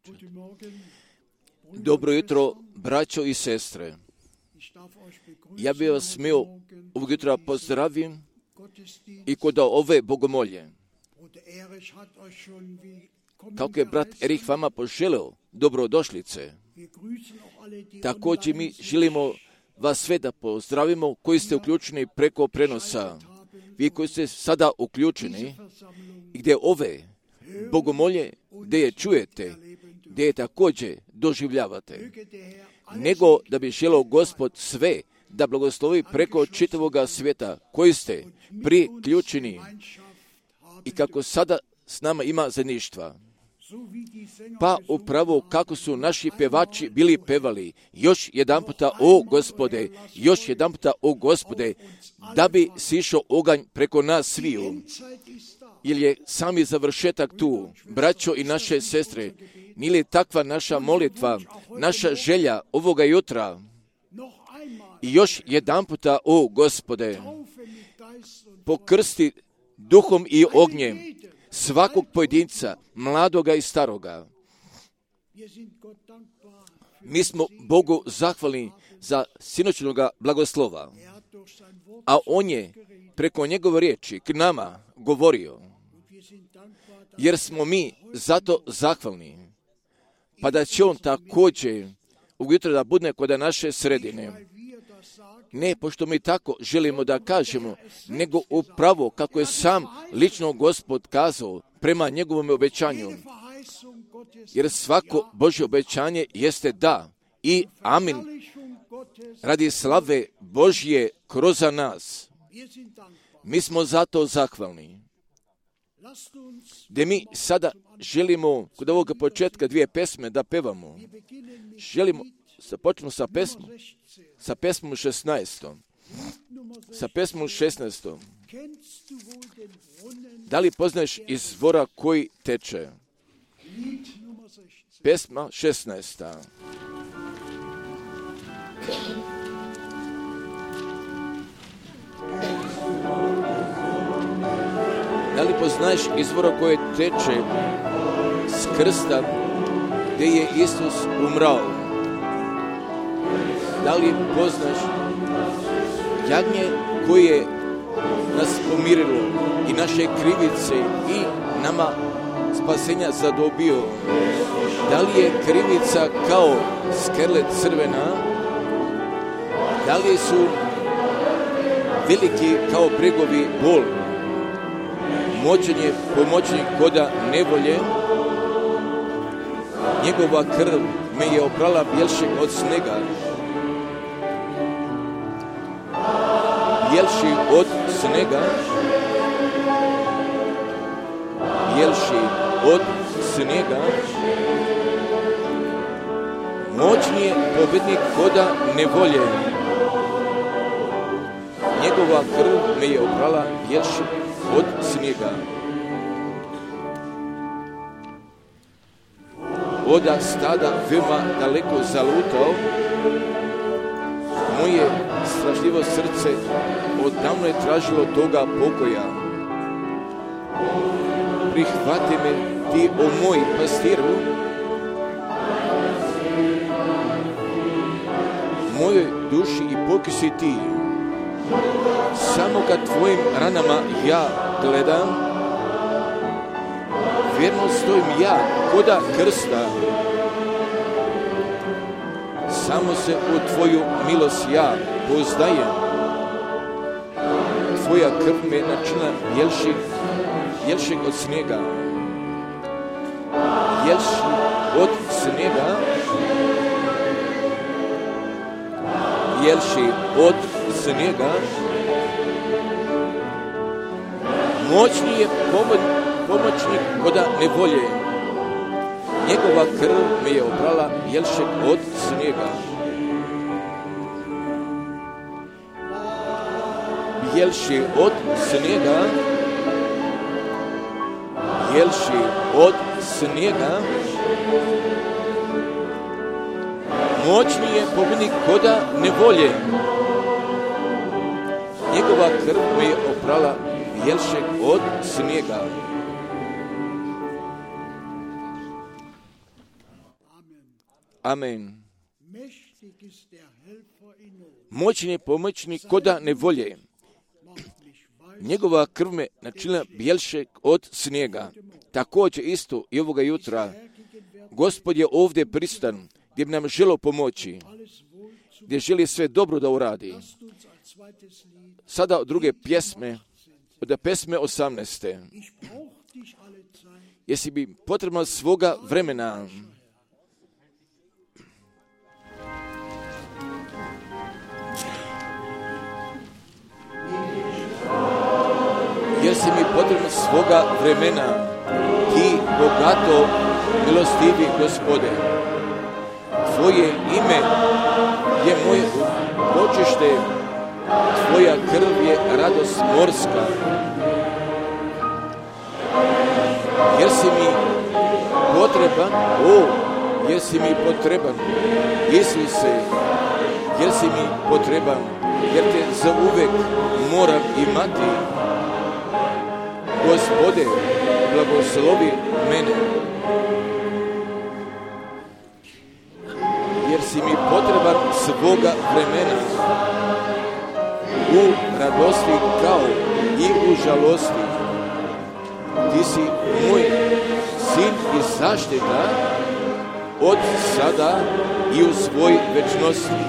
Dobro jutro, braćo i sestre. Ja bih vas smio ovog jutra pozdravim i kod ove bogomolje. Kako je brat Erich vama poželeo dobrodošlice, također mi želimo vas sve da pozdravimo koji ste uključeni preko prenosa. Vi koji ste sada uključeni i gdje ove bogomolje, gdje je čujete, gdje je također doživljavate, nego da bi želio Gospod sve da blagoslovi preko čitavoga svijeta koji ste priključeni i kako sada s nama ima zajedništva. Pa upravo kako su naši pevači bili pevali, još jedan puta o Gospode, još jedan puta o Gospode, da bi sišao oganj preko nas sviju. Jer je sami završetak tu, braćo i naše sestre, nije li takva naša molitva, naša želja ovoga jutra? I još jedan puta o Gospode, pokrsti duhom i ognjem svakog pojedinca, mladoga i staroga. Mi smo Bogu zahvalni za sinoćnoga blagoslova, a On je preko njegove riječi k nama govorio, jer smo mi zato zahvalni, pa da će On također ujutro da budne kod naše sredine. Ne pošto mi tako želimo da kažemo, nego upravo kako je sam lično Gospod kazao prema njegovom obećanju. Jer svako Božje obećanje jeste da i amin radi slave Božje kroz nas. Mi smo zato zahvalni. Gdje mi sada želimo kod ovoga početka dvije pesme da pevamo. Želimo da počnemo sa pesmom 16. Sa pesmom 16. Da li poznaješ izvora koji teče? Pesma 16. Da li poznaješ izvora koji teče s krsta gdje je Isus umrao? Da li poznaš jagnje koje nas pomirilo i naše krivice i nama spasenja zadobio? Da li je krivica kao skerlet crvena? Da li su veliki kao bregovi bol? Moćan je pomoćnik koda nevolje. Njegova krv me je oprala bjelšeg od snega. Bjelši od snega, bjelši od snega, moćni je pobjednik koda nevolje. Njegova krv me je oprala bjelši od snega. Oda stada veoma daleko zalutao, moje strašljivo srce odavno je tražilo toga pokoja. Prihvati me ti, o moj pastiru, mojoj duši i pokoj si ti. Samo kad tvojim ranama ja gledam, vjerno stojim ja koda krsta. Samo se u tvoju milost ja pozdajem. Tvoja krv me načina jelšeg od snega. Jelši od snega. Jelši od snega. Moćni je pomoćnik koda nevolje. Njegova krv me je oprala jelšeg od snega. Jelši od snega, jelši od snega, moćni je pobjednik koda nevolje. Njegova krv me je oprala jelšeg od snega. Amen. Moćni pomoćnik koda nevolje. Njegova krv me načinila bjelše od snijega. Također isto i ovoga jutra Gospod je ovdje prisutan gdje bi nam želio pomoći, gdje želi sve dobro da uradi. Sada od druge pjesme, od pesme 18. Jesi bi potrebno svoga vremena. Jesi mi potrebno svoga vremena, ti bogato milostivi Gospode. Tvoje ime je moje počište, tvoja krv je radost morska. Jer si mi potreban, jer si mi potreban, Isuse, jer si mi potreban, jer te zauvek moram imati. Gospode, blagoslovi mene, jer si mi potreban svoga vremena, u radosti kao i u žalosti. Ti si moj sin i zaštita od sada i u svoj večnosti.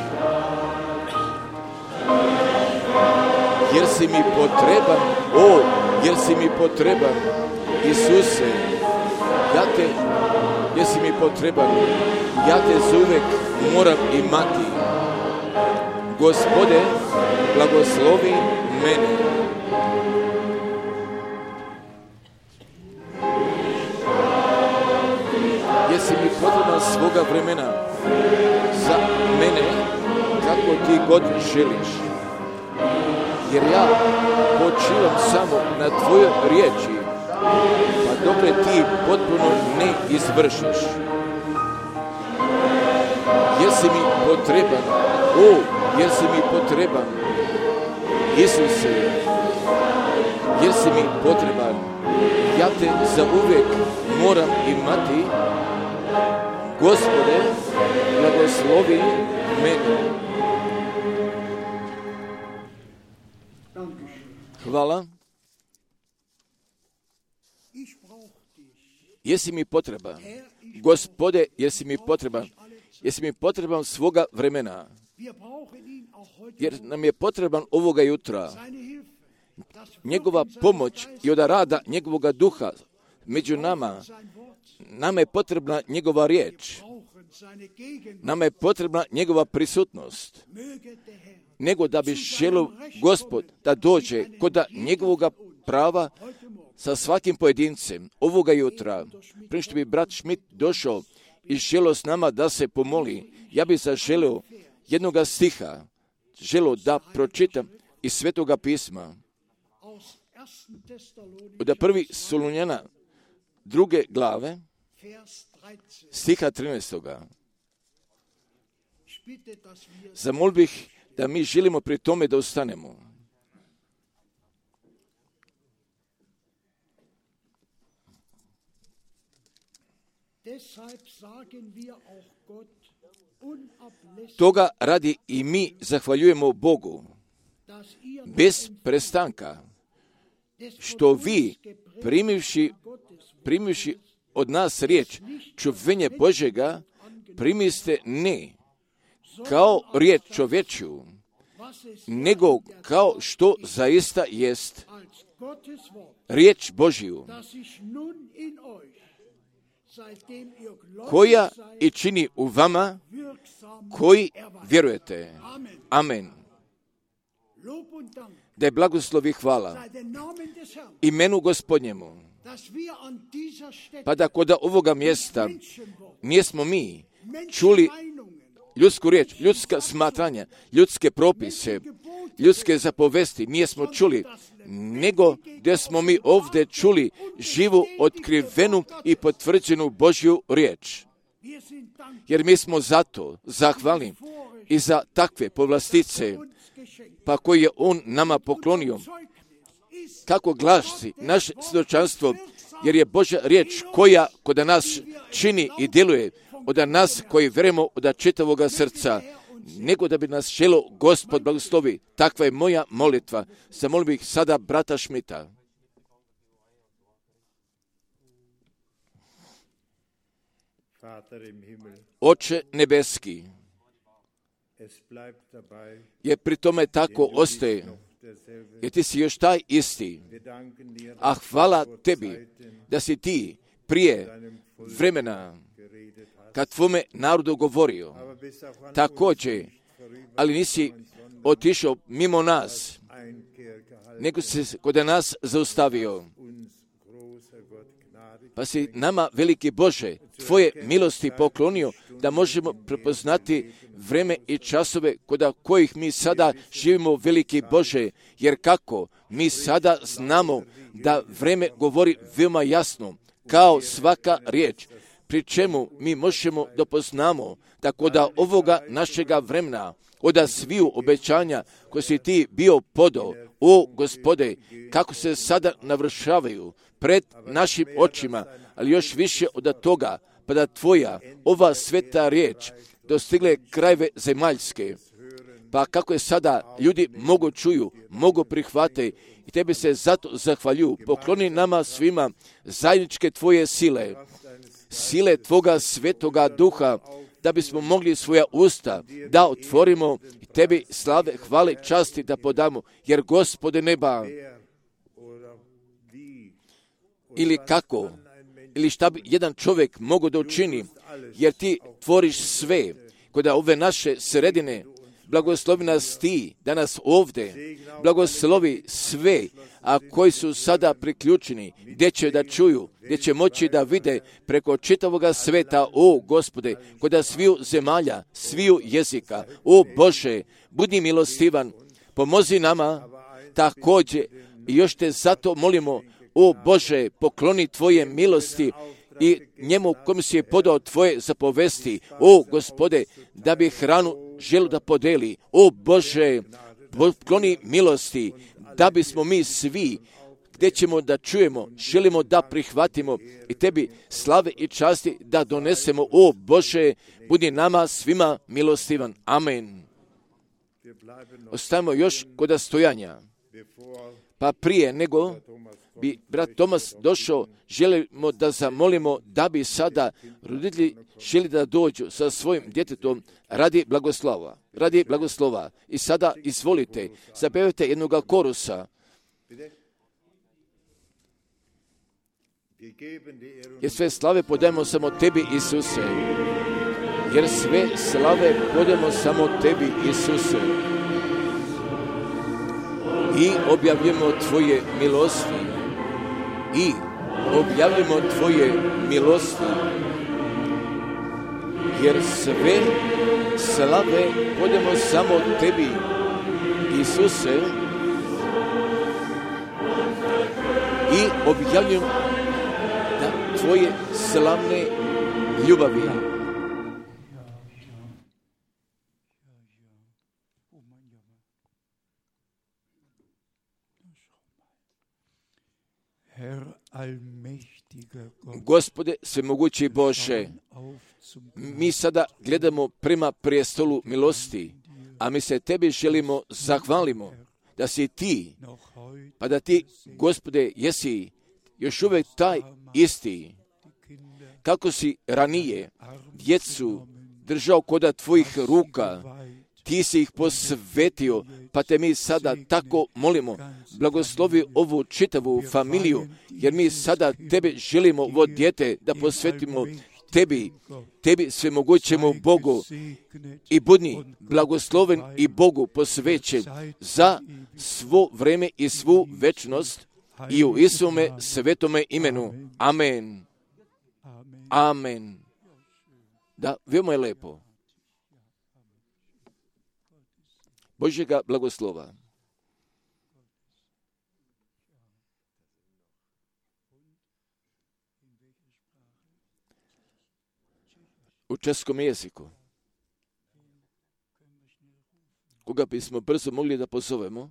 Jer si mi potreban, jer si mi potreban, Isuse, jer si mi potreban, ja te zauvek moram imati. Gospode, blagoslovi mene. Jesi mi potreban svoga vremena za mene kako ti god želiš. Jer ja počivam samo na tvojoj riječi, pa dokle ti potpuno ne izvršiš. Jer si mi potreban, jer si mi potreban, Isuse, jer si mi potreban, ja te zauvek moram imati. Gospode, blagoslovi mene. Hvala. Jesi mi potreban, Gospode, jesi mi potreban svoga vremena, jer nam je potreban ovoga jutra njegova pomoć i od rada njegovoga duha među nama. Nama je potrebna njegova riječ, nama je potrebna njegova prisutnost, nego da bi želio Gospod da dođe kod njegovoga prava sa svakim pojedincem ovoga jutra. Prije što bi brat Schmidt došao i želio s nama da se pomoli, ja bih zaželio jednoga stiha, želio da pročitam iz Svetoga pisma. Od prvi Solunjana 2. glave, stiha 13. Zamolio bih da mi želimo pri tome da ustanemo. Toga radi i mi zahvaljujemo Bogu bez prestanka, što vi primivši od nas riječ čuvenje Božjega, primiste ne kao riječ čovječju, nego kao što zaista jest riječ Božju, koja i čini u vama koji vjerujete. Amen. Da je blagoslovi hvala imenu Gospodnjemu, pa da kod ovoga mjesta nismo mi čuli ljudsku riječ, ljudska smatranja, ljudske propise, ljudske zapovesti, nismo čuli, nego gdje smo mi ovdje čuli živu, otkrivenu i potvrđenu Božju riječ. Jer mi smo zato zahvalni i za takve povlastice, pa koje je On nama poklonio. Kako glasi naše svjedočanstvo jer je Božja riječ koja kod nas čini i djeluje od nas koji vjerujemo od čitavoga srca, nego da bi nas želo Gospod blagoslovi. Takva je moja molitva. Zamolio bih sada brata Šmita. Oče nebeski, jer pri tome tako ostaje, jer ti si još taj isti. A hvala tebi da si ti prije vremena kad tvome narodu govorio, također, ali nisi otišao mimo nas, nego si kod nas zaustavio. Pa si nama, veliki Bože, tvoje milosti poklonio da možemo prepoznati vreme i časove kod kojih mi sada živimo, veliki Bože, jer kako mi sada znamo da vreme govori veoma jasno, kao svaka riječ, pri čemu mi možemo da poznamo da kod ovoga našega vremena, od sviju obećanja koje si ti bio podao, o Gospode, kako se sada navršavaju pred našim očima, ali još više od toga, pa da tvoja, ova sveta riječ, dostigle krajeve zemaljske. Pa kako je sada ljudi mogu čuju, mogu prihvate i tebi se zato zahvaljuju. Pokloni nama svima zajedničke tvoje sile tvoga svetoga duha, da bismo mogli svoja usta da otvorimo i tebi slave, hvale, časti da podamo, jer Gospode neba, ili kako, ili šta bi jedan čovjek mogao da učini, jer ti tvoriš sve, kod ove naše sredine, blagoslovi nas ti, danas ovdje, blagoslovi sve, a koji su sada priključeni, gdje će da čuju, gdje će moći da vide preko čitavoga sveta, o Gospode, kod sviju zemalja, sviju jezika, o Bože, budi milostivan, pomozi nama, također, i još te zato molimo, o Bože, pokloni tvoje milosti i njemu kom si je podao tvoje zapovesti, o Gospode, da bi hranu želu da podeli, o Bože, pokloni milosti, da bismo mi svi, gdje ćemo da čujemo, želimo da prihvatimo i tebi slave i časti da donesemo, o Bože, budi nama svima milostivan. Amen. Ostajemo još kod stojanja. Pa prije nego bi brat Tomas došao, želimo da zamolimo da bi sada roditelji želi da dođu sa svojim djetetom radi blagoslova. I sada izvolite, zapevajte jednoga korusa. Jer sve slave podajemo samo tebi, Isuse. Jer sve slave podajemo samo tebi, Isuse. I objavljujemo tvoje milosti. I objavljujemo tvoje milosti. Jer sve slave podajemo samo tebi, Isuse. I objavljujemo da tvoje slavne ljubavi. Gospode, svemogući Bože, mi sada gledamo prema prijestolu milosti, a mi se tebi želimo zahvalimo da si ti, pa da ti, Gospode, jesi još uvijek taj isti, kako si ranije djecu držao kod tvojih ruka, ti si ih posvetio, pa te mi sada tako molimo, blagoslovi ovu čitavu familiju, jer mi sada tebe želimo ovo dijete da posvetimo tebi svemogućemu Bogu i budi blagosloven i Bogu posvećen za svo vreme i svu večnost i u Isume svetome imenu. Amen. Amen. Da, veoma je lepo. Božjega blagoslova. U českom jeziku. Koga bismo brzo mogli da pozovemo?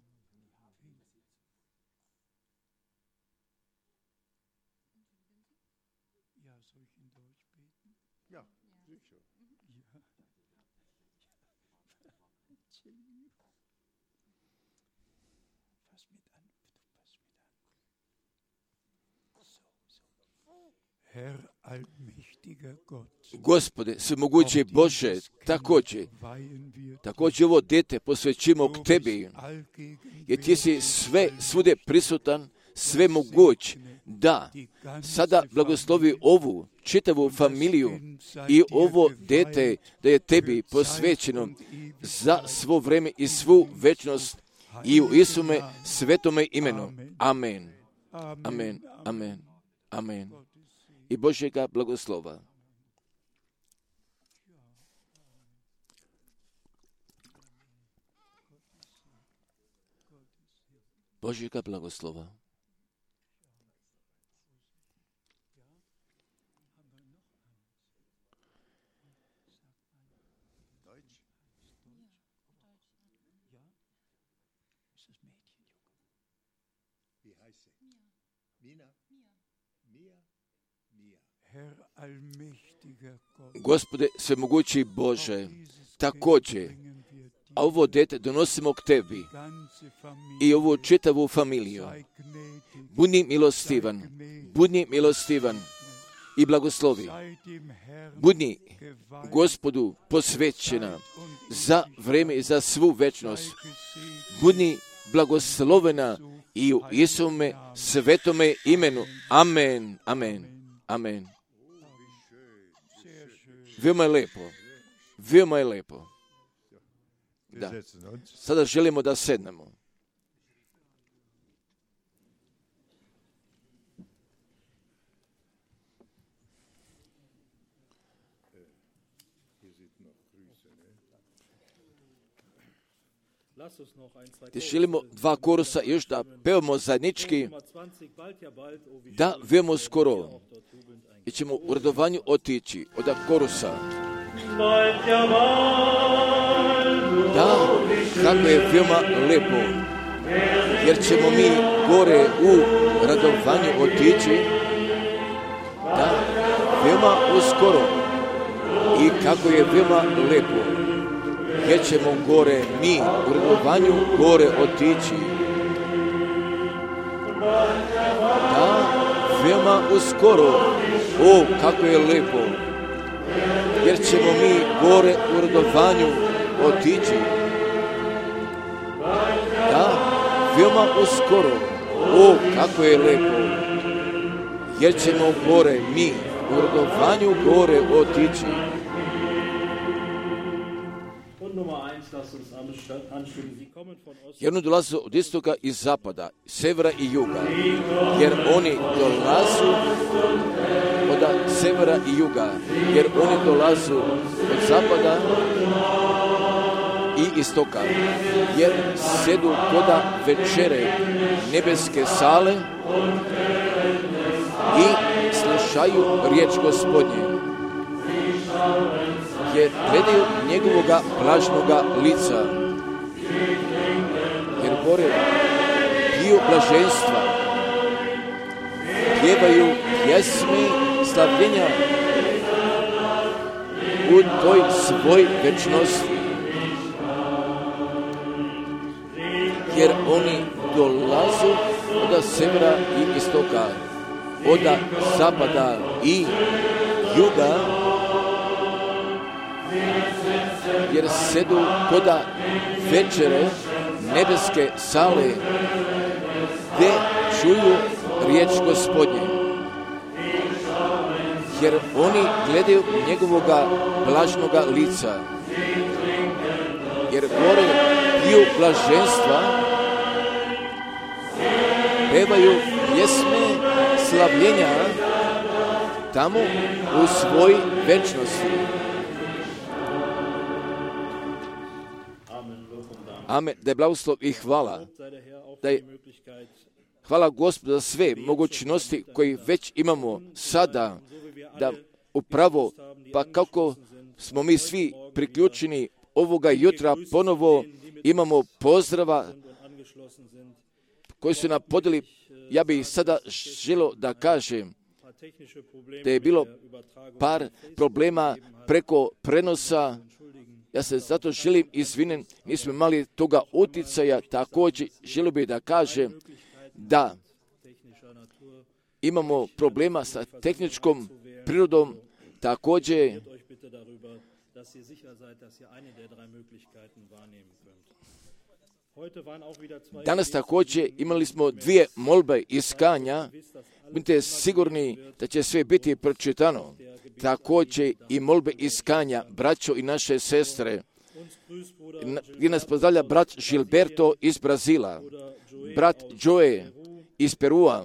Gospode, svemogući Bože, također ovo dete posvećimo k Tebi, jer Ti si svude prisutan, sve moguć, da sada blagoslovi ovu čitavu familiju i ovo dete da je Tebi posvećeno za svo vrijeme i svu večnost i u Isume svetome imenu. Amen. Amen. Amen. Amen. I Božjega blagoslova. Božjega blagoslova. Gospode, svemogući Bože, također, a ovo dete donosimo k Tebi i ovu čitavu familiju. Budi milostivan i blagoslovi. Budi Gospodu posvećena za vrijeme i za svu večnost. Budi blagoslovena i u Isume svetome imenu. Amen. Amen. Amen. Veoma je lepo. Veoma je lepo. Da. Sada želimo da sednemo. Te želimo 2 korusa još da pevamo zajednički, da vemo skoro. I ćemo u radovanju otići od korusa. Da, kako je veoma lepo, jer ćemo mi gore u radovanju otići, da, veoma uskoro. I kako je veoma lepo, jer ćemo gore mi u radovanju gore otići. Da, veoma uskoro, o, kako je lepo, jer ćemo mi gore u radovanju otići. Da, veoma uskoro, o, kako je lepo, jer ćemo gore mi u radovanju gore otići. Jer oni dolaze od istoka i zapada, severa i juga, jer oni dolaze od severa i juga, jer oni dolaze od zapada i istoka, jer sedu koda večere nebeske sale i slušaju riječ Gospodnje, jer gledaju njegovoga blažnoga lica, jer gore piju blaženstva, pjevaju pjesme slavljenja u toj svoj večnosti, jer oni dolaze od severa i istoka, od zapada i juga, jer sedu koda večere nebeske sale, gdje čuju riječ Gospodnje, jer oni gledaju njegovoga blažnoga lica, jer gore piju blaženstva, pevaju pjesme slavljenja tamo u svoj večnosti. Amen. Da je blagoslov i hvala. Hvala Gospodu za sve mogućnosti koje već imamo sada, da upravo, pa kako smo mi svi priključeni ovoga jutra, ponovo imamo pozdrava koji su nam podijeli. Ja bih sada želio da kažem da je bilo par problema preko prenosa. Ja se zato želim izvinem, nismo imali toga utjecaja. Također želio bih da kažem da imamo problema sa tehničkom prirodom. Također danas također imali smo 2 molbe iskanja. Budite sigurni da će sve biti pročitano. Također i molbe iskanja, braćo i naše sestre. Gdje nas pozdravlja brat Gilberto iz Brazila, brat Joe iz Perua,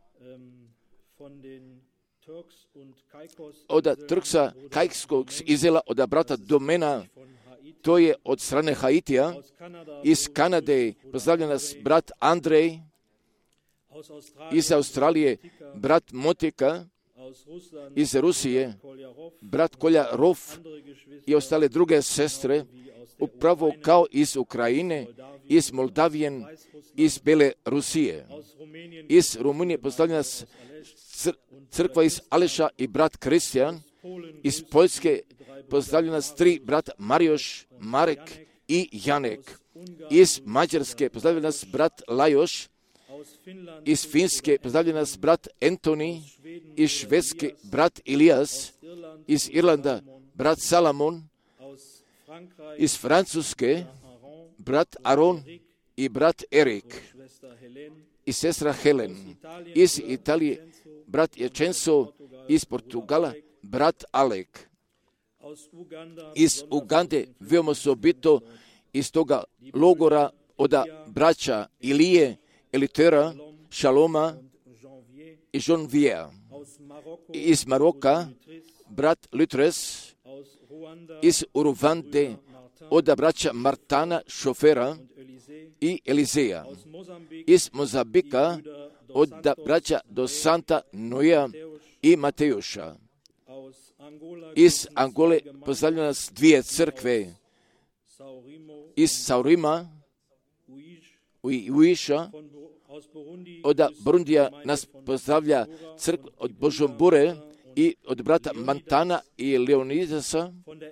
od Turksa Kajkskog izela, od brata Domena, to je od strane Haitija, iz Kanade pozdravlja nas brat Andrej, iz Australije brat Motika, iz Rusije brat Koljarov i ostale druge sestre, upravo kao iz Ukrajine, iz Moldavijen, iz Bele Rusije. Iz Rumunije pozdravlja nas crkva iz Aleša i brat Kristijan. Iz Poljske pozdravlja nas 3 brat Marioš, Marek i Janek. Iz Mađarske pozdravlja nas brat Lajoš. Iz Finske pozdravlja nas brat Antoni. Iz Švedske brat Ilijas. Iz Irlanda brat Salamon. Iz Francuske brat Aron i brat Erik. I sestra Helen. Iz Italije brat Ječenso. Iz Portugala brat Alek. Iz Ugande veoma osobito iz toga logora od braća Ilije, Elitera, Šaloma i Jean-Vier. Iz Maroka brat Lutres. Iz Uruvande od braća Martana, šofera i Elizeja. Iz Mozambika od braća do Santa Noja i Matejuša. Iz Angole pozdravlja nas 2 crkve. Iz Saurima i Uiša, od Burundija nas pozdravlja crkva od Božombure i od brata Mantana i Leonidasa,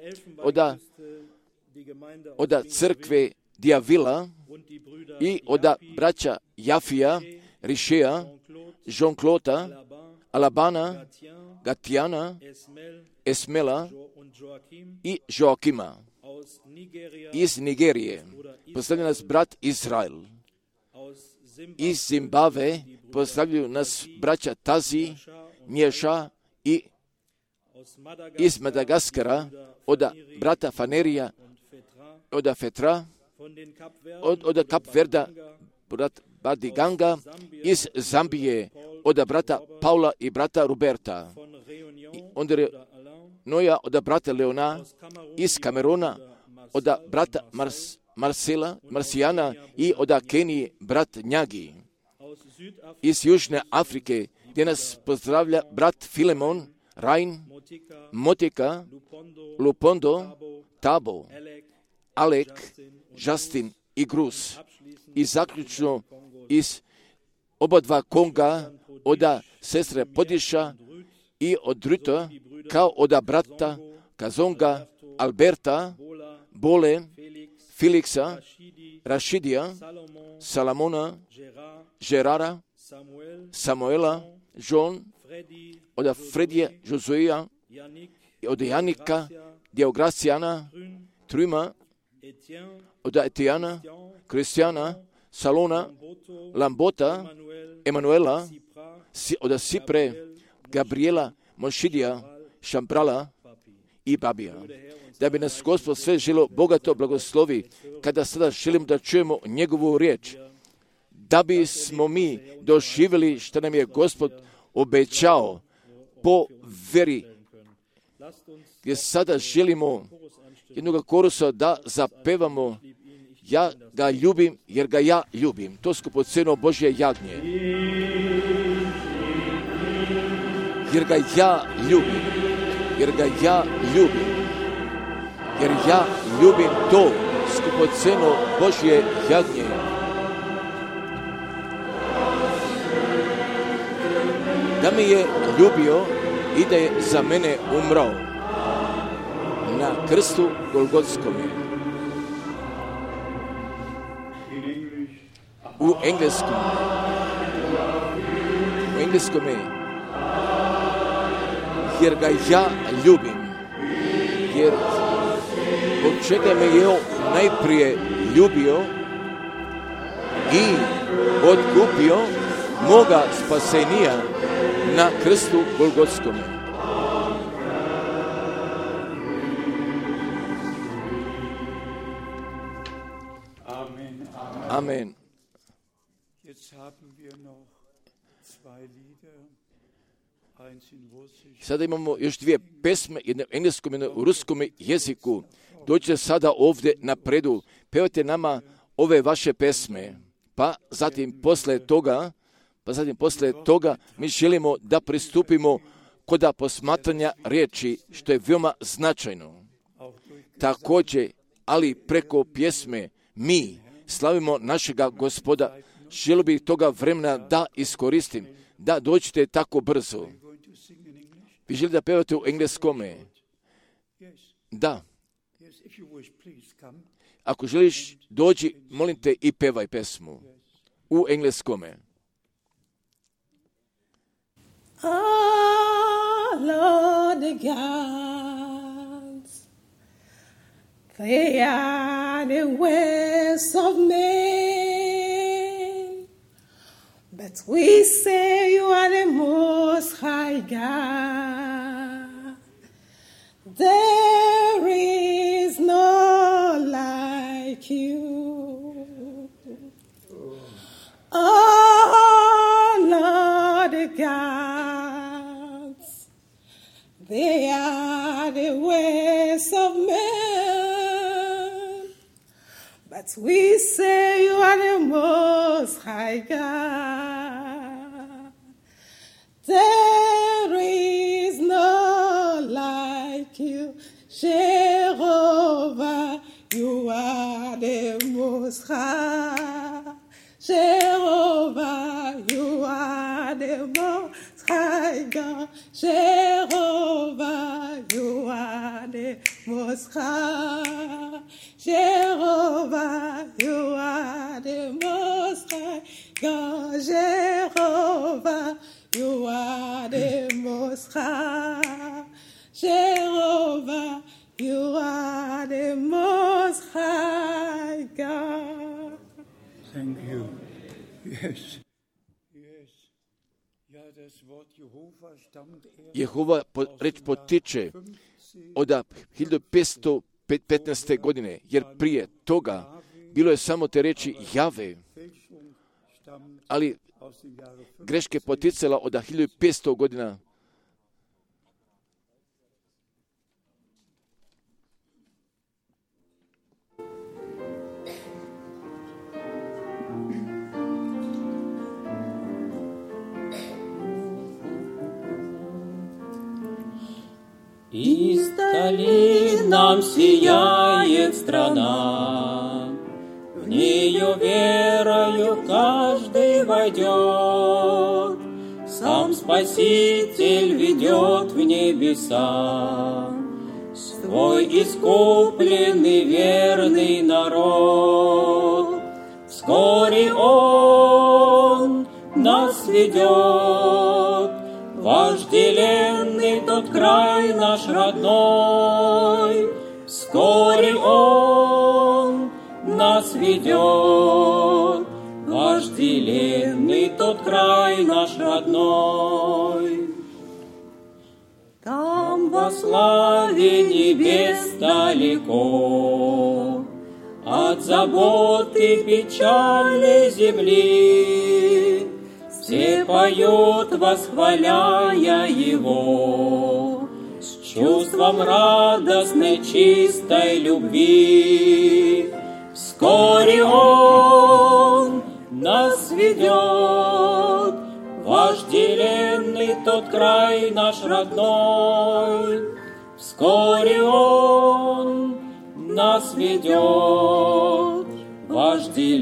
od crkve Diavila i od braća Jafija, Rišeja, Jean-Claude, Alabana, Gatiana, Esmela i Joakima. Iz Nigerije pozdravlja nas brat Izrael. Iz Zimbabve pozdravljaju nas braća Tazi, Nješa i iz Madagaskara od brata Fanerija, od Fetra, od Kap Verda brat Badiganga, iz Zambije od brata Paula i brata Roberta, Noja od brata Leona, iz Kameruna od brata Marsijana i od Kenije brat Njagi. Iz Južne Afrike gdje nas pozdravlja brat Filemon, Rain, Motika, Lupondo, Tabo, Alek, Justin i Grus. I zaključno iz oba 2 Konga od sestre Podiša i od Ruta, kao od brata Kazonga, Alberta, Bole, Feliksa, Rašidija, Salamona, Gerara, Samuela, John, od Fredija, Josueja, od Janika, Diograciana, Truma, od Etiana, Kristijana, Salona, Lambota, Emanuela, od Sipre, Gabriela, Monšidija, Šamprala i Babija. Da bi nas Gospod sve želio bogato blagoslovi, kada sada želim da čujemo njegovu riječ, da bismo mi doživjeli što nam je Gospod obećao po veri, gdje sada želimo jednog korusa da zapevamo ja ga ljubim jer ga ja ljubim. To skupocjeno Božje jagnje. Jer ga ja ljubim. Jer ga ja ljubim. Jer ja ljubim to skupocjeno Božje jagnje. Da mi je ljubio i da je za mene umrao na krstu Golgotskome. U engleskome, jer ga ja ljubim, jer od čega me je on najprije ljubio i otkupio moga spasenija na krstu Golgotskome. Amen. Sada imamo još dvije pesme, jedna u engleskom, jedna u ruskom jeziku. Dođite sada ovdje napredu, pevajte nama ove vaše pesme, pa zatim posle toga mi želimo da pristupimo kod posmatranja riječi, što je veoma značajno. Također, ali preko pjesme mi slavimo našega Gospoda. Želio bih toga vremena da iskoristim, da dođete tako brzo. Vi želite da pevate u engleskome? Da. Ako želiš, dođi, molim te, i pevaj pesmu u engleskome. All the gods, they are the ways of men, but we say you are the most high God. There is no like you. Oh, Lord God, they are the ways of men, but we say you are the most high God. There is no like you, Jehovah, you are the most high. Jehovah, you are the most high God. Jehovah, you are the most high. Jehovah, you are the most high God. Jehovah, you are the most high. Jehovah, you are the most high God. Thank you. Yes. Jehova reč potiče od 1515. godine, jer prije toga bilo je samo te reči Jave, ali greške poticala od 1500 godina. Издали нам сияет страна, в нее верою каждый войдет, сам Спаситель ведет в небеса свой искупленный верный народ. Вскоре Он нас ведет, вожделенный тот край наш родной. Вскоре Он нас ведет, вожделенный тот край наш родной. Там во славе небес далеко от забот и печали земли все поют, восхваляя Его с чувством радостной чистой любви. Вскоре Он нас ведет, вожделенный тот край наш родной. Вскоре Он нас ведет,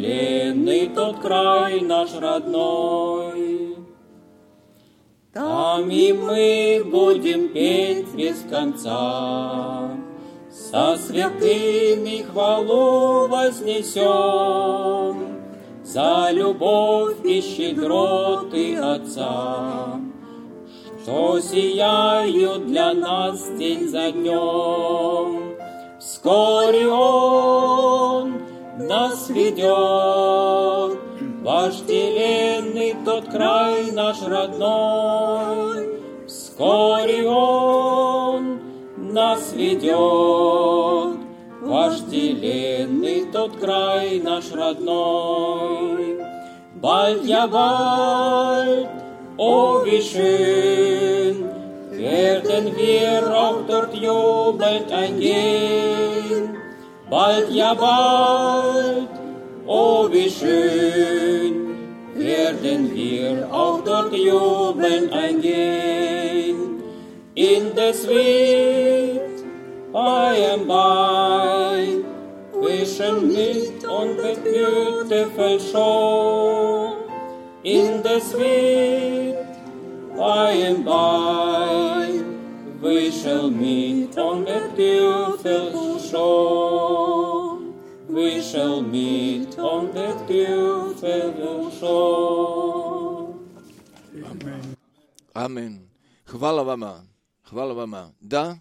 вожделенный тот край наш родной. Там Там и мы будем петь без конца, со святыми хвалу вознесем за любовь и щедроты Отца, что сияют для нас день за днем. Вскоре Он нас ведет, вожделенный тот край наш родной. Вскоре Он нас ведет, вожделенный тот край наш родной. Bald, ja bald, o wie schön, werden wir auch dort jubelnd eingehen. Bald, ja bald, o wie schön, werden wir auch dort jubelnd eingehen. In the sweet by and by, we shall meet on the beautiful shore. In the sweet by and by, we shall meet on the beautiful shore. We shall meet on the beautiful shore. Amen. Amen. Hvala vama. Hvala vama. Da,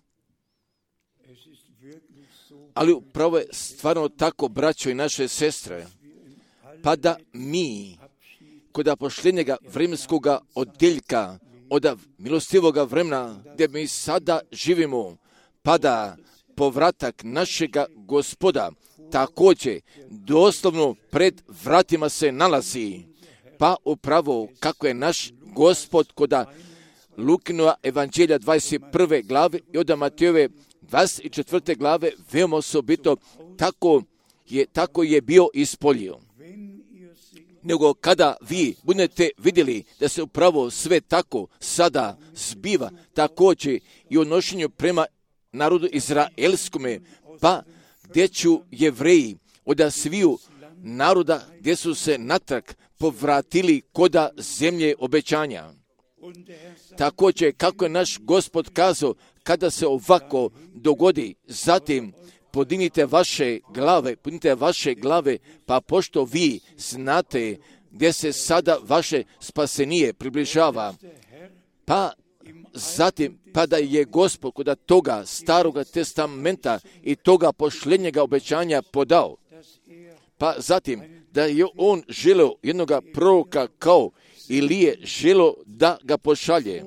ali upravo je stvarno tako, braćo i naše sestre, pa da mi, kod pošljenjega vremenskoga odjeljka, od milostivoga vremena gdje mi sada živimo, pa da povratak našega Gospoda također doslovno pred vratima se nalazi, pa upravo kako je naš Gospod kod Lukinova evanđelja 21. glave i od Matejove 24. glave veoma osobito tako je bio ispolio. Nego kada vi budete vidjeli da se upravo sve tako sada zbiva, također i u odnošenju prema narodu izraelskome, pa gdje ću Jevreji od sviju naroda gdje su se natrag povratili koda zemlje obećanja. Također, kako je naš Gospod kazao, kada se ovako dogodi, zatim podignite vaše glave, pa pošto vi znate gdje se sada vaše spasenije približava, pa zatim, pa da je Gospod kod toga staroga testamenta i toga pošljenjega obećanja podao, pa zatim da je on želeo jednoga proroka kao Ilije želeo da ga pošalje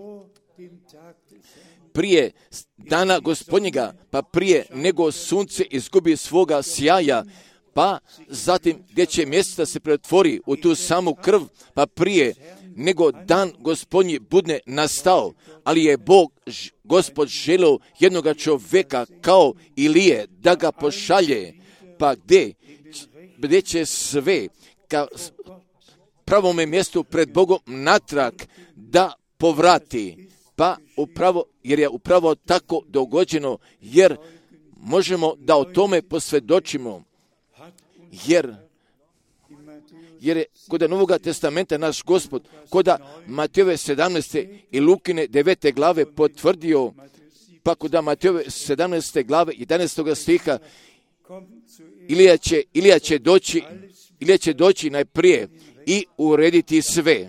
prije dana Gospodnjega, pa prije nego sunce izgubi svoga sjaja, pa zatim gdje će mjeseca se pretvori u tu samu krv, pa prije nego dan Gospodnji bude nastao, ali je Gospod želeo jednoga čovjeka kao Ilije da ga pošalje, pa gdje će sve ka pravome mjestu pred Bogom natrag da povrati, pa upravo, jer je upravo tako dogođeno, jer možemo da o tome posvjedočimo, jer je kod Novoga testamenta naš Gospod, kod Matejove 17. i Lukine 9. glave potvrdio, pa kod Matejove 17. glave 11. stiha, Ilija će doći najprije i urediti sve.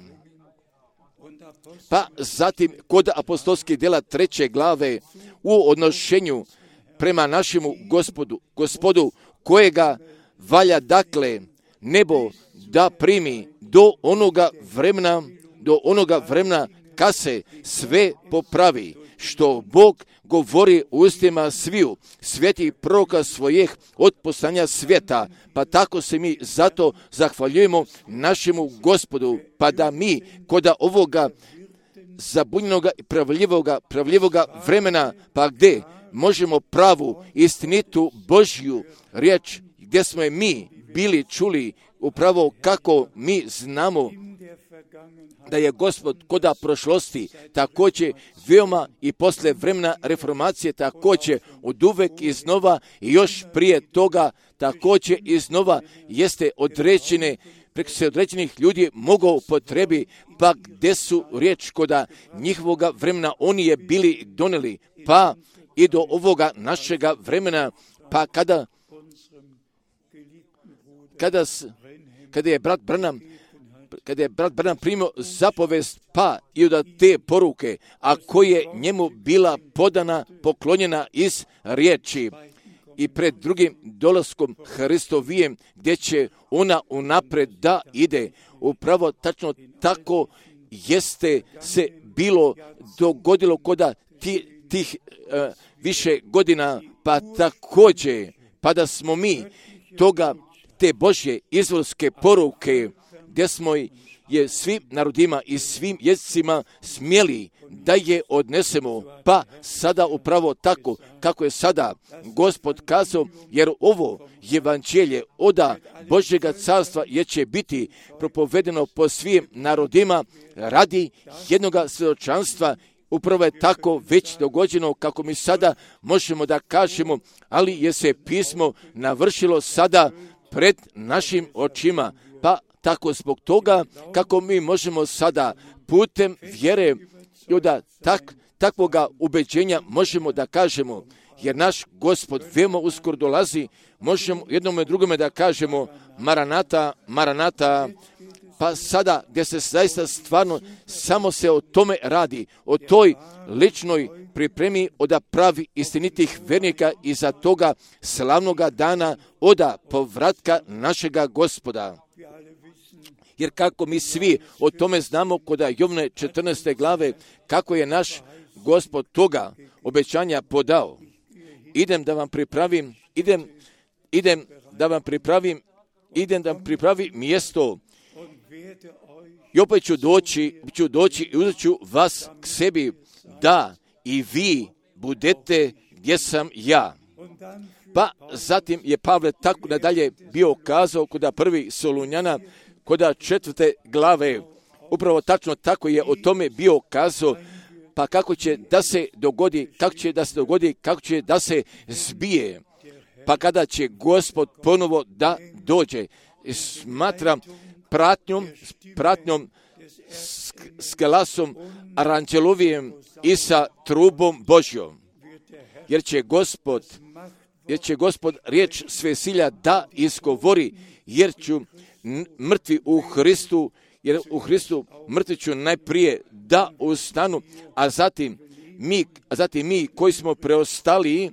Pa zatim kod apostolskih djela 3. glave u odnošenju prema našemu Gospodu kojega valja dakle nebo da primi do onoga vremena kad se sve popravi, što Bog govori u ustima sviju svetih proroka svojih od poslanja svijeta, pa tako se mi zato zahvaljujemo našemu Gospodu, pa da mi kod ovoga zabunjenoga i pravljivoga vremena, pa gdje možemo pravu istinitu Božju riječ, gdje smo je mi bili čuli upravo kako mi znamo da je Gospod kod prošlosti također veoma i posle vremena reformacije također od uvek iznova i još prije toga također iznova jeste određene preko se određenih ljudi mogao potrebi, pa gdje su riječ koda njihovoga vremena oni je bili donijeli, pa i do ovoga našega vremena, pa kada je brat Branham primio zapovest, pa i od te poruke, a koje njemu bila podana, poklonjena iz riječi i pred drugim dolaskom Hristovijem, gdje će ona unapred da ide. Upravo tačno tako jeste se bilo dogodilo koda tih više godina, pa također, pa da smo mi te Božje izvorske poruke, gdje smo je svim narodima i svim jezicima smjeli da je odnesemo, pa sada upravo tako kako je sada Gospod kazao, jer ovo evanđelje oda Božjega carstva je će biti propovedeno po svim narodima radi jednoga svjedočanstva. Upravo je tako već dogođeno kako mi sada možemo da kažemo, ali je se pismo navršilo sada pred našim očima, pa tako zbog toga kako mi možemo sada putem vjere i od takvoga ubeđenja možemo da kažemo, jer naš Gospod veoma uskoro dolazi, možemo jednome i drugome da kažemo Maranata, Maranata, pa sada gdje se zaista stvarno samo se o tome radi, o toj ličnoj pripremi od pravi istinitih vernika i za toga slavnoga dana od povratka našega Gospoda. Jer kako mi svi o tome znamo kod Jovne 14. glave, kako je naš Gospod toga obećanja podao. Idem da vam pripravim mjesto i opet ću doći i uzet ću vas k sebi, da i vi budete gdje sam ja. Pa zatim je Pavle tako nadalje bio kazao kod prvi Solunjana, kod 4. glave, upravo tačno tako je o tome bio kazao, pa kako će da se dogodi, zbije, pa kada će Gospod ponovo da dođe. Smatram pratnjom s glasom aranđelovijem i sa trubom Božjom, jer će Gospod riječ svesilja da izgovori, jer ću mrtvi u Hristu, jer u Hristu mrtvi ću najprije da ustanu, a zatim mi koji smo preostali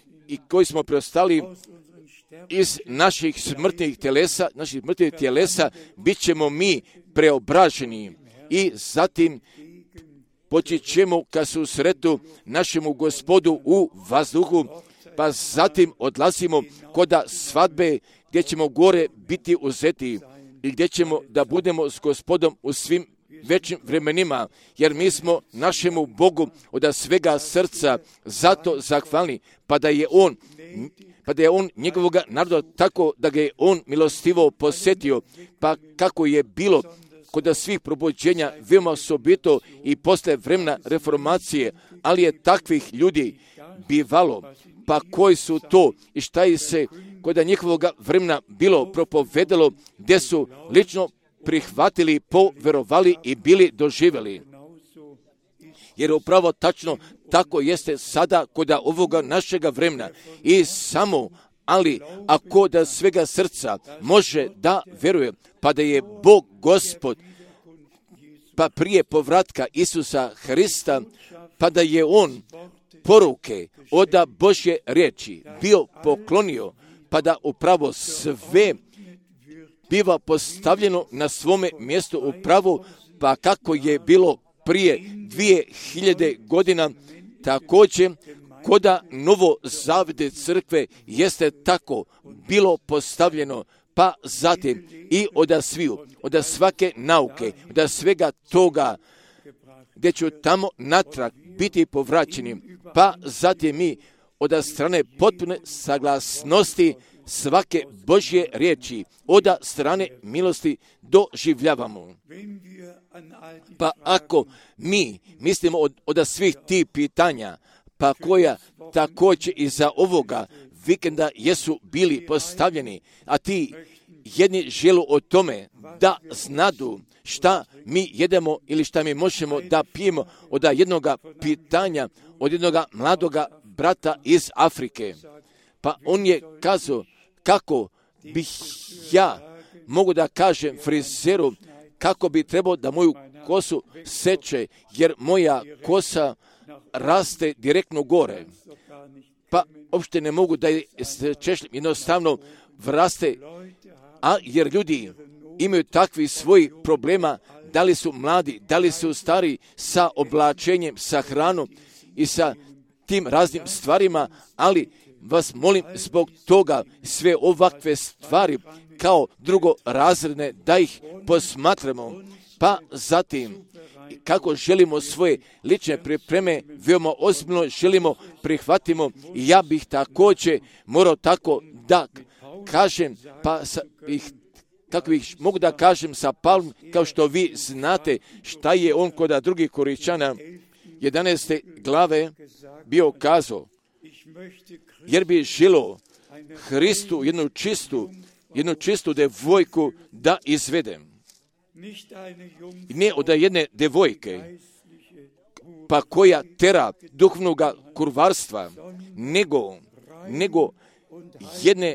iz naših smrtnih tjelesa, bit ćemo mi preobraženi i zatim poći ćemo ka susretu našemu Gospodu u vazduhu, pa zatim odlazimo koda svadbe gdje ćemo gore biti uzeti i gdje ćemo da budemo s Gospodom u svim većim vremenima, jer mi smo našemu Bogu od svega srca zato zahvalni, pa da je on njegovoga naroda tako da ga je on milostivo posjetio, pa kako je bilo kod svih probuđenja veoma osobito i posle vremena reformacije, ali je takvih ljudi bivalo, pa koji su to i šta je se kod njihovoga vremena bilo propovedalo, gdje su lično prihvatili, poverovali i bili doživjeli. Jer upravo tačno tako jeste sada kod ovoga našega vremena i samo, ali ako da svega srca može da veruje, pa da je Bog Gospod, pa prije povratka Isusa Hrista, pa da je on poruke od Božje riječi bio poklonio, pa da upravo sve biva postavljeno na svome mjestu upravo, pa kako je bilo prije 2000 godina, također koda novozavjetne crkve jeste tako bilo postavljeno, pa zatim i od svake nauke, od svega toga, gdje ću tamo natrag biti povraćeni, pa zatim mi od strane potpune saglasnosti svake Božje riječi, od strane milosti doživljavamo. Pa ako mi mislimo od svih tih pitanja, pa koja također iza ovoga vikenda jesu bili postavljeni, a ti jedni želu o tome da znadu šta mi jedemo ili šta mi možemo da pijemo od jednoga pitanja, od jednoga mladoga brata iz Afrike. Pa on je kazao kako bih ja mogu da kažem frizeru kako bi trebao da moju kosu seče, jer moja kosa raste direktno gore. Pa uopšte ne mogu da se češljam, jednostavno raste, a jer ljudi imaju takvi svojih problema, da li su mladi, da li su stari, sa oblačenjem, sa hranom i sa tim raznim stvarima, ali vas molim zbog toga sve ovakve stvari kao drugorazredne da ih posmatramo, pa zatim kako želimo svoje lične pripreme veoma ozbiljno želimo prihvatimo. I ja bih također morao tako da kažem, pa kako bih mogu da kažem sa Pavlom, kao što vi znate šta je on kod drugih Korinčana 11. glave bio kazao, jer bi želio Hristu jednu čistu devojku da izvedem. Ne od jedne devojke, pa koja tera duhovnoga kurvarstva, nego jedne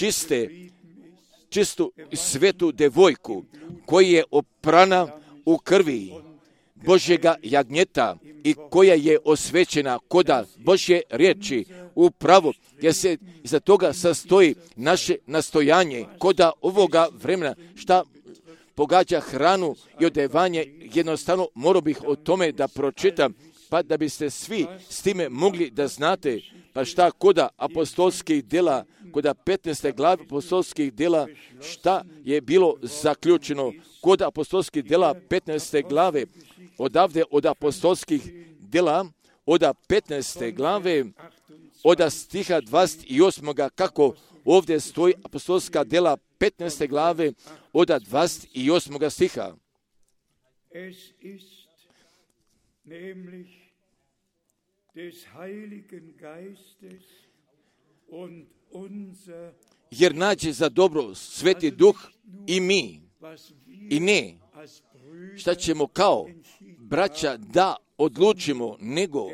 čistu svetu devojku, koja je oprana u krvi Božjega jagnjeta i koja je osvećena koda Božje riječi upravo, jer se iza toga sastoji naše nastojanje koda ovoga vremena, šta pogađa hranu i odevanje. Jednostavno morao bih o tome da pročitam, pa da biste svi s time mogli da znate, pa šta koda apostolskih djela, koda 15. glave apostolskih djela, šta je bilo zaključeno kod apostolskih djela 15. glave, odavde od apostolskih djela, od 15. glave, od stiha 28. kako ovdje stoji apostolska djela 15. glave, od 28. stiha. Es ist nämlich des Heiligen Geistes und unser, jer nađe za dobro Sveti Duh i mi, i ne šta ćemo kao braća da odlučimo, nego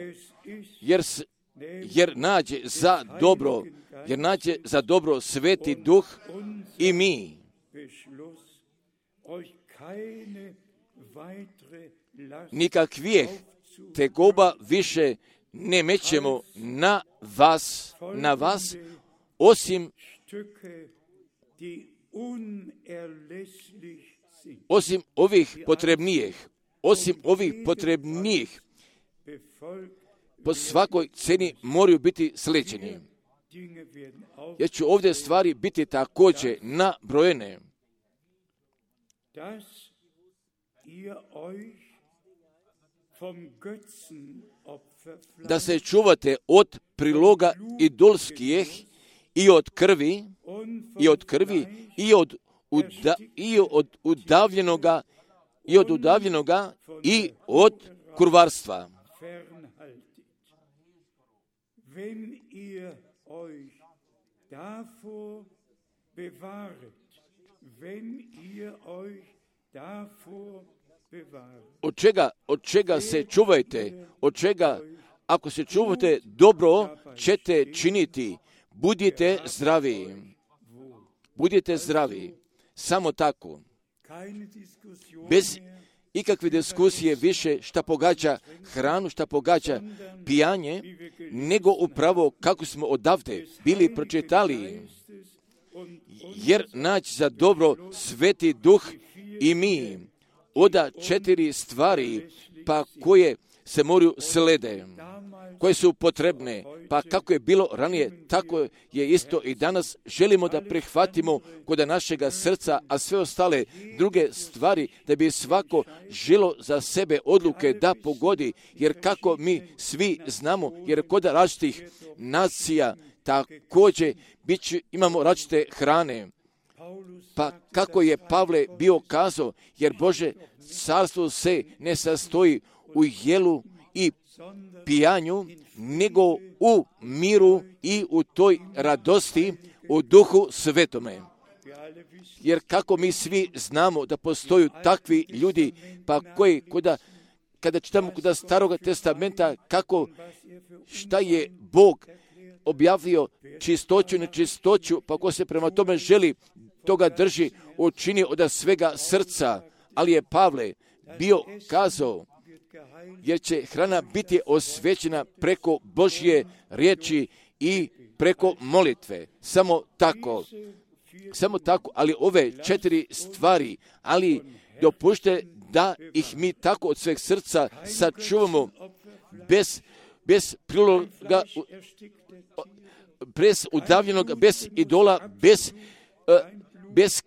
jer nađe za dobro Sveti Duh i mi. Nikakvih tegoba više ne mećemo na vas, osim ovih potrebnijih, po svakoj ceni moraju biti sljeđeni. Jer će ovdje stvari biti također nabrojene. Da se čuvate od priloga idolskih i od krvi i od udavljenoga i od kurvarstva. Od čega se čuvajte, ako se čuvate dobro ćete činiti, budite zdravi, samo tako, bez ikakve diskusije više šta pogađa hranu, šta pogađa pijanje, nego upravo kako smo odavde bili pročitali, jer naći za dobro Sveti Duh i mi, oda 4 stvari, pa koje se moraju slede, koje su potrebne, pa kako je bilo ranije, tako je isto i danas. Želimo da prihvatimo kod našega srca, a sve ostale druge stvari, da bi svako želo za sebe odluke da pogodi, jer kako mi svi znamo, jer kod različitih nacija također imamo različite hrane. Pa kako je Pavle bio kazao, jer Bože carstvo se ne sastoji u jelu i pijanju, nego u miru i u toj radosti u Duhu Svetome. Jer kako mi svi znamo da postoju takvi ljudi, pa koji kada čitamo kod Staroga testamenta šta je Bog objavio čistoću, nečistoću, pa ko se prema tome želi, toga drži, učini od svega srca. Ali je Pavle bio kazao, jer će hrana biti osvećena preko Božje riječi i preko molitve. Samo tako, ali ove 4 stvari, ali dopušte da ih mi tako od sveg srca sačuvamo bez priloga, bez udavljenog, bez idola, bez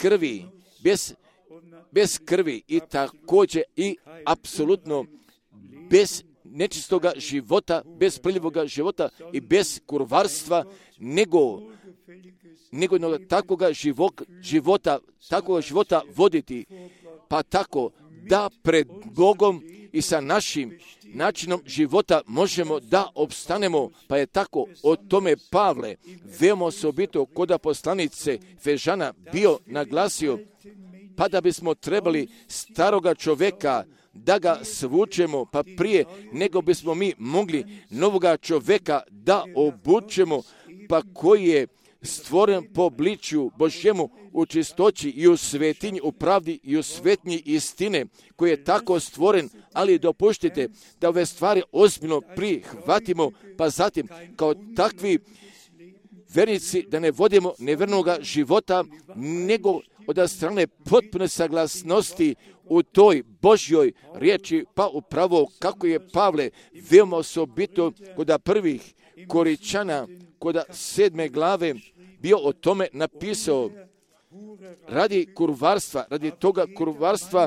krvi i također i apsolutno bez nečistoga života, bez prljivoga života i bez kurvarstva, nego takvoga života voditi, pa tako da pred Bogom i sa našim načinom života možemo da opstanemo, pa je tako o tome Pavle veoma osobito kod poslanice Efežana bio naglasio, pa da bismo trebali staroga čovjeka da ga svučemo, pa prije nego bismo mi mogli novoga čovjeka da obučemo, pa koji je stvoren po obličju Božjemu u čistoći i u svetinji, u pravdi i u svetnji istine, koji je tako stvoren, ali dopuštite da ove stvari ozbiljno prihvatimo, pa zatim kao takvi vernici da ne vodimo nevernoga života, nego od strane potpune saglasnosti u toj Božjoj riječi, pa upravo kako je Pavle veoma osobito kod prvih Koričana, kod 7. glave, bio o tome napisao, radi toga kurvarstva,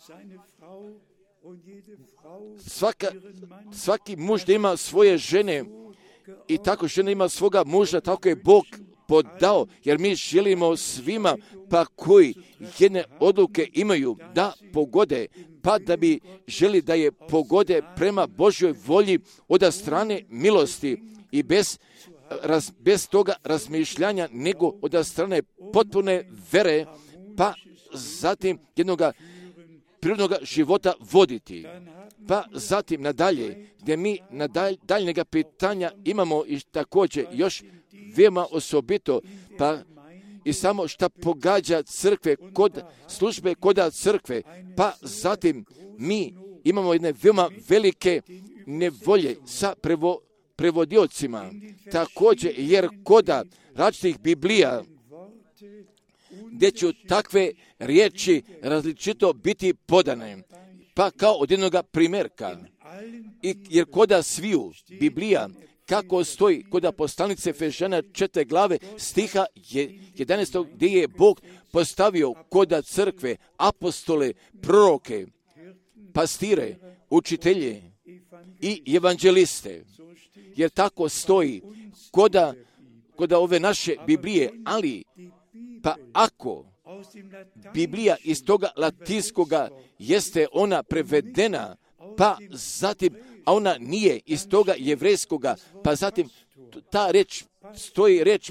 svaki muž da ima svoje žene i tako žena ima svoga muža, tako je Bog podao, jer mi želimo svima, pa koji jedne odluke imaju da pogode, pa da bi želi da je pogode prema Božjoj volji od strane milosti i bez toga razmišljanja, nego od strane potpune vere, pa zatim jednoga prirodnog života voditi. Pa zatim nadalje, gdje mi na daljnjega pitanja imamo i također još veoma osobito, pa i samo šta pogađa crkve kod službe koda crkve, pa zatim mi imamo jedne veoma velike nevolje sa prevodiocima, također jer koda različitih Biblija, gdje će takve riječi različito biti podane, pa kao od jednoga primjerka, jer koda sviju Biblija, kako stoji kod poslanice Efežana 4. glave stiha 11. gdje je Bog postavio kod crkve apostole, proroke, pastire, učitelje i evanđeliste. Jer tako stoji kod ove naše Biblije, ali pa ako Biblija iz toga latinskoga jeste ona prevedena, pa zatim, a ona nije iz toga jevrejskoga, pa zatim ta reč, stoji reč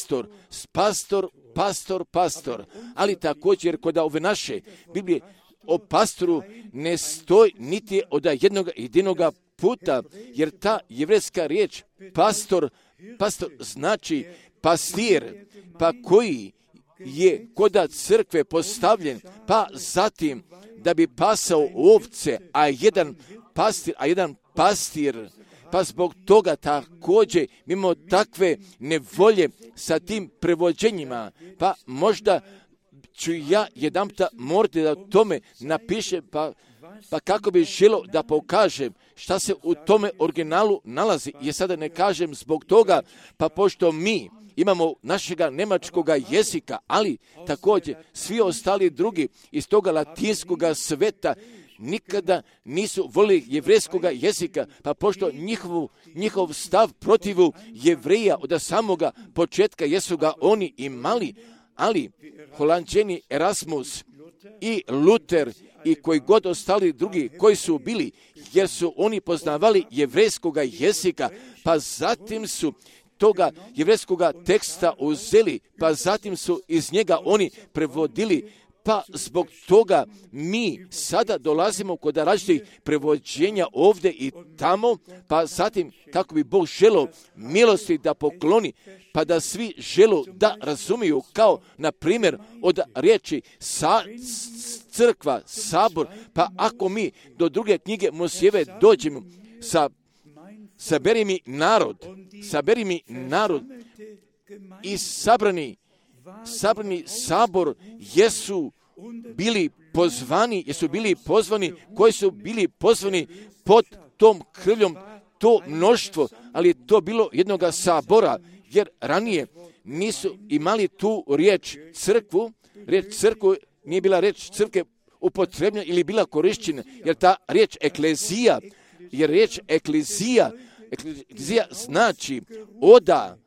pastor, ali također kod ove naše Biblije o pastoru ne stoji niti od jednog jedinoga puta, jer ta jevrejska riječ pastor znači pastir, pa koji je kod crkve postavljen, pa zatim da bi pasao ovce, a jedan pastir, pa zbog toga također imamo takve nevolje sa tim prevođenjima, pa možda ću ja jedanputa morati da tome napišem, pa kako bi želio da pokažem šta se u tome originalu nalazi, jer sada ne kažem zbog toga, pa pošto mi imamo našega njemačkoga jezika, ali također svi ostali drugi iz toga latinskoga sveta nikada nisu volili jevrejskoga jezika, pa pošto njihov stav protivu Jevreja od samoga početka jesu ga oni imali, ali Holanđeni Erasmus i Luter i koji god ostali drugi koji su bili, jer su oni poznavali jevrejskoga jezika, pa zatim su toga jevrejskog teksta uzeli, pa zatim su iz njega oni prevodili, pa zbog toga mi sada dolazimo kod različitih prevođenja ovdje i tamo, pa zatim kako bi Bog želio milosti da pokloni, pa da svi žele da razumiju, kao na primjer od riječi crkva, sabor, pa ako mi do druge knjige Mojsijeve dođemo saberi mi narod i sabrani sabor jesu bili pozvani, koji su bili pozvani pod tom krvljom, to mnoštvo, ali je to bilo jednoga sabora, jer ranije nisu imali tu riječ crkvu nije bila riječ crkve upotrebljena ili bila korišćena, jer ta riječ eklezija znači oda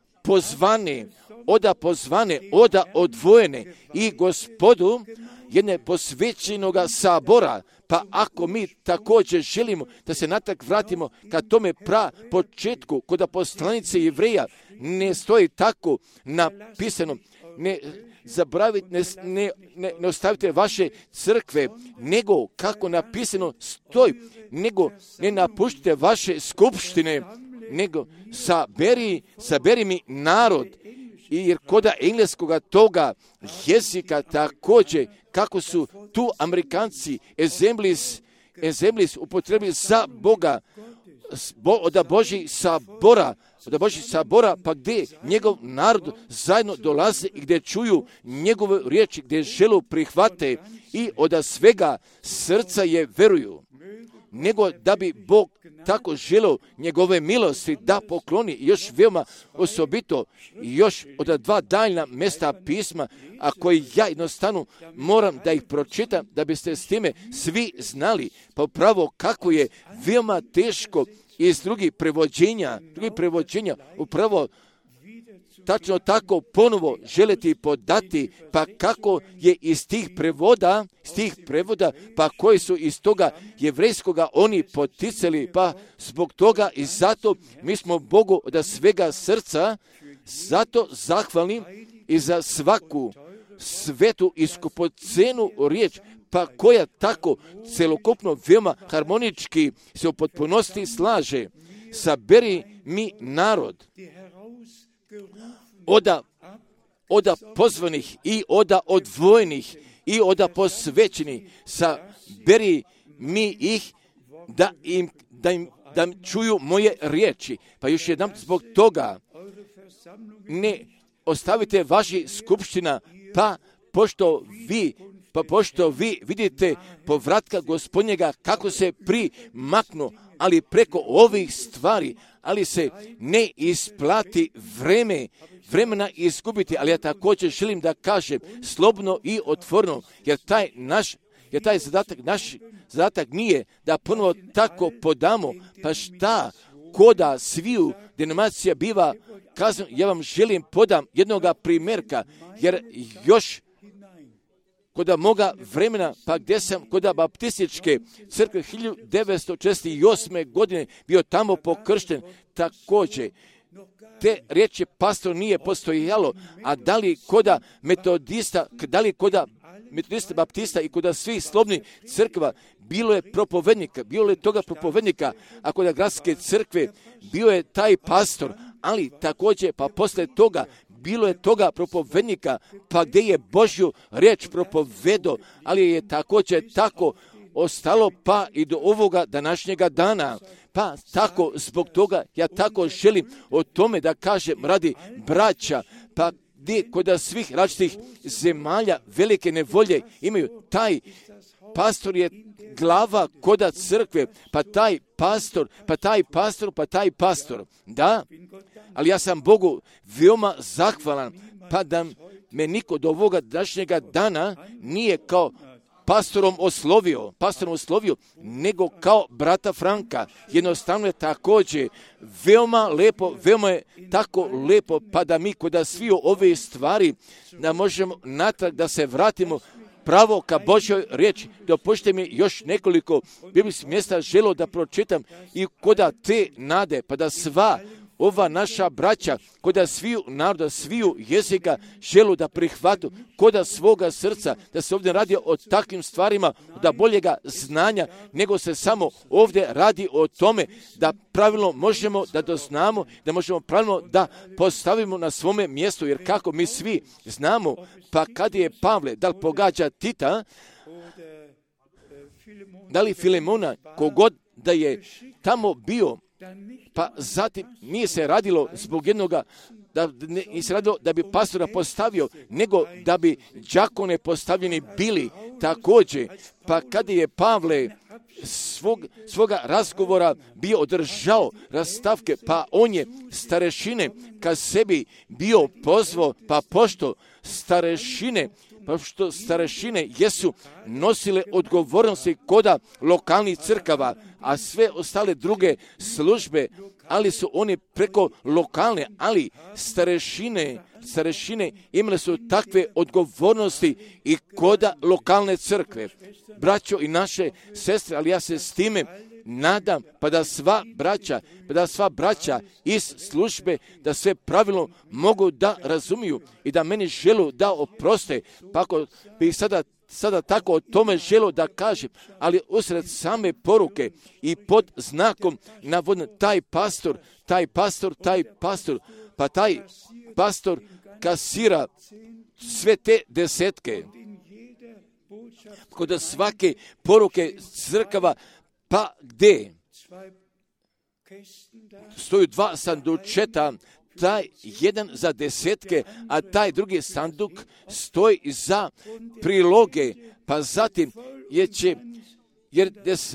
odvojene i Gospodu jedne posvećenoga sabora. Pa ako mi također želimo da se natrag vratimo ka tome početku, kod poslanice Jevreja ne stoji tako napisano, ne zaboravite, ne ostavite vaše crkve, nego kako napisano stoji, nego ne napuštite vaše skupštine, nego saberi mi narod. Jer koda engleskoga toga jezika također, kako su tu Amerikanci Assemblis upotrebili za Boga, od Božih sabora, pa gdje njegov narod zajedno dolaze i gdje čuju njegove riječi, gdje želu prihvate i od svega srca je veruju. Nego da bi Bog tako želio njegove milosti da pokloni još veoma osobito još od 2 daljna mjesta pisma, a koji ja jednostavno moram da ih pročitam da biste s time svi znali, pa upravo kako je veoma teško iz drugih prevođenja upravo tačno tako ponovo želiti podati, pa kako je iz tih prevoda, pa koji su iz toga jevrejskoga oni poticali, pa zbog toga i zato mi smo Bogu od svega srca zato zahvalni i za svaku svetu i skupocenu riječ, pa koja tako celokupno veoma harmonički se u potpunosti slaže. Saberi mi narod oda pozvanih i oda odvojenih i oda posvećenih, saberi mi ih da čuju moje riječi. Pa još jedan zbog toga ne ostavite vaši skupština, pa pošto vi vidite povratka Gospodnjega kako se primaknu, ali preko ovih stvari, ali se ne isplati vremena izgubiti, ali ja također želim da kažem slobodno i otvoreno, jer taj naš zadatak nije da ponovo tako podamo, pa šta koda sviju denominacija biva kazano, ja vam želim podam jednoga primjerka, jer još kod moga vremena, pa gdje sam kod baptističke crkve 1948. godine bio tamo pokršten, također te riječi pastor nije postojalo, a da li koda metodista, baptista i koda svih slobodnih crkva bilo je toga propovednika, a kod gradske crkve bio je taj pastor, ali također pa posle toga bilo je toga propovednika, pa gdje je Božju riječ propovedo, ali je također tako ostalo pa i do ovoga današnjega dana. Pa tako, zbog toga ja tako želim o tome da kažem radi braća, pa gdje kod svih različitih zemalja velike nevolje imaju, taj pastor je glava koda crkve, pa taj pastor. Da, ali ja sam Bogu veoma zahvalan, pa da me niko do ovoga današnjega dana nije kao pastorom oslovio, nego kao brata Franka. Jednostavno je također veoma je tako lepo, pa da mi kod svi ove stvari da možemo natrag da se vratimo pravo ka Božjoj riječi. Dopustite mi još nekoliko biblijskih mjesta želo da pročitam i koda te nade, pa da sva ova naša braća, koda sviju naroda, sviju jezika želu da prihvatu, koda svoga srca, da se ovdje radi o takvim stvarima, da boljega znanja, nego se samo ovdje radi o tome da pravilno možemo da doznamo, da možemo pravilno da postavimo na svome mjestu, jer kako mi svi znamo, pa kad je Pavle, da li pogađa Tita, da li Filemona, kogod da je tamo bio, pa zatim nije se radilo zbog jednoga, nije se radilo da bi pastora postavio, nego da bi đakone postavljeni bili također. Pa kada je Pavle svoga razgovora bio održao rastavke, pa on je starešine ka sebi bio pozvao, pa pošto starešine jesu nosile odgovornosti koda lokalnih crkava, a sve ostale druge službe, ali su oni preko lokalne, ali starešine imale su takve odgovornosti i koda lokalne crkve. Braćo i naše sestre, ali ja se s time nadam, pa da sva braća iz službe, da sve pravilno mogu da razumiju i da meni želu da oproste, pa ako bih sada tako o tome želo da kažem, ali usred same poruke i pod znakom navodno taj pastor, pa taj pastor kasira sve te desetke. Kod svake poruke crkava, pa gdje stoju 2 sandučeta, taj jedan za desetke, a taj drugi sanduk stoji za priloge, pa zatim jer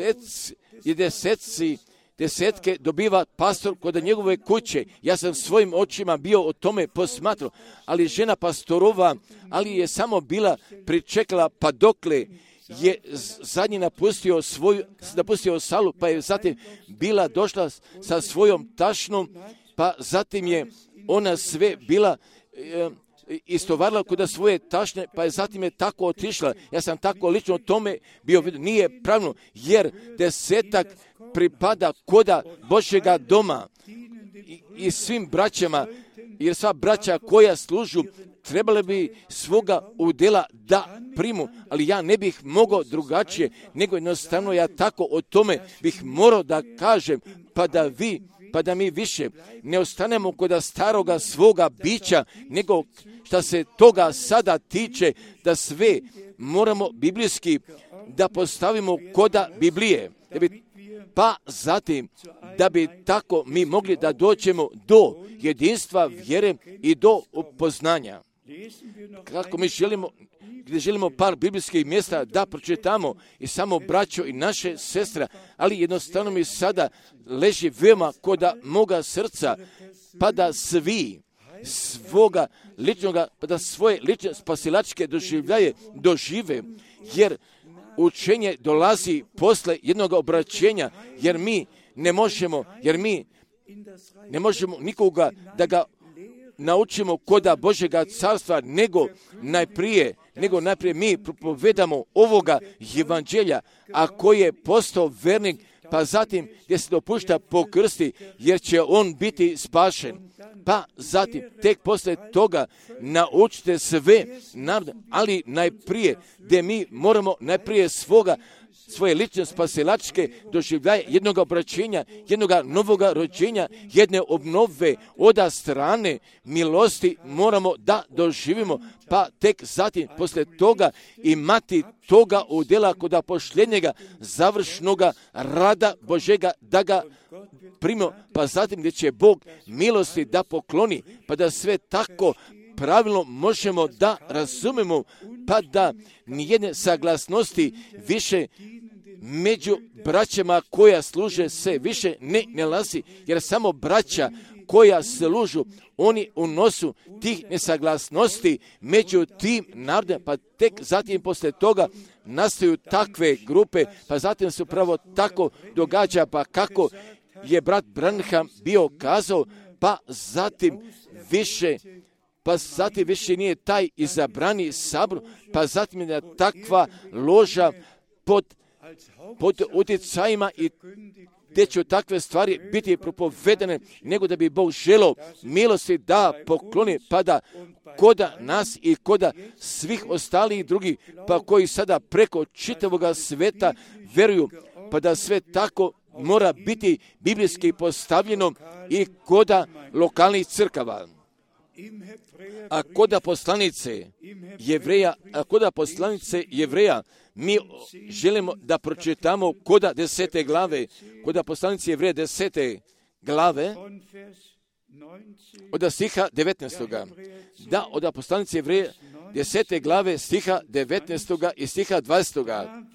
desetke dobiva pastor kod njegove kuće. Ja sam svojim očima bio o tome posmatrao, ali žena pastorova, ali je samo bila pričekala, pa dokle je zadnji napustio salu, pa je zatim bila došla sa svojom tašnom, pa zatim je ona sve bila istovarila kod svoje tašne, pa je zatim je tako otišla. Ja sam tako lično o tome bio vidio. Nije pravno, jer desetak pripada koda Božjega doma i svim braćama, jer sva braća koja služu trebali bi svoga udjela da primu, ali ja ne bih mogao drugačije, nego jednostavno ja tako o tome bih morao da kažem, pa da mi više ne ostanemo kod staroga svoga bića, nego što se toga sada tiče, da sve moramo biblijski da postavimo koda Biblije. Pa zatim, da bi tako mi mogli da dođemo do jedinstva vjere i do poznanja. Kako mi gdje želimo par biblijskih mjesta da pročitamo i samo braćo i naše sestre, ali jednostavno mi sada leži veoma koda moga srca, pa da svi svoga ličnoga, pa da svoje lične spasilačke doživljaje dožive, jer učenje dolazi posle jednog obraćenja, jer mi ne možemo nikoga da ga naučimo koda Božjega carstva, nego najprije mi propovedamo ovoga evanđelja, a koji je postao vernik, pa zatim gdje se dopušta pokrsti, jer će on biti spašen. Pa zatim, tek poslije toga naučite sve narode, ali najprije, gdje mi moramo najprije svoje lične spasilačke doživljaje jednog obraćenja, jednog novoga rođenja, jedne obnove od strane milosti moramo da doživimo, pa tek zatim poslije toga imati toga udjela kod pošljenjega završnoga rada Božega da ga primimo, pa zatim gdje će Bog milosti da pokloni, pa da sve tako pravilno možemo da razumemo, pa da nijedne saglasnosti više među braćama koja služe se više ne nalazi, jer samo braća koja služu, oni unosu tih nesaglasnosti među tim narodom, pa tek zatim poslije toga nastaju takve grupe, pa zatim se upravo tako događa, pa kako je brat Branham bio kazao, pa zatim više nije taj izabrani sabor, pa zatim je takva loža pod utjecajima gdje će takve stvari biti propovedene, nego da bi Bog želio milosti da pokloni, pa da koda nas i koda svih ostalih drugih, pa koji sada preko čitavoga sveta veruju, pa da sve tako mora biti biblijski postavljeno i koda lokalnih crkava. A koda poslanice Jevreja, mi želimo da pročitamo koda 10. glave, koda poslanice Jevreja 10. glave, od stiha 19. Da, od poslanice Jevreja 10. glave, stiha 19. i stiha 20.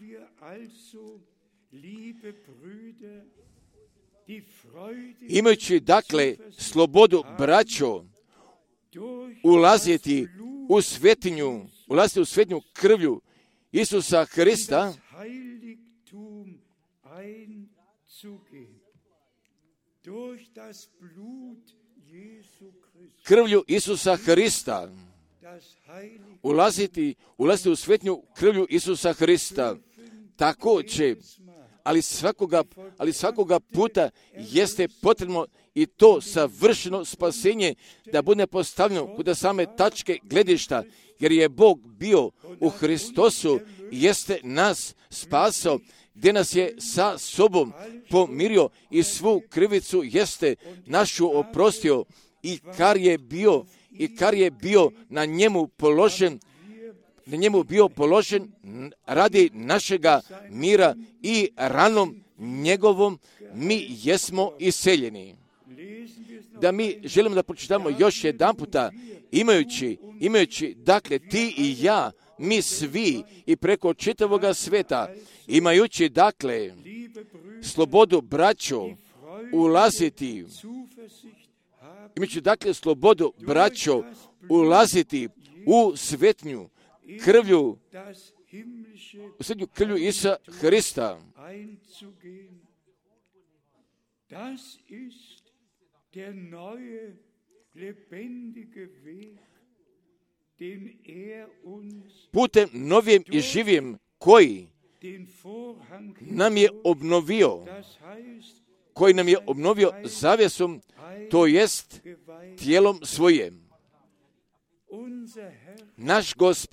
Imajući dakle slobodu, braćo, ulaziti u svetinju krvlju Isusa Hrista, krvlju Isusa Hrista, ulaziti u svetinju krvlju Isusa Hrista. Također, ali svakoga puta jeste potrebno i to savršeno spasenje da bude postavljeno kod same tačke gledišta, jer je Bog bio u Hristosu i jeste nas spasao, gdje nas je sa sobom pomirio i svu krivicu jeste našu oprostio i kar je bio na njemu položen radi našega mira i ranom njegovom mi jesmo iseljeni. Da mi želimo da pročitamo još jedan puta, imajući dakle ti i ja, mi svi i preko čitavoga sveta, imajući dakle slobodu, braćo, ulaziti u svetinju krvlju Isusa Hrista. Putem novim i živim koji nam je obnovio zavjesom, to jest tijelom svojim. Naš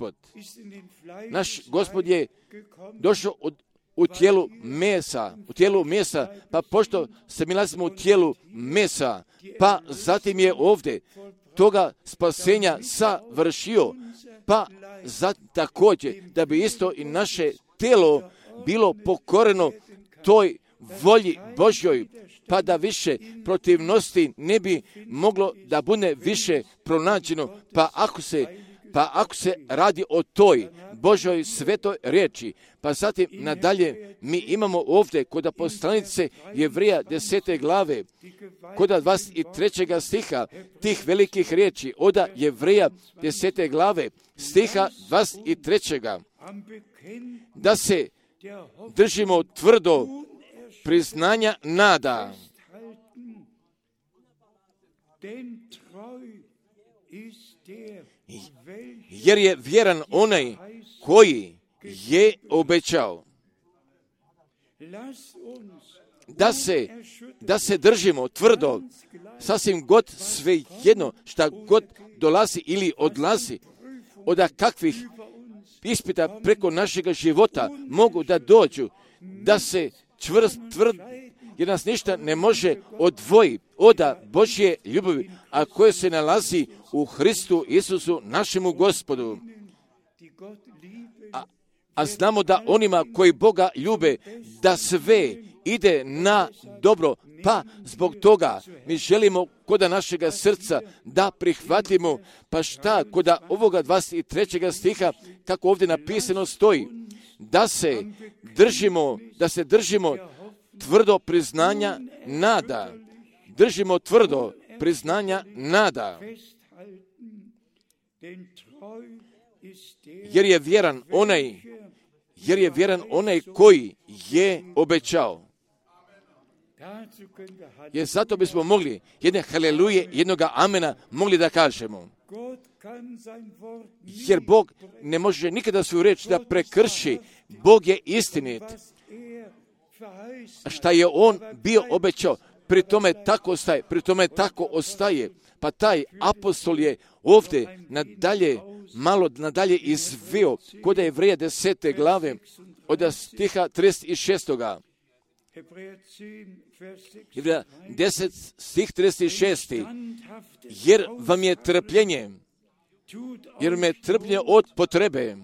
Gospod je došao u tijelu mesa, pa pošto se mi nalazimo u tijelu mesa, pa zatim je ovdje toga spasenja savršio, pa također da bi isto i naše tijelo bilo pokoreno toj volji Božjoj, pa da više protivnosti ne bi moglo da bude više pronađeno, pa ako se radi o toj Božjoj svetoj riječi, pa zatim nadalje mi imamo ovdje kod poslanice Jevreja 10. glave, kod 23. stiha tih velikih riječi, od Jevreja 10. glave, stiha 23. da se držimo tvrdo priznanja nada. Jer je vjeran onaj koji je obećao. Da se držimo tvrdo, sasvim god svejedno šta god dolazi ili odlazi, od kakvih ispita preko našega života mogu da dođu, da se tvrd, jer nas ništa ne može odvojiti od Božje ljubavi, a koje se nalazi u Hristu Isusu, našemu Gospodu. A znamo da onima koji Boga ljube, da sve ide na dobro, pa zbog toga mi želimo kod našega srca da prihvatimo, pa šta kod ovoga 23. stiha, kako ovdje napisano stoji, da se držimo tvrdo priznanja nada. Držimo tvrdo priznanja nada. Jer je vjeran onaj koji je obećao. Jer zato bismo mogli jedne haleluje, jednoga amena mogli da kažemo. Jer Bog ne može nikada svoju reč da prekrši. Bog je istinit. šta je on bio obećao, pri tome tako ostaje. Pa taj apostol je ovdje nadalje izveo kod Jevreja 10. glave od stiha 36. Jevreja 10 stih 36. Jer vam je trpljenje od potrebe,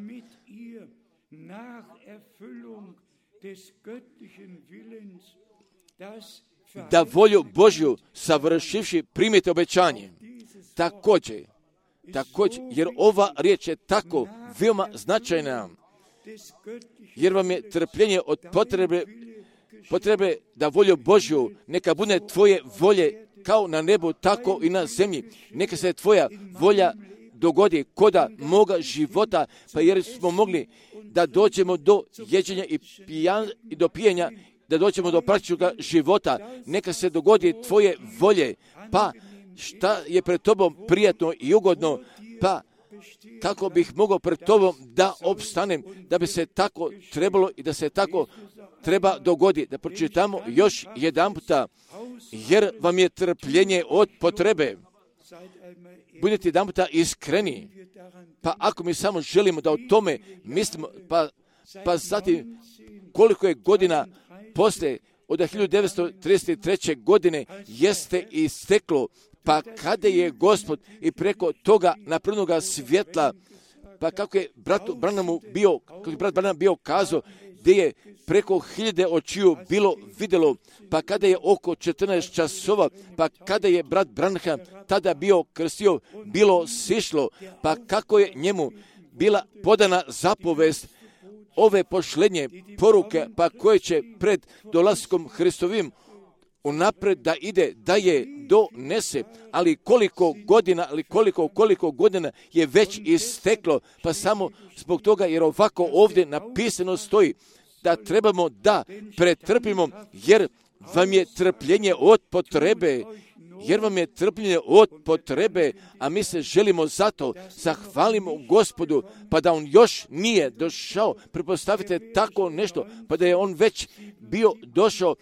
da volju Božju savršivši primite obećanje. Također, jer ova riječ je tako veoma značajna, jer vam je trpljenje od potrebe da volju Božju, neka bude tvoje volje kao na nebu, tako i na zemlji. Neka se tvoja volja dogodi koda moga života, pa jer smo mogli da dođemo do jeđenja i do pijenja, da dođemo do praktičnog života. Neka se dogodi tvoje volje, pa šta je pred tobom prijatno i ugodno, pa kako bih mogao pred tobom da opstanem, da bi se tako trebalo i da se tako treba dogoditi. Da pročitamo još jedan puta, jer vam je trpljenje od potrebe. Budite jedan puta iskreni, pa ako mi samo želimo da o tome mislimo, pa zatim koliko je godina poslije, od 1933. godine je isteklo, pa kada je Gospod i preko toga napravljenoga svjetla, pa kako je brat Branham bio kazao, gdje je preko 1000 očiju bilo vidjelo, pa kada je oko 14 časova, pa kada je brat Branham tada bio krstio, bilo sišlo, pa kako je njemu bila podana zapovest ove pošlednje poruke, pa koje će pred dolaskom Hristovim unapred da ide, da je donese, ali koliko godina je već isteklo, pa samo zbog toga, jer ovako ovdje napisano stoji da trebamo da pretrpimo, jer vam je trpljenje od potrebe, a mi se želimo zato zahvalimo Gospodu, pa da on još nije došao. Pretpostavite tako nešto, pa da je on već bio došao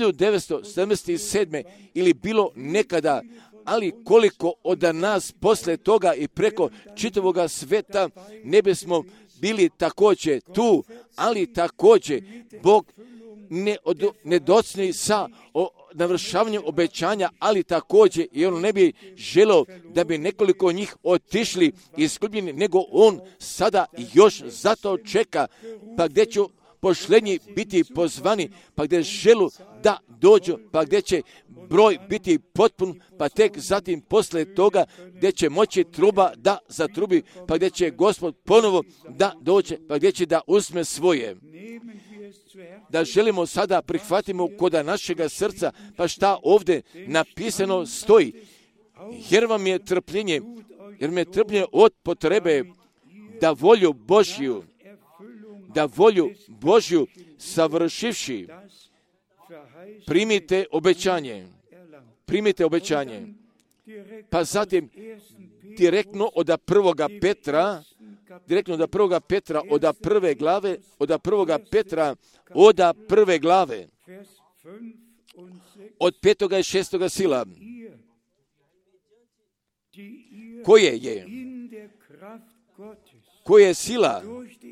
1977. ili bilo nekada, ali koliko od nas posle toga i preko čitavoga sveta ne bismo bili također tu, ali također Bog ne docni sa navršavanjem obećanja, ali također i on ne bi želeo da bi nekoliko njih otišli izgubljeni, nego on sada još zato čeka, pa gdje će pošlednji biti pozvani, pa gdje želu da dođu, pa gdje će broj biti potpun, pa tek zatim posle toga gdje će moći truba da zatrubi, pa gdje će Gospod ponovo da dođe, pa gdje će da uzme svoje. Da želimo sada prihvatimo koda našega srca, pa šta ovdje napisano stoji, jer vam je trpljenje od potrebe da volju Božju savršivši primite obećanje. Pa zatim direktno od 1. Petra, od 1. glave, od 5. i 6. sila, koje je sila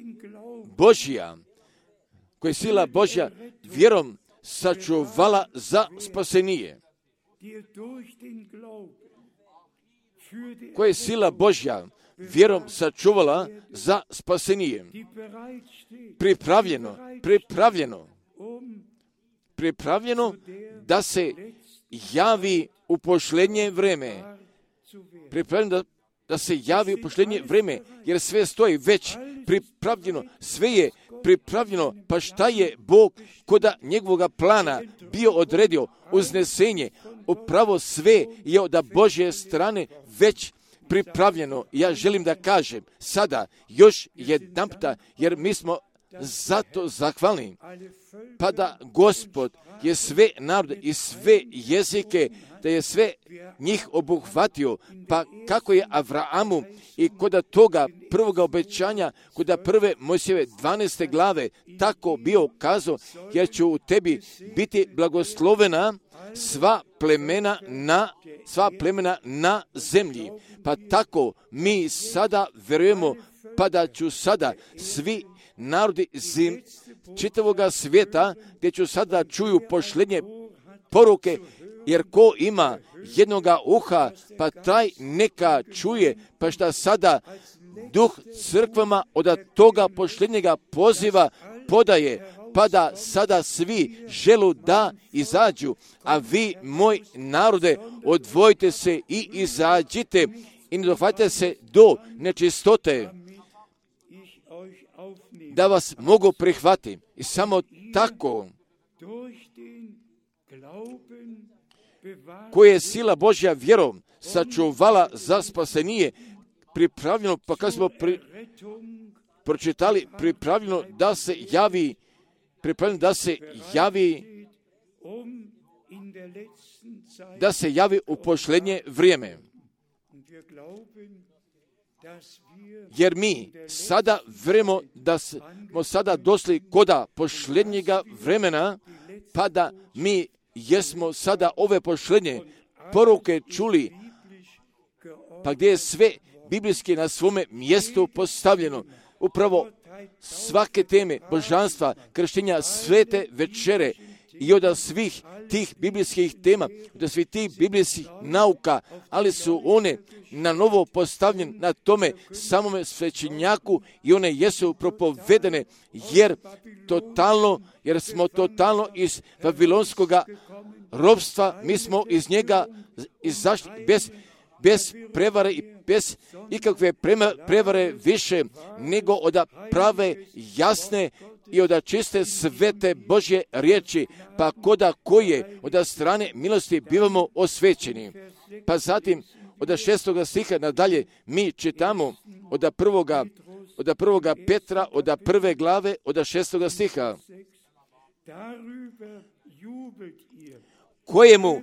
Božja vjerom sačuvala za spasenije. Koje je sila Božja vjerom sačuvala za spasenije. Pripravljeno da se javi u posljednje vreme. Da se javi u posljednje vreme, jer sve stoji već pripravljeno, sve je pripravljeno, pa šta je Bog koda njegovoga plana bio odredio uznesenje, upravo sve je od Božje strane već pripravljeno. Ja želim da kažem sada još jedanputa, jer mi smo zato zahvalni, pa da Gospod je sve narode i sve jezike da je sve njih obuhvatio, pa kako je Avraamu i kod toga prvoga obećanja, kod prve Mojsijeve 12. glave, tako bio kazao, jer će u tebi biti blagoslovena sva plemena na zemlji. Pa tako mi sada verujemo, pa da ću sada svi narodi čitavoga svijeta, gdje ću sada čuju posljednje poruke, jer ko ima jednoga uha, pa taj neka čuje, pa šta sada duh crkvama od toga posljednjega poziva podaje, pa da sada svi želu da izađu, a vi, moj narode, odvojite se i izađite i ne dohvatite se do nečistote, da vas mogu prihvatiti. I samo tako, koje je sila Božja vjerom sačuvala za spasenije, pripravljeno, pa kad smo pročitali, pripravljeno da se javi u posljednje vrijeme. Jer mi sada vremo da smo sada došli koda posljednjega vremena, pa da mi jesmo sada ove posljednje poruke čuli, pa gdje je sve biblijski na svome mjestu postavljeno. Upravo svake teme božanstva, krštenja, svete večere i od svih tih biblijskih tema, od svih tih biblijskih nauka, ali su one na novo postavljene na tome samome svećenjaku i one jesu propovedene, jer smo totalno iz Vavilonskog ropstva, mi smo iz njega izašli bez prevare i bez ikakve prevare više nego od prave, jasne i od čiste svete Božje riječi, pa koda koje od strane milosti bivamo osvećeni. Pa zatim od 6. stiha nadalje mi čitamo od prvoga Petra, od 1. glave, od 6. stiha. Kojemu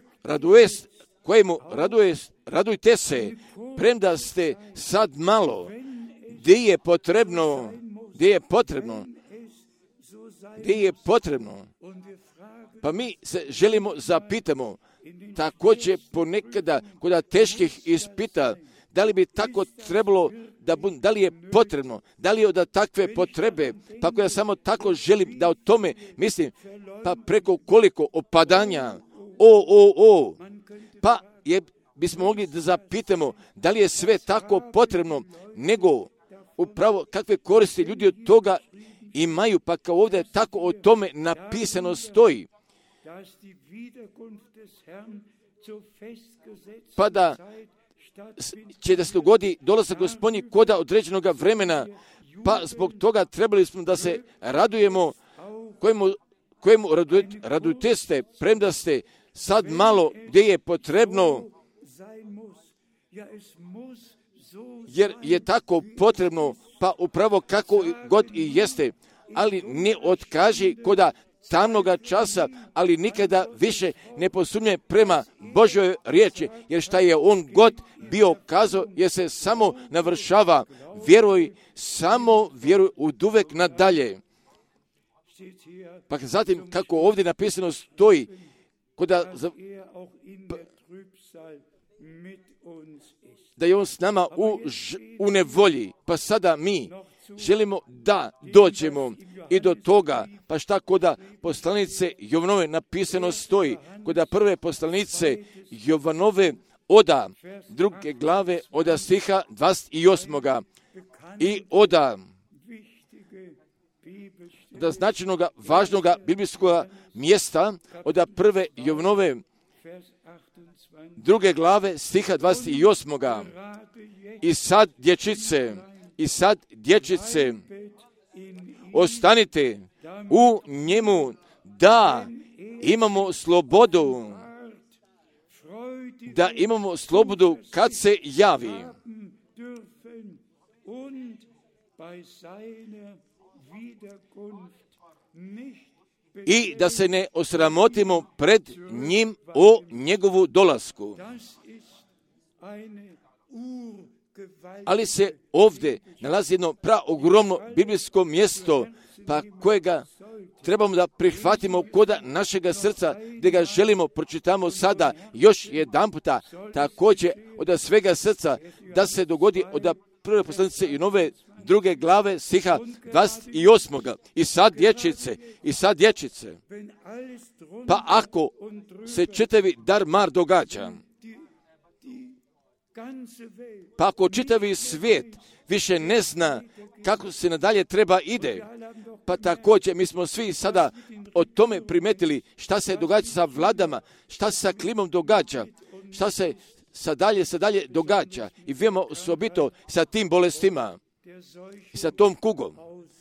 radujte se, premda ste sad malo, gdje je potrebno. Pa mi se želimo zapitamo, također ponekada kod teških ispita, da li bi tako trebalo, da li je potrebno, da li je od takve potrebe, pa ako ja samo tako želim da o tome mislim, pa preko koliko opadanja, pa bismo mogli da zapitamo da li je sve tako potrebno, nego upravo kakve koristi ljudi od toga imaju, pa kao ovdje tako o tome napisano stoji. Pa da će da se dogodi dolazak Gospodnji koda određenog vremena, pa zbog toga trebali smo da se radujemo, kojemu radujte ste, premda ste sad malo gdje je potrebno, jer je tako potrebno, pa upravo kako god i jeste, ali ne otkaži koda tamnoga časa, ali nikada više ne posumnje prema Božjoj riječi, jer šta je on god bio kazao, jer se samo navršava. Samo vjeruj uduvek nadalje. Pa zatim, kako ovdje napisano stoji, da je on s nama u nevolji, pa sada mi želimo da dođemo i do toga, pa šta koda poslanice Jovanove napisano stoji, koda prve poslanice Jovanove oda 2. glave oda stiha 28. i oda značajnog važnog biblijskog mjesta oda prve Jovanove 2. glave stiha 28. I sad dječice, ostanite u njemu da imamo slobodu kad se javi. i da se ne osramotimo pred njim o njegovu dolasku. Ali se ovdje nalazi jedno praogromno biblijsko mjesto, pa kojega trebamo da prihvatimo koda našega srca, gdje ga želimo, pročitamo sada još jedan puta, također od svega srca, da se dogodi od prve poslanice i nove 2. glave stiha 28. I sad dječice. Pa ako se čitavi dar događa, pa ako čitavi svijet više ne zna kako se nadalje treba ide, pa također mi smo svi sada o tome primetili šta se događa sa vladama, šta se sa klimom događa, šta se sadalje događa i vidimo osobito sa tim bolestima i sa tom kugom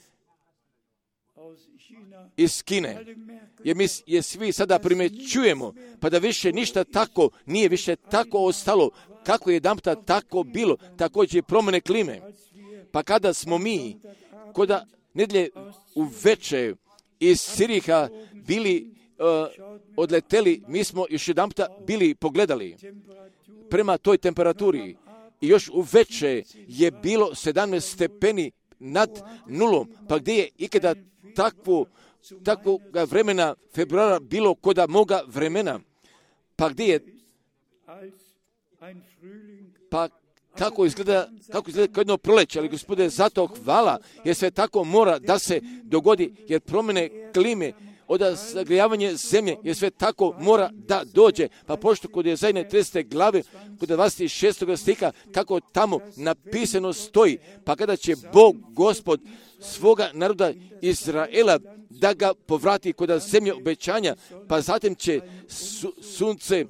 iz Kine. Jer svi sada primjećujemo, pa da više ništa tako nije više tako ostalo, kako je jedanputa tako bilo, također i promjene klime. Pa kada smo mi, koda nedjelje u veče iz Siriha bili odleteli, mi smo još jedanputa bili pogledali prema toj temperaturi i još u veče je bilo 17 stepeni nad nulom, pa gdje je ikada takvog vremena februara bilo koda moga vremena, pa gdje je, pa kako izgleda kao jedno proleće, ali Gospode, zato hvala, jer sve tako mora da se dogodi, jer promjene klime, od zagrijavanje zemlje, jer sve tako mora da dođe. Pa pošto kod Jesaje 30. glave, kod 26. stiha, kako tamo napisano stoji, pa kada će Bog, Gospod, svoga naroda Izraela, da ga povrati kod zemlje obećanja, pa zatim će sunce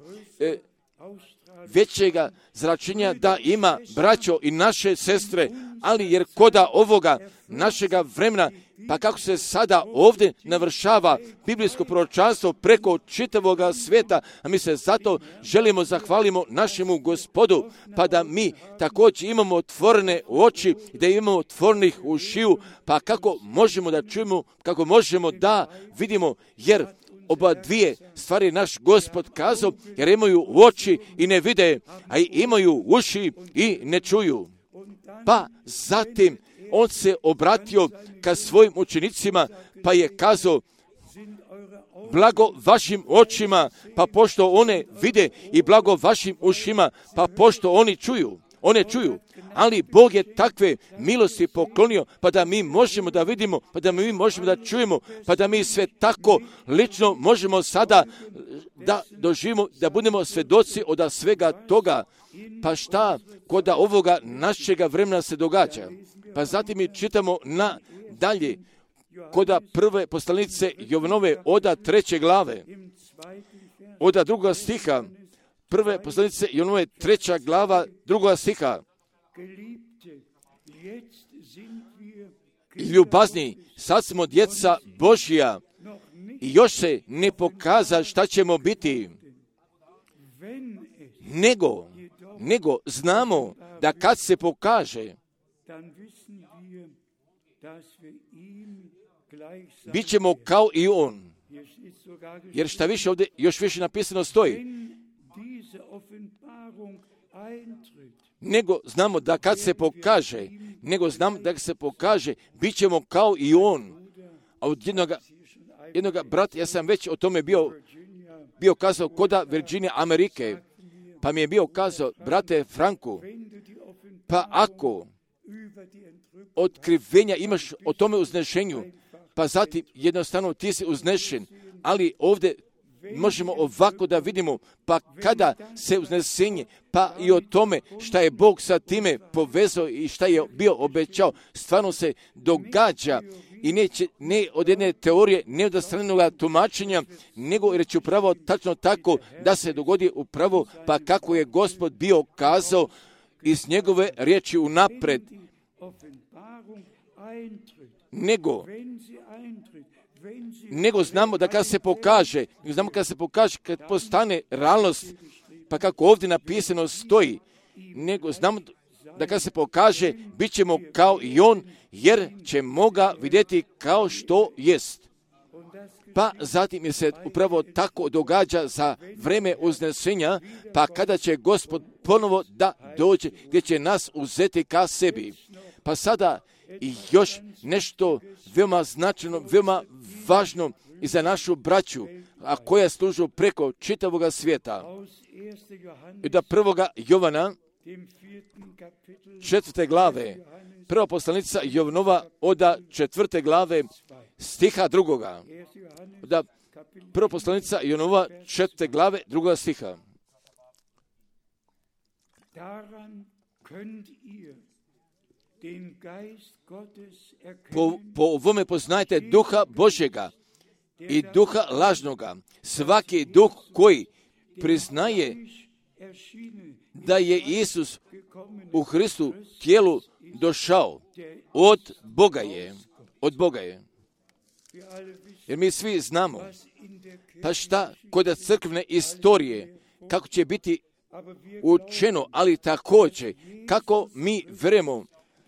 većega zračenja da ima, braćo i naše sestre, ali jer koda ovoga našega vremena, pa kako se sada ovdje navršava biblijsko proročanstvo preko čitavoga svijeta, a mi se zato želimo zahvalimo našemu Gospodu, pa da mi također imamo otvorene oči i da imamo otvorenih ušiju, pa kako možemo da čujemo, kako možemo da vidimo, jer oba dvije stvari naš Gospod kazao, jer imaju oči i ne vide, a imaju uši i ne čuju. Pa zatim on se obratio ka svojim učenicima, pa je kazao, blago vašim očima, pa pošto one vide, i blago vašim ušima, pa pošto oni čuju. One čuju, ali Bog je takve milosti poklonio, pa da mi možemo da vidimo, pa da mi možemo da čujemo, pa da mi sve tako lično možemo sada da doživimo, da budemo svedoci od svega toga. Pa šta koda ovoga našega vremena se događa? Pa zatim mi čitamo na dalje, koda prve poslanice Jovanove oda 3. glave, oda 2. stiha, prve poslanice Jovanove 3. glava 2. stiha. Ljubazni, sad smo djeca Božja i još se ne pokaza šta ćemo biti, nego znamo da kad se pokaže, bit ćemo kao i on. Jer šta više ovdje još više napisano stoji. Nego znamo da kad se pokaže, bit ćemo kao i on. A od jednoga brata, ja sam već o tome bio kazao koda Virginije Amerike, pa mi je bio kazao, brate Franku, pa ako otkrivenja imaš o tome uznešenju, pa zatim jednostavno ti si uznešen, ali ovdje možemo ovako da vidimo, pa kada se uznesenje, pa i o tome šta je Bog sa time povezao i šta je bio obećao, stvarno se događa i ne od jedne teorije, ne od stranog tumačenja, nego reći upravo tačno tako da se dogodi upravo, pa kako je Gospod bio kazao iz njegove riječi unapred. Nego znamo da kad se pokaže, kad postane realnost, pa kako ovdje napisano stoji, nego znamo da kad se pokaže, bit ćemo kao i on, jer ćemo ga vidjeti kao što jest. Pa zatim je se upravo tako događa za vreme uznesenja, pa kada će Gospod ponovo da dođe, gdje će nas uzeti ka sebi. Pa sada i još nešto veoma značajno, veoma važno i za našu braću, a koja služu preko čitavoga svijeta. I da 1. Jovana, 4. glave, prva poslanica Jovanova od 4. glave, stiha 2. Da prva poslanica Jovanova 4. glave 2. stiha. Po ovome poznajte duha Božjega i duha lažnoga. Svaki duh koji priznaje da je Isus u Hristu tijelu došao, od Boga je. Od Boga je. Jer mi svi znamo, pa šta kod crkvene istorije, kako će biti učeno, ali također, kako mi vjerujemo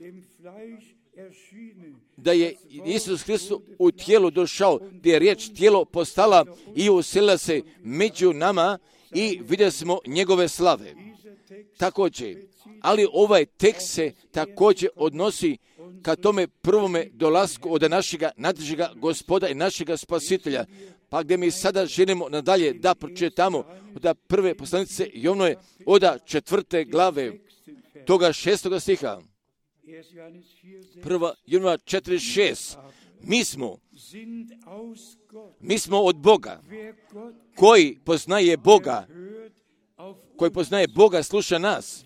da je Isus Hristos u tijelu došao, gdje je riječ tijelo postala i uselila se među nama i vidjeli smo njegove slave. Također, ali ovaj tekst se također odnosi ka tome prvome dolasku od našega nadrežega Gospoda i našega Spasitelja. Pa gdje mi sada želimo nadalje da pročitamo od prve poslanice Jovnove od 4. glave toga 6. stiha. 1. Jovnova 4.6. Mi smo od Boga. Koji poznaje Boga, sluša nas.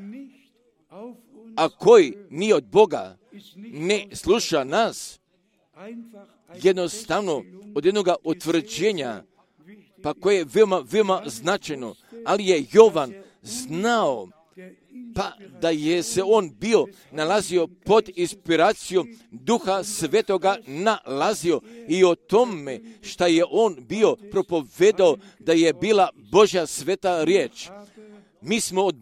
A koji nije od Boga, ne sluša nas. Jednostavno, od jednog utvrđenja, pa koje je veoma značajno, ali je Jovan znao, pa da je se on bio nalazio pod inspiracijom Duha Svetoga nalazio i o tome šta je on bio propovedao da je bila Božja sveta riječ. Mi smo od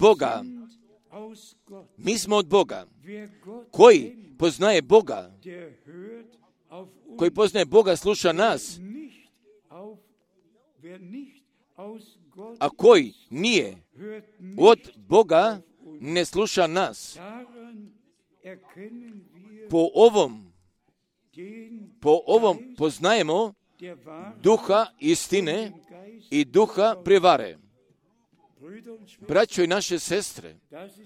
Boga. Koji poznaje Boga, sluša nas. A koji nije od Boga, ne sluša nas. Po ovom poznajemo duha istine i duha prevare. Braćo i naše sestre,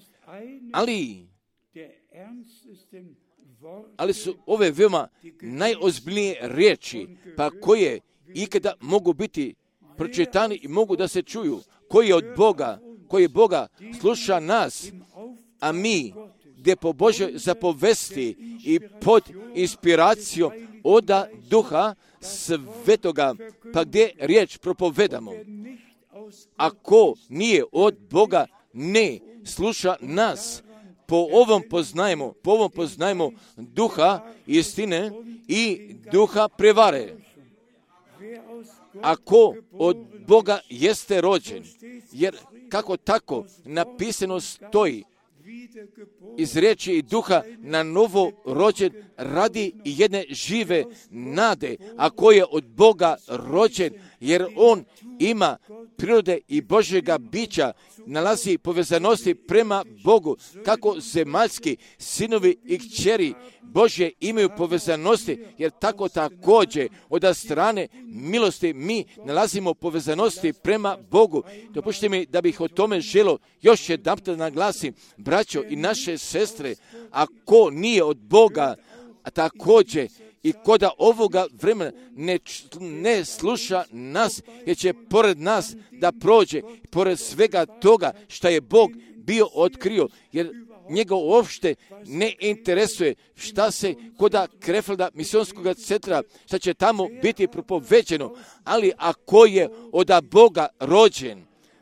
ali su ove veoma najozbiljnije riječi, pa koje ikada mogu biti pročitani i mogu da se čuju, koji je Boga sluša nas, a mi gdje po Božoj zapovesti i pod inspiracijom od Duha Svetoga, pa gdje riječ propovedamo. Ako nije od Boga, ne sluša nas. Po ovom poznajemo duha istine i duha prevare. Ako od Boga jeste rođen, jer kako tako napisano stoji, iz riječi i duha na novo rođen radi jedne žive nade, a ko je od Boga rođen, jer on ima prirode i Božjega bića, nalazi povezanosti prema Bogu, kako zemaljski sinovi i kćeri Božje imaju povezanosti, jer tako također od strane milosti mi nalazimo povezanosti prema Bogu. Dopustite mi da bih o tome želio još jedanput naglasim, braćo i naše sestre, ako nije od Boga, a također i koda ovoga vremena ne sluša nas, jer će pored nas da prođe, pored svega toga što je Bog bio otkrio, jer njega uopšte ne interesuje šta se koda Krefelda misionskog centra, šta će tamo biti propoveđeno, ali ako je od Boga rođen,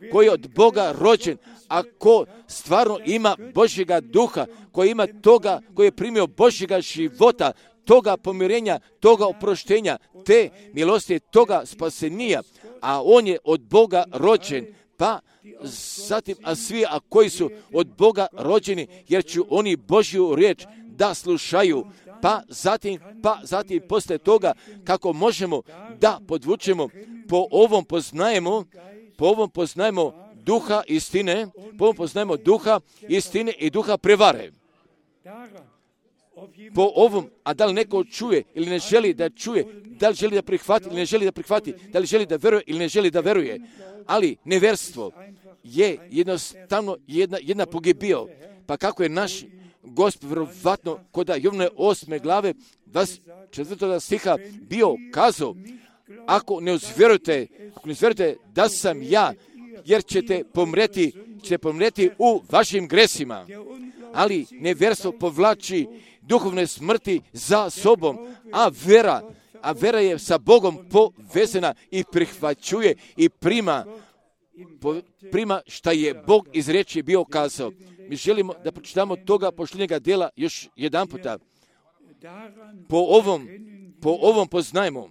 ako stvarno ima Božjega duha, koji ima toga, koji je primio Božjega života, toga pomirenja, toga oproštenja, te milosti, toga spasenija, a on je od Boga rođen, pa zatim, a svi koji su od Boga rođeni, jer će oni Božju riječ da slušaju, pa zatim poslije toga kako možemo da podvučemo, po ovom poznajemo duha istine, i duha prevare. Po ovom, a da li neko čuje ili ne želi da čuje, da li želi da prihvati ili ne želi da prihvati, da li želi da veruje ili ne želi da veruje, ali nevjerstvo je jednostavno jedna pogibio. Pa kako je naš Gospod vjerovatno kod Jovnove 8. glave 24. stiha bio kazao, ako ne uzvjerujete da sam ja, jer ćete pomreti u vašim gresima. Ali nevjerstvo povlači duhovne smrti za sobom, a vera je sa Bogom povezana i prihvaćuje i prima šta je Bog iz riječi bio kazao. Mi želimo da pročitamo toga posljednjega djela još jedan puta. Po ovom poznajemo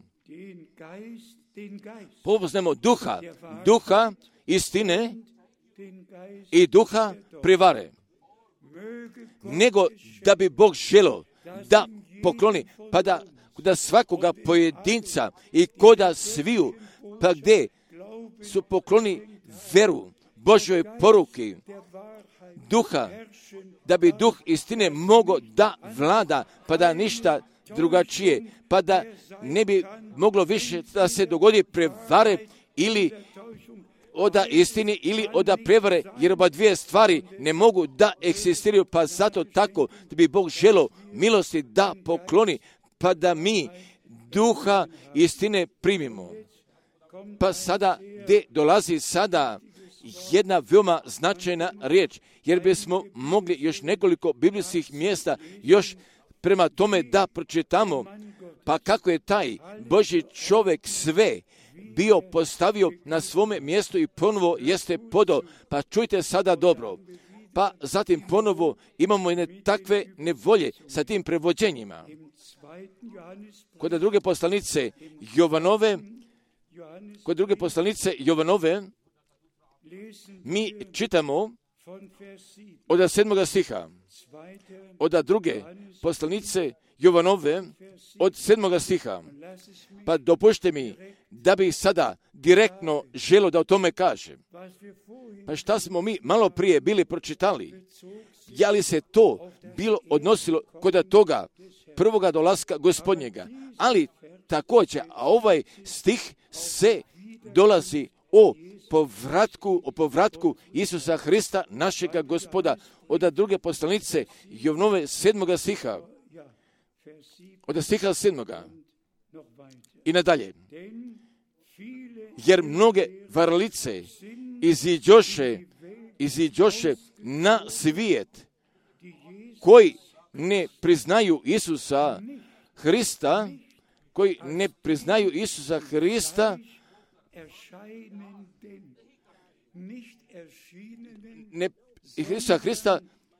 duha istine i duha prevare. Nego da bi Bog želio da pokloni, pa da svakoga pojedinca i koda sviju, pa gdje su pokloni veru Božoj poruki duha, da bi duh istine mogao da vlada, pa da ništa drugačije, pa da ne bi moglo više da se dogodi prevare ili oda istine ili oda prevare, jer oba dvije stvari ne mogu da eksistiraju, pa zato tako da bi Bog želio milosti da pokloni, pa da mi duha istine primimo. Pa sada, gdje dolazi sada jedna veoma značajna riječ, jer bismo mogli još nekoliko biblijskih mjesta još prema tome da pročitamo, pa kako je taj Božji čovjek sve bio postavio na svome mjestu i ponovo jeste podao. Pa čujte sada dobro. Pa zatim ponovo imamo jedne takve nevolje sa tim prevođenjima. Kod druge poslanice Jovanove, mi čitamo od 7. stiha, od druge poslanice Jovanove od 7. stiha. Pa dopušte mi da bih sada direktno želio da o tome kažem. Pa šta smo mi malo prije bili pročitali? Je li se to bilo odnosilo kod toga prvoga dolaska Gospodnjega? Ali također, a ovaj stih se dolazi o povratku Isusa Hrista, našega Gospoda, od druge poslanice Jovanove 7. stiha, od stiha 7. i nadalje. Jer mnoge varalice iziđoše na svijet, koji ne priznaju Isusa Hrista, Isusa Hrista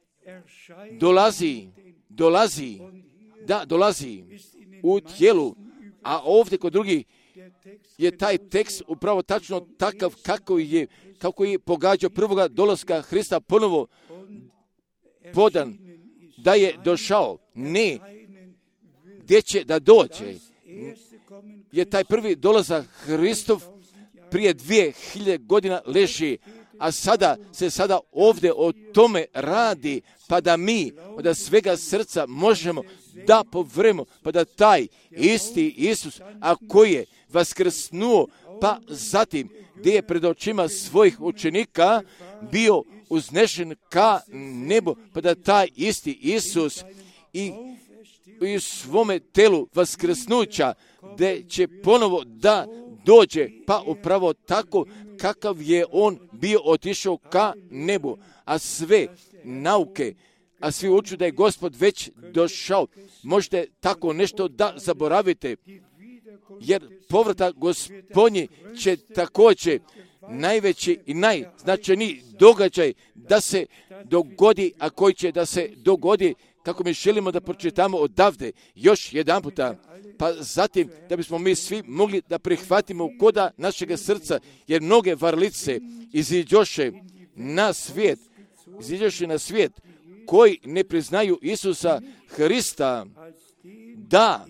dolazi u tijelu, a ovdje kod drugih je taj tekst upravo tačno takav kako je pogađao prvoga dolaska Hrista ponovo podan, da je došao, ne gdje će da dođe, je taj prvi dolazak Hristov prije 2000 godina leži, a sada ovdje o tome radi, pa da mi od svega srca možemo da povremo, pa da taj isti Isus, a koji je vaskrsnuo, pa zatim gdje je pred očima svojih učenika bio uznešen ka nebu, pa da taj isti Isus i u svome telu vaskrsnuća, gdje će ponovo da dođe, pa upravo tako kakav je on bio otišao ka nebu, a sve nauke, a svi uču da je Gospod već došao. Možete tako nešto da zaboravite, jer povratak Gospodnji će također najveći i najznačajniji događaj da se dogodi, a koji će da se dogodi, kako mi želimo da pročitamo odavde još jedan puta, pa zatim da bismo mi svi mogli da prihvatimo koda našega srca, jer mnoge varlice iziđoše na svijet, koji ne priznaju Isusa Hrista da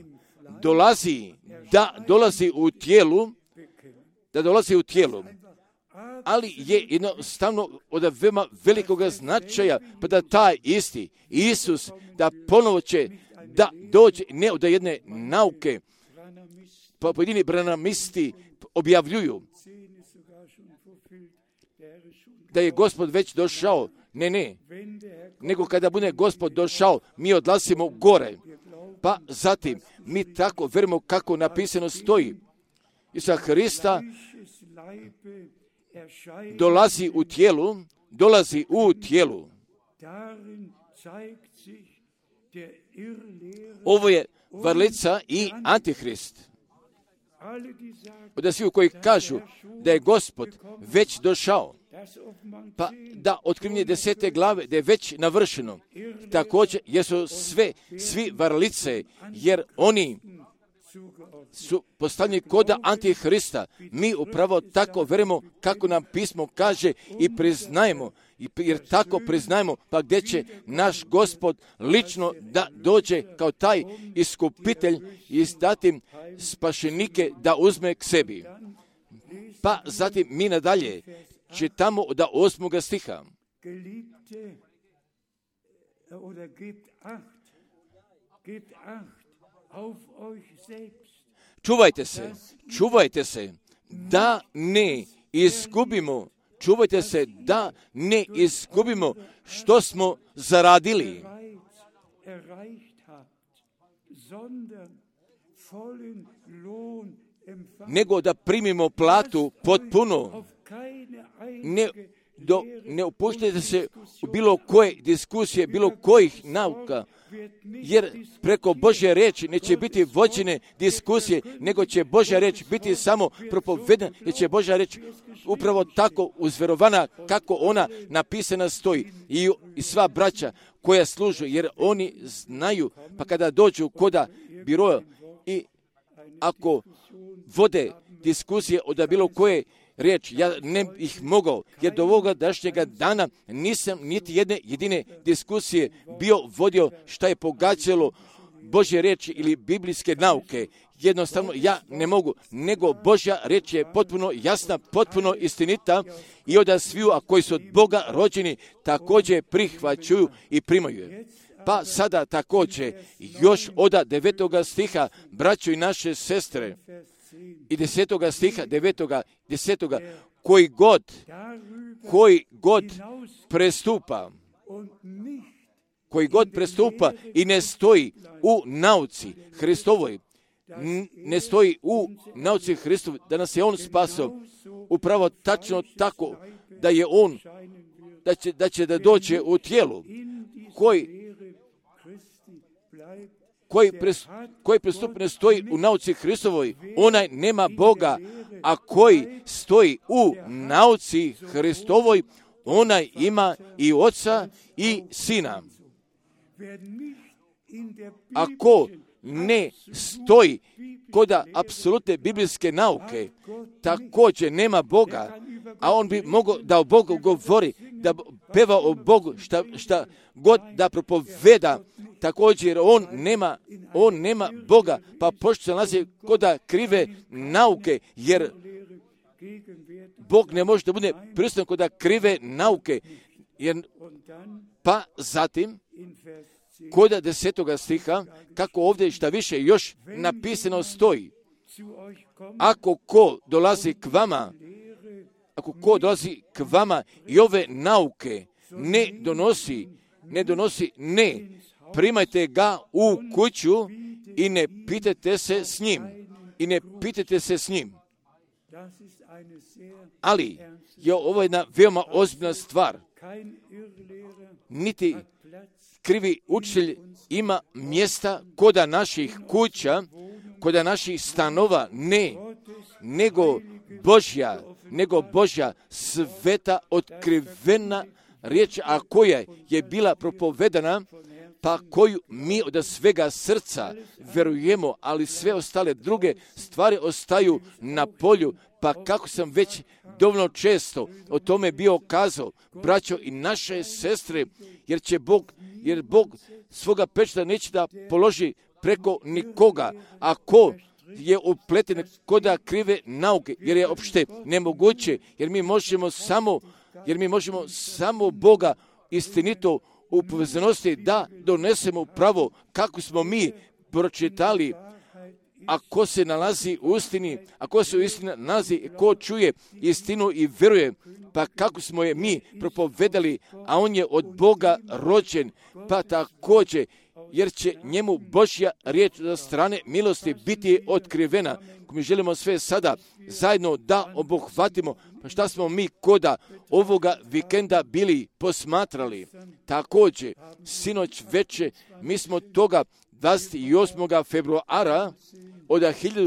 dolazi u tijelu, ali je jednostavno od veoma velikog značaja, pa da taj isti Isus, da ponovo će da dođe ne od jedne nauke, pa pojedini branamisti objavljuju da je Gospod već došao. Ne, nego kada bude Gospod došao, mi odlazimo gore. Pa zatim, mi tako verimo kako napisano stoji. Isusa Hrista dolazi u tijelu. Ovo je varlica i antihrist. Od svih koji kažu da je Gospod već došao, pa da otkrivanje 10. glave da je već navršeno. Također jesu svi varlice, jer oni su postavljeni koda antihrista. Mi upravo tako verimo kako nam pismo kaže i priznajemo, jer tako priznajemo, pa gdje će naš Gospod lično da dođe kao taj iskupitelj i zatim spašenike da uzme k sebi. Pa zatim mi nadalje čitamo od 8. stiha. Čuvajte se da ne izgubimo, što smo zaradili, nego da primimo platu potpuno. Ne upuštajte se u bilo koje diskusije, bilo kojih nauka, jer preko Božje riječi neće biti vođene diskusije, nego će Božja riječ biti samo propovedena, jer će Božja riječ upravo tako uzverovana kako ona napisana stoji. I sva braća koja služu, jer oni znaju, pa kada dođu koda biroja i ako vode diskusije od bilo koje riječi, ja ne ih mogao, jer do ovoga današnjega dana nisam niti jedne jedine diskusije bio vodio šta je pogađalo Božje riječi ili biblijske nauke. Jednostavno ja ne mogu, nego Božja riječ je potpuno jasna, potpuno istinita i od sviju, a koji su od Boga rođeni, također prihvaćuju i primaju je. Pa sada također još od 9. stiha, braćo i naše sestre, i 10. stiha, 9. 10. koji god prestupa i ne stoji u nauci Hristovoj, ne stoji u nauci Hristovoj, da nas je On spasao, upravo tačno tako da je On, da će da dođe u tijelu, koji prestup ne stoji u nauci Hristovoj, onaj nema Boga, a koji stoji u nauci Hristovoj, onaj ima i Oca i Sina. Ako ne stoji koda apsolutne biblijske nauke, također nema Boga, a on bi mogao da o Bogu govori, da peva o Bogu, šta god da propoveda, također on nema Boga, pa pošto se nalazi koda krive nauke, jer Bog ne može da bude prisutan koda krive nauke, pa zatim koda 10. stiha, kako ovdje šta više još napisano stoji, ako ko dolazi k vama i ove nauke ne donosi, primajte ga u kuću i ne pitajte se s njim. Ali je ovo jedna veoma ozbiljna stvar. Niti krivi učitelj ima mjesta koda naših kuća, koda naših stanova, nego Božja sveta otkrivena riječ, a koja je bila propovedana, pa koju mi od svega srca verujemo, ali sve ostale druge stvari ostaju na polju, pa kako sam već dovoljno često o tome bio kazao, braćo i naše sestre, jer Bog svoga pečata neće da položi preko nikoga. Ako je upleten kod krive nauke, jer je opšte nemoguće, jer mi možemo samo Boga istinito u povezanosti da donesemo pravo kako smo mi pročitali. Ako se nalazi u istini, ako se u istini nalazi, ko čuje istinu i vjeruje, pa kako smo je mi propovedali, a on je od Boga rođen, pa također, jer će njemu Božja riječ za strane milosti biti otkrivena. Mi želimo sve sada zajedno da obuhvatimo, pa šta smo mi koda ovoga vikenda bili posmatrali. Također, sinoć veče, mi smo toga 28. februara od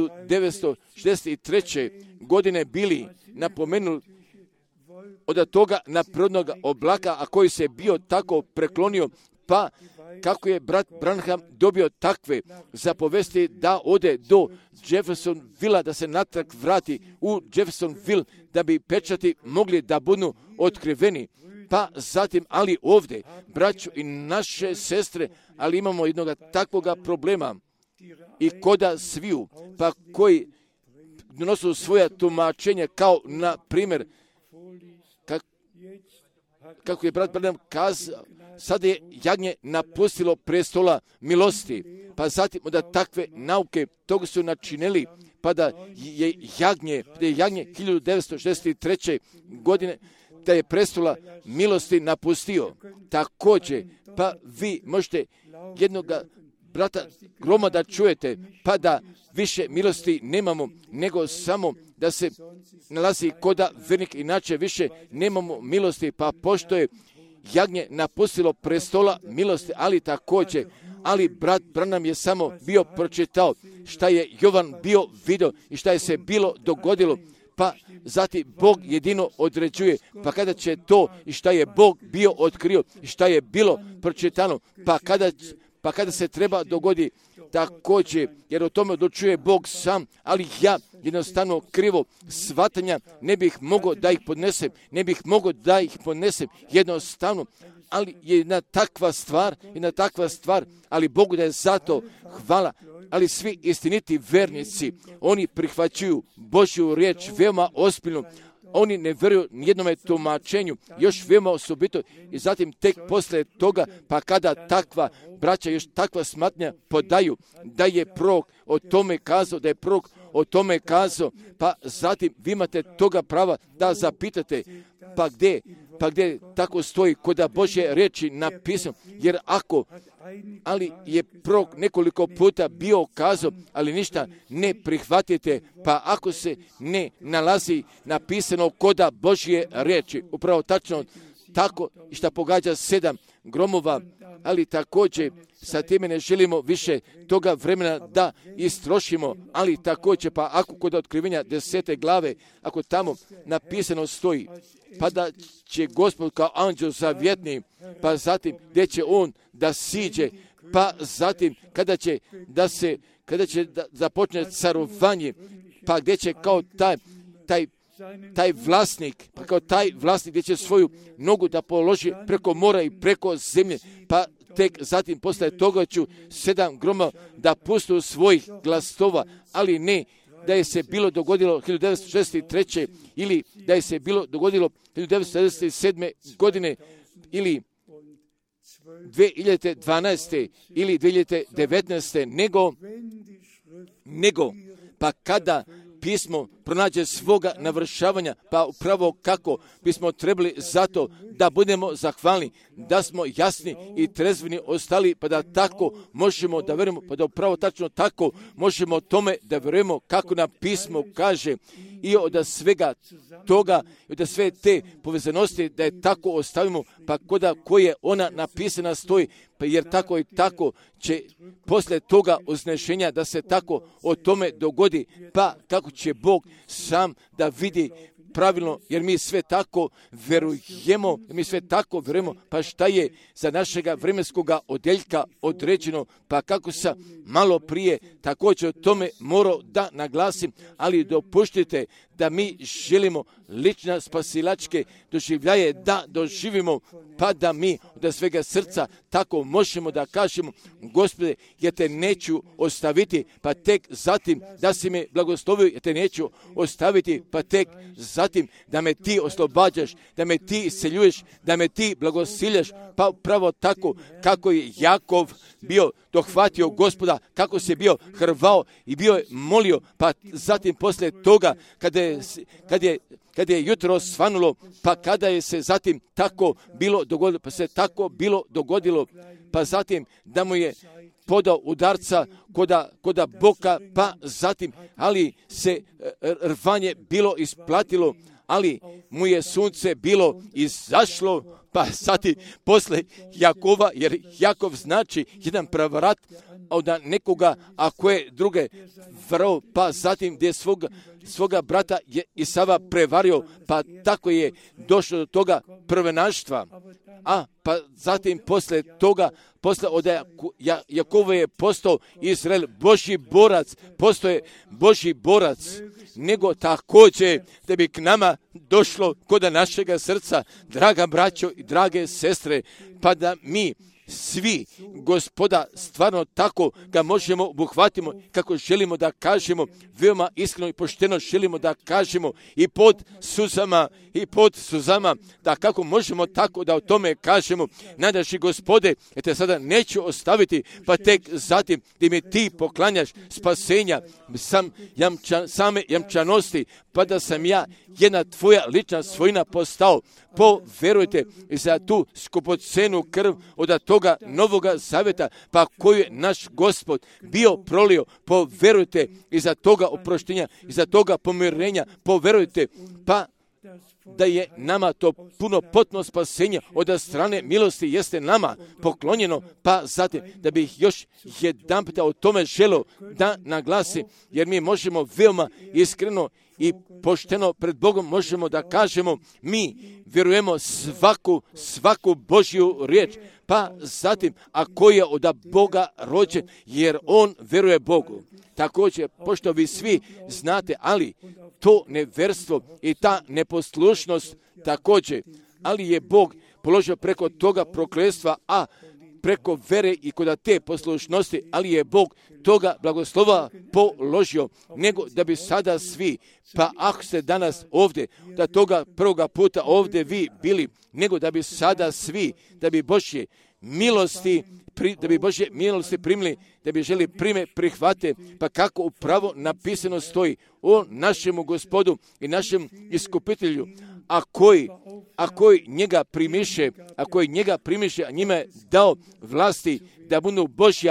1963. godine bili napomenuli od toga naprednog oblaka, a koji se bio tako preklonio, pa kako je brat Branham dobio takve zapovesti da ode do Jeffersonville, da se natrag vrati u Jeffersonville, da bi pečati mogli da budu otkriveni. Pa zatim, ali ovdje, braću i naše sestre, ali imamo jednog takvoga problema i koda sviju, pa koji donosu svoja tumačenja, kao na primjer, kako je brat Branham kazao, sad je jagnje napustilo prestola milosti, pa zatim da takve nauke toga su načinili, pa da je jagnje 1963. godine da je prestola milosti napustio. Također, pa vi možete jednog brata Groma da čujete, pa da više milosti nemamo, nego samo da se nalazi koda vernik, inače više nemamo milosti, pa pošto je jagnje napustilo prestola milosti, ali brat Branham je samo bio pročitao šta je Jovan bio vidio i šta je se bilo dogodilo, pa zatim Bog jedino određuje, pa kada će to i šta je Bog bio otkrio i šta je bilo pročitano, pa kada se treba dogodi također, jer o tome odlučuje Bog sam, ali ja jednostavno krivo shvatanja ne bih mogao da ih podnesem, jednostavno, ali je jedna takva stvar, ali Bogu da je zato hvala, ali svi istiniti vernici, oni prihvaćuju Božju riječ veoma ozbiljno, oni ne vjeruju nijednome tumačenju, još veoma osobito, i zatim tek poslije toga, pa kada takva braća još takva smatnja podaju, da je prorok o tome kazao, pa zatim vi imate toga prava da zapitate, pa gdje tako stoji koda Božje riječi napisano, jer ali je prorok nekoliko puta bio kazao, ali ništa ne prihvatite, pa ako se ne nalazi napisano koda Božje riječi, upravo tačno tako i šta pogađa 7 gromova, ali također sa time ne želimo više toga vremena da istrošimo, ali također pa ako kod otkrivenja 10. glave, ako tamo napisano stoji, pa da će Gospod kao anđel zavjetni, pa zatim gdje će on da siđe, pa zatim kada će da započne carovanje, pa gdje će kao taj vlasnik, pa kao taj vlasnik gdje će svoju nogu da položi preko mora i preko zemlje, pa tek zatim posle toga ću 7 groma da pustu svojih glasova, ali ne da je se bilo dogodilo 1963. ili da je se bilo dogodilo 1997. godine ili 2012. ili 2019. nego pa kada pismo pronađe svoga navršavanja, pa upravo kako bismo trebali zato da budemo zahvalni, da smo jasni i trezveni ostali, pa da tako možemo da vjerujemo, pa da upravo tačno tako možemo tome da vjerujemo kako nam pismo kaže, i od svega toga, i od sve te povezanosti da je tako ostavimo, pa koda koje ona napisana stoji, pa jer tako i tako će poslije toga uznešenja da se tako o tome dogodi, pa kako će Bog sam da vidi pravilno, jer mi sve tako verujemo, pa šta je za našega vremenskoga odeljka određeno, pa kako sam malo prije također o tome morao da naglasim, ali dopuštite da mi želimo lična spasilačke doživljaje da doživimo, pa da mi od svega srca tako možemo da kažemo, Gospode, ja te neću ostaviti, pa tek zatim da si me blagoslovio, ja te neću ostaviti, pa tek zatim da me ti oslobađaš, da me ti isceljuješ, da me ti blagosiljaš, pa pravo tako kako je Jakov bio dohvatio Gospoda, kako se bio hrvao i bio je molio, pa zatim poslije toga kada je jutro svanulo, pa kada je se zatim tako bilo dogodilo, pa se tako bilo dogodilo, pa zatim da mu je podao udarca koda boka, pa zatim, ali se rvanje bilo isplatilo, ali mu je sunce bilo izašlo, pa zatim posle Jakova, jer Jakov znači jedan pravarat od nekoga, ako je druge vrao, pa zatim gdje svoga brata je Isava prevario, pa tako je došlo do toga prvenaštva. A pa zatim posle toga, posle od Jakova je postao Izrael Božji borac, postoje Božji borac, nego također da bi k nama došlo kod našega srca, draga braćo i drage sestre, pa da mi svi Gospoda stvarno tako ga možemo obuhvatimo kako želimo da kažemo, veoma iskreno i pošteno želimo da kažemo i pod suzama, da kako možemo tako da o tome kažemo, nadaši Gospode, ja te sada neću ostaviti, pa tek zatim da mi ti poklanjaš spasenja, same jamčanosti, pa da sam ja jedna tvoja lična svojina postao. Poverujte za tu skupocenu krv od toga novoga zaveta, pa koju je naš Gospod bio prolio, poverujte i za toga oproštenja, i za toga pomirenja, poverujte, pa da je nama to puno potpuno spasenje od strane milosti jeste nama poklonjeno, pa zatim da bih još jedan puta o tome želio da naglasi, jer mi možemo veoma iskreno i pošteno pred Bogom možemo da kažemo, mi vjerujemo svaku Božju riječ, pa zatim ako je od Boga rođen, jer on vjeruje Bogu. Također, pošto vi svi znate, ali to neverstvo i ta neposlušnost također, ali je Bog položio preko toga prokletstva, a preko vere i kod te poslušnosti, ali je Bog toga blagoslova položio, nego da bi sada svi, pa ako ste danas ovdje, da toga prvoga puta ovdje vi bili, nego da bi sada svi, da bi Božje milosti primili, da bi želi prihvate, pa kako upravo napisano stoji o našemu Gospodu i našem iskupitelju, a koji njega primiše, a njima je dao vlasti da budu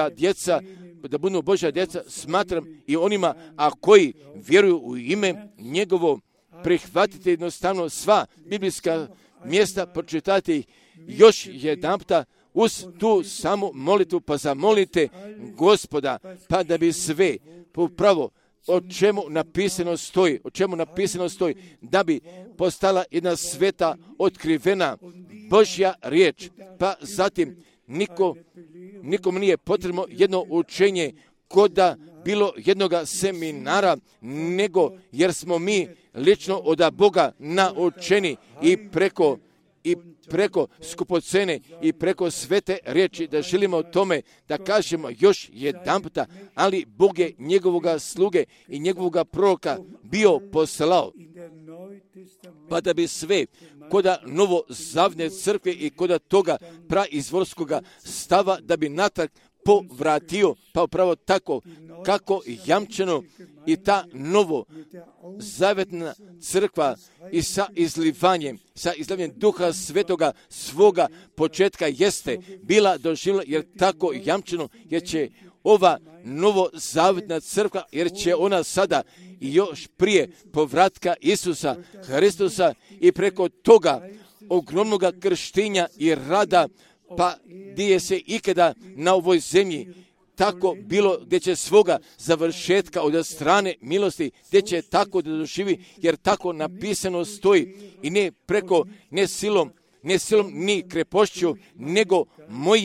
Božja djeca, smatram i onima, a koji vjeruju u ime njegovo, prihvatite jednostavno sva biblijska mjesta, pročitati još jedanputa uz tu samu molitvu, pa zamolite Gospoda, pa da bi sve upravo o čemu napisano stoji, da bi postala jedna sveta otkrivena Božja riječ, pa zatim nikom nije potrebno jedno učenje koda bilo jednoga seminara, nego jer smo mi lično od Boga naučeni i preko skupocene i preko svete riječi da želimo o tome da kažemo još jedanputa, ali Bog je njegovoga sluge i njegovoga proroka bio poslao, pa da bi sve koda novozavne crkve i koda toga praizvorskoga stava da bi natrag povratio, pa upravo tako kako jamčeno i ta novo zavetna crkva i sa izlivanjem Duha Svetoga svoga početka jeste bila doživjela, jer tako jamčeno, jer će ova novo zavetna crkva, jer će ona sada i još prije povratka Isusa Hristusa i preko toga ogromnog krštenja i rada, pa gdje se ikada na ovoj zemlji tako bilo, gdje će svoga završetka od strane milosti, gdje će tako da doživi, jer tako napisano stoji i ne silom ni krepošću, nego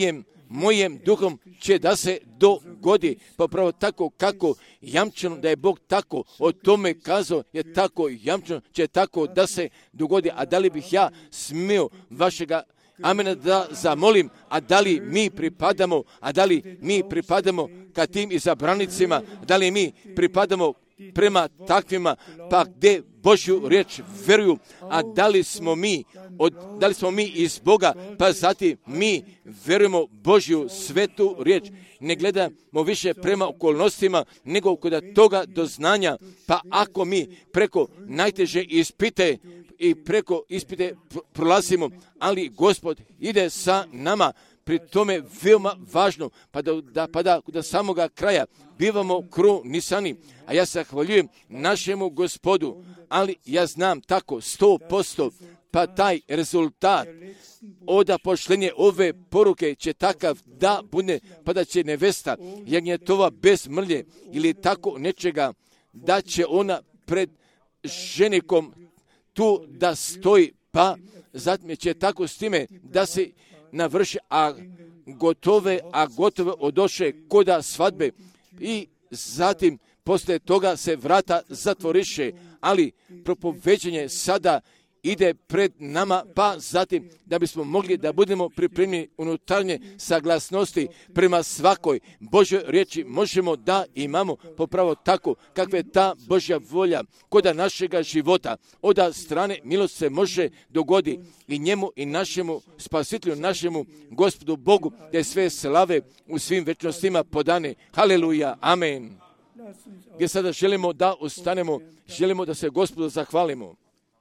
mojim duhom će da se dogodi. Pa pravo tako kako jamčeno da je Bog tako o tome kazao, je tako jamčeno će tako da se dogodi. A da li bih ja smio vašega amena da zamolim, a da li mi pripadamo ka tim izabranicima, da li mi pripadamo prema takvima, pa gdje Božju riječ veruju, a da li smo mi iz Boga, pa zatim mi verujemo Božju svetu riječ. Ne gledamo više prema okolnostima, nego kod toga doznanja, pa ako mi preko najteže ispite i preko ispite prolazimo, ali Gospod ide sa nama, pri tome veoma važno, pa da do samoga kraja bivamo krunisani. A ja se zahvaljujem našemu Gospodu, ali ja znam tako 100%, pa taj rezultat od pošlenje ove poruke će takav da bude, pa da će nevesta jagnjetova bez mrlje ili tako nečega, da će ona pred ženikom tu da stoji, pa zatim će tako s time da se navrši, a gotove odoše koda svadbe i zatim poslije toga se vrata zatvoriše, ali propoveđenje sada ide pred nama, pa zatim da bismo mogli da budemo pripremljeni unutarnje saglasnosti prema svakoj Božoj riječi možemo da imamo popravo tako kakva je ta Božja volja koda našega života. Od strane milost se može dogodi i njemu i našemu spasitelju, našemu Gospodu Bogu, da je sve slave u svim večnostima podane. Haleluja, amen. Gdje sada želimo da ustanemo, želimo da se Gospodu zahvalimo.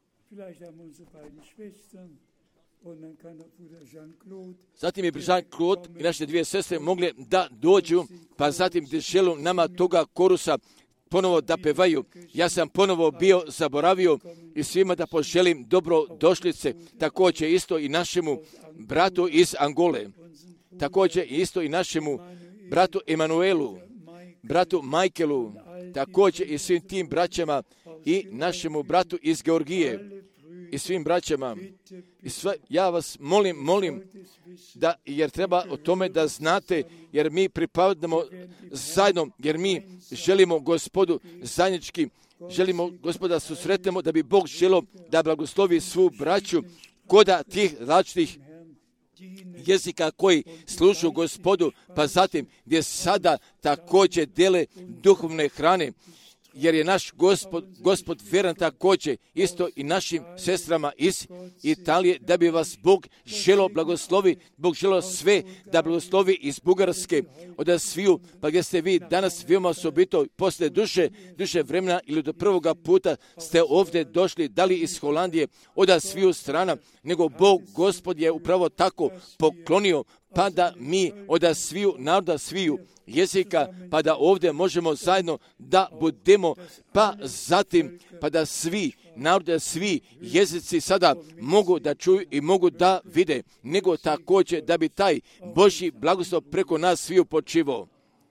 Zatim je Jean-Claude i naše dvije sestre mogli da dođu, pa zatim gdje želu nama toga korusa ponovo da pevaju. Ja sam ponovo bio zaboravio i svima da poželim dobrodošlice, također isto i našemu bratu iz Angole, također isto i našemu bratu Emanuelu, bratu Majkelu, također i svim tim braćama i našemu bratu iz Georgije i svim braćama. Ja vas molim da, jer treba o tome da znate, jer mi pripadamo zajedno, jer mi želimo Gospodu zajednički, želimo Gospoda susretnemo, da bi Bog želio da blagoslovi svu braću koda tih različitih jezika koji služu Gospodu, pa zatim gdje sada također dele duhovne hrane, jer je naš Gospod vjeran također isto i našim sestrama iz Italije, da bi vas Bog želo blagoslovi, Bog želo sve da blagoslovi iz Bugarske, od sviju, pa gdje ste vi danas veoma osobito, poslije duže vremena ili do prvoga puta ste ovdje došli, da li iz Holandije, od sviju strana, nego Bog Gospod je upravo tako poklonio, pa da mi od sviju naroda, sviju jezika, pa da ovdje možemo zajedno da budemo, pa zatim, pa da svi narode, svi jezici sada mogu da čuju i mogu da vide, nego također da bi taj Božji blagoslov preko nas sviju počivao.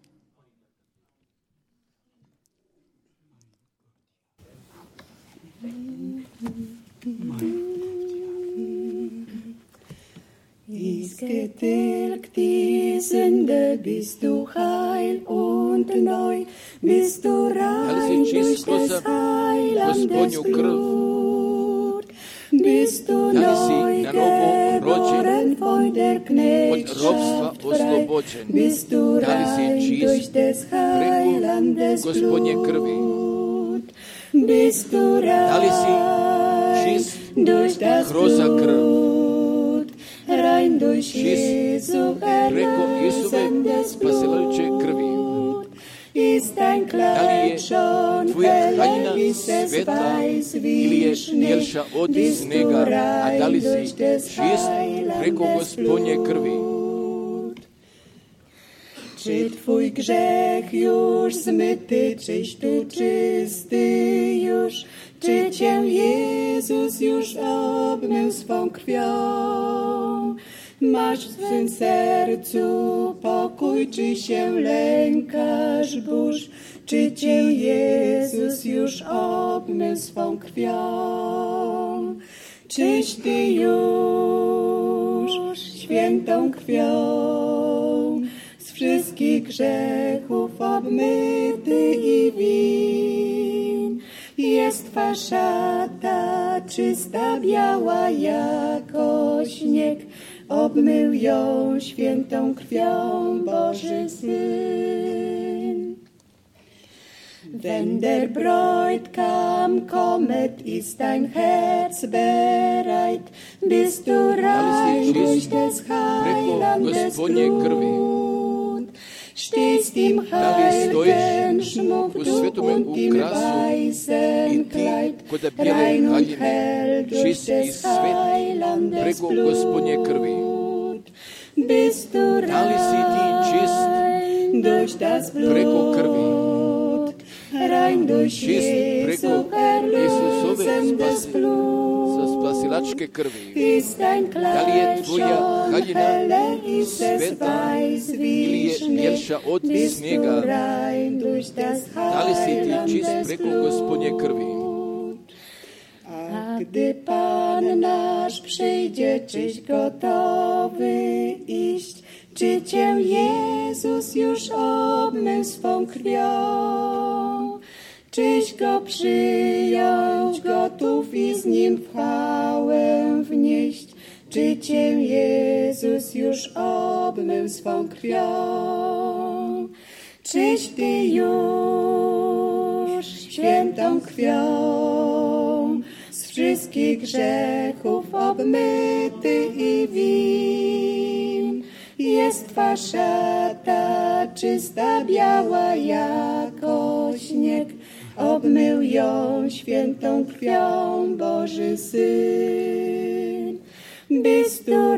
Getilgt die Sünde, bist du heil und neu, bist du rein durch des Heilandes Blut, bist du neu geboren von der Knechtschaft frei, bist du rein durch des Heilandes Blut, bist du rein durch das Blut, rein durch Jesu erlösendes Blut, ist dein Kleid schon heller, ist es weiß wie Schnee, bist du rein durch des Heilandes Blut. Czy twój grzech już zmyty, czyś tu czysty już, czy cię Jezus już obmył swą krwią? Masz w swym sercu pokój, czy się lękasz burz, czy cię Jezus już obmył swą krwią? Czyś ty już świętą krwią wszystkich grzechów obmyty i win. Jest twa szata czysta, biała jako śnieg, obmył ją świętą krwią Boży Syn. Wenn der Bräutigam kommet, ist dein Herz bereit, bist du rein durch des Heilandes Blut, stehst im heiligen Schmuck du und im weißen Kleid, rein und hell durch des Heilandes Blut, bist du rein durch das Blut, rein durch Jesu erlösendes Blut, ist dein Kleid schon helle, ist es weiß wie Schnee, bist du rein durch das Heilandes Blut. A gdy Pan nasz przyjdzie, czyś gotowy iść, czy cię Jezus już obmył swą krwią? Czyś go przyjął, gotów i z nim w chwałę wnieść? Czy cię Jezus już obmył swą krwią? Czyś ty już świętą krwią z wszystkich grzechów obmyty i win? Jest twa szata czysta, biała jako śnieg, obmył ją świętą krwią Boży Syn. Bist du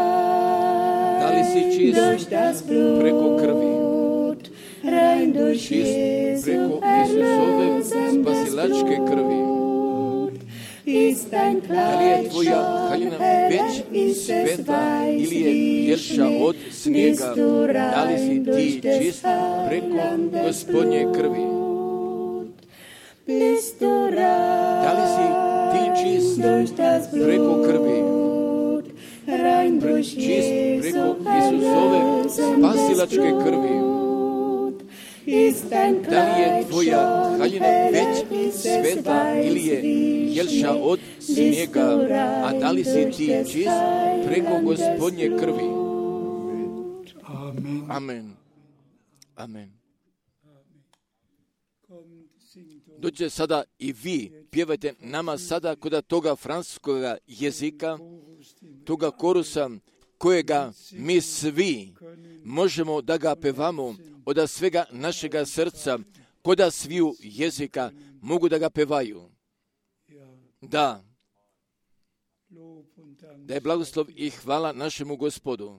rein durch das Blut, rein durch Jesu erlösendes Blut, ist dein Kleid schon helle, ist es weiß wie Schnee, bist du rein durch des Heilandes Blut, bist du rein durch das Blut, rein durch Jesu erlösendes Blut, ist dein Kleid schon helle, ist es weiß wie Schnee, bist du rein durch des Heilandes Blut. Amen. Amen. Dođe sada i vi pjevajte nama sada kod toga francuskog jezika, toga korusa kojega mi svi možemo da ga pevamo od svega našega srca, koda sviju jezika mogu da ga pevaju. Da je blagoslov i hvala našemu Gospodu.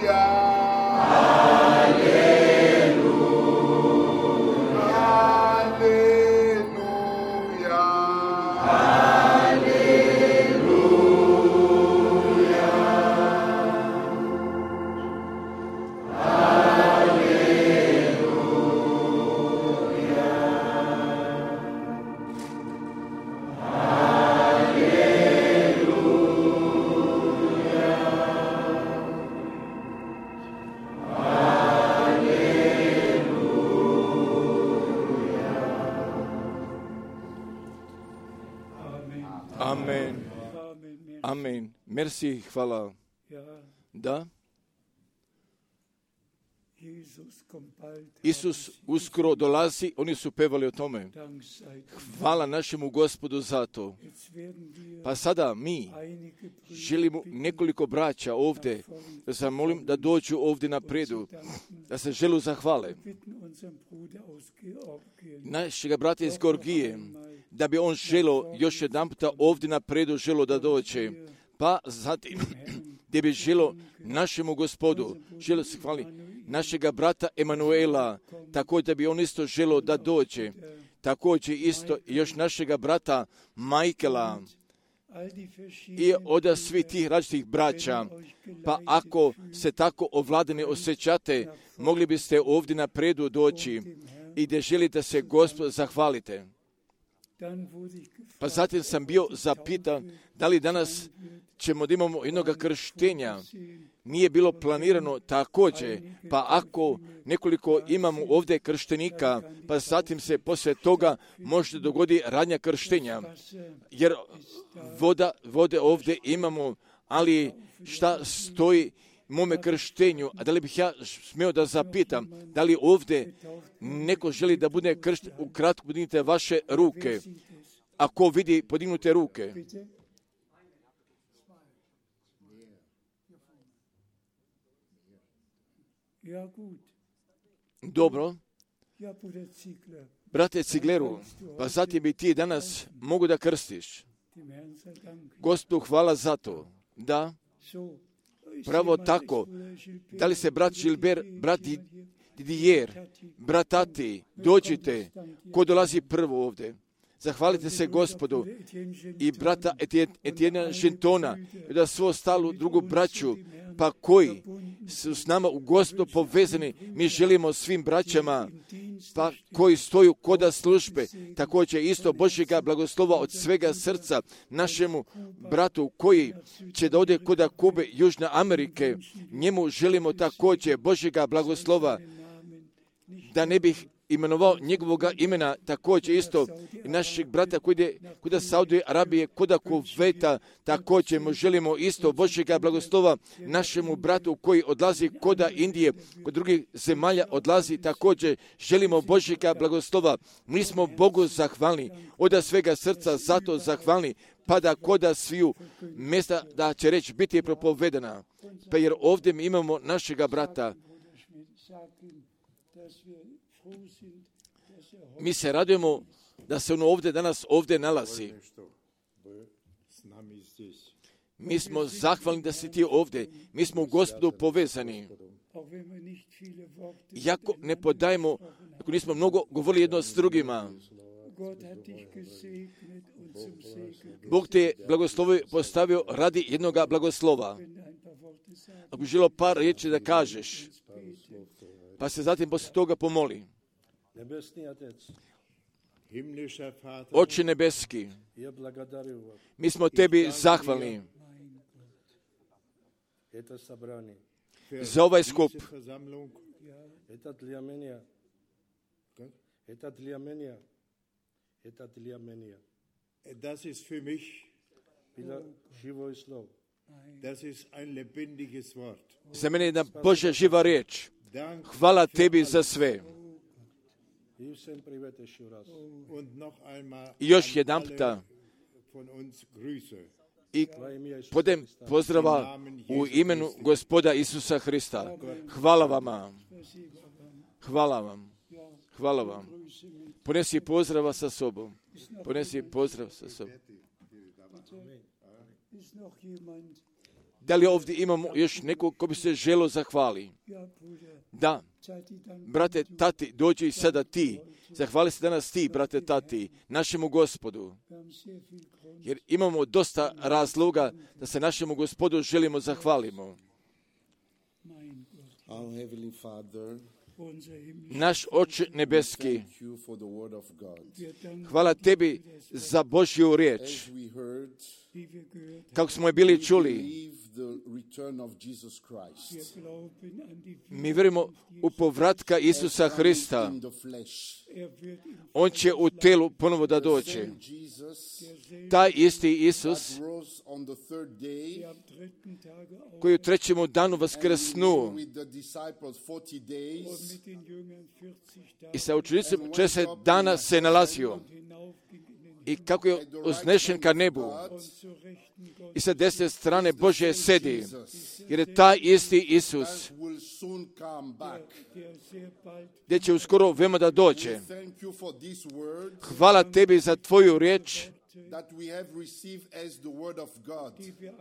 Amen. Merci, hvala. Da. Isus uskoro dolazi, oni su pevali o tome. Hvala našemu Gospodu za to. Pa sada mi želimo nekoliko braća ovdje, da zamolim da dođu ovdje napredu, da se želu zahvale. Našega brata iz Georgije, da bi on želo još jedan puta ovdje napredu želo da dođe. Pa zatim, gdje bi želo našemu Gospodu, želo se hvali našega brata Emanuela, također da bi on isto želo da dođe. Također isto još našega brata Michaela i od svih tih različitih braća. Pa ako se tako ovladani osjećate, mogli biste ovdje napredu doći i gdje želite da se Gospodu zahvalite. Pa zatim sam bio zapitan da li danas ćemo da imamo jednog krštenja. Nije bilo planirano također, pa ako nekoliko imamo ovdje krštenika, pa zatim se poslije toga može dogodi radnja krštenja. Jer vode ovdje imamo, ali šta stoji mome krštenju? A da li bih ja smio da zapitam, da li ovdje neko želi da bude kršten? Ukratko podignite vaše ruke. Ako vidi, podignute ruke. Dobro. Brate Cigleru, pa zatim bi ti danas mogu da krstiš. Gospodu hvala za to. Da, pravo tako. Da li se brat Gilbert, brat Didier, brat Tati, dođite, ko dolazi prvo ovdje. Zahvalite se Gospodu i brata Etiena Žentona, da svo ostalo drugu braću, pa koji su s nama u Gospodu povezani. Mi želimo svim braćama, pa koji stoju koda službe, također isto Božjega blagoslova od svega srca našemu bratu koji će da ode koda Kube, Južne Amerike. Njemu želimo također Božjega blagoslova, da ne bih imenovao njegovoga imena, također isto i našeg brata koji ide kuda Saudije Arabije, kuda Kuvejta, također mu želimo isto Božjega blagoslova našemu bratu koji odlazi kuda Indije, kod drugih zemalja odlazi, također želimo Božjega blagoslova. Mi smo Bogu zahvalni, od svega srca zato zahvalni, pa da koda sviju mjesta da će reći biti propovedena. Pa jer ovdje mi imamo našega brata. Mi se radujemo da se on ovdje danas ovdje nalazi. Mi smo zahvalni da si ti ovdje. Mi smo u Gospodu povezani. Iako ne podajemo, ako nismo mnogo govorili jedno s drugima, Bog te je blagoslovio postavio radi jednog blagoslova. Ako želo par riječi da kažeš, pa se zatim poslije toga pomoli. Oče nebeski, mi smo tebi zahvalni za ovaj skup. Das ist für mich, das ist ein lebendiges Wort. Za mene je jedna Božja živa riječ. Hvala tebi za sve. I još jedan puta i podem pozdrava u imenu Gospoda Isusa Hrista. Hvala vama. Hvala vam. Hvala vam. Ponesi pozdrava sa sobom. Ponesi pozdrav sa sobom. Da li ovdje imamo još nekog ko bi se želio zahvali? Da. Brate, tati, dođi i sada ti. Zahvali se danas ti, brate, tati, našemu Gospodu. Jer imamo dosta razloga da se našemu Gospodu želimo zahvalimo. Our Heavenly Father, Naš Oče nebeski, thank you for the word of God. hvala tebi za Božju riječ. As we heard, Kako smo je bili čuli, believe the return of Jesus Christ. mi vjerujemo u povratka Isusa Hrista. In the flesh. On će u telu ponovo da dođe. Jesus Taj isti Isus rose on the third day koji u trećemu danu vaskrsnuo with the disciples 40 days. i sa učenicima 40 dana se nalazio. I kako je uznešen ka nebu i sa desne strane Božje sedi, jer je taj isti Isus Will soon come back. gdje će uskoro veoma da dođe. Thank you for this word Hvala tebi za tvoju riječ that we have received as the word of God.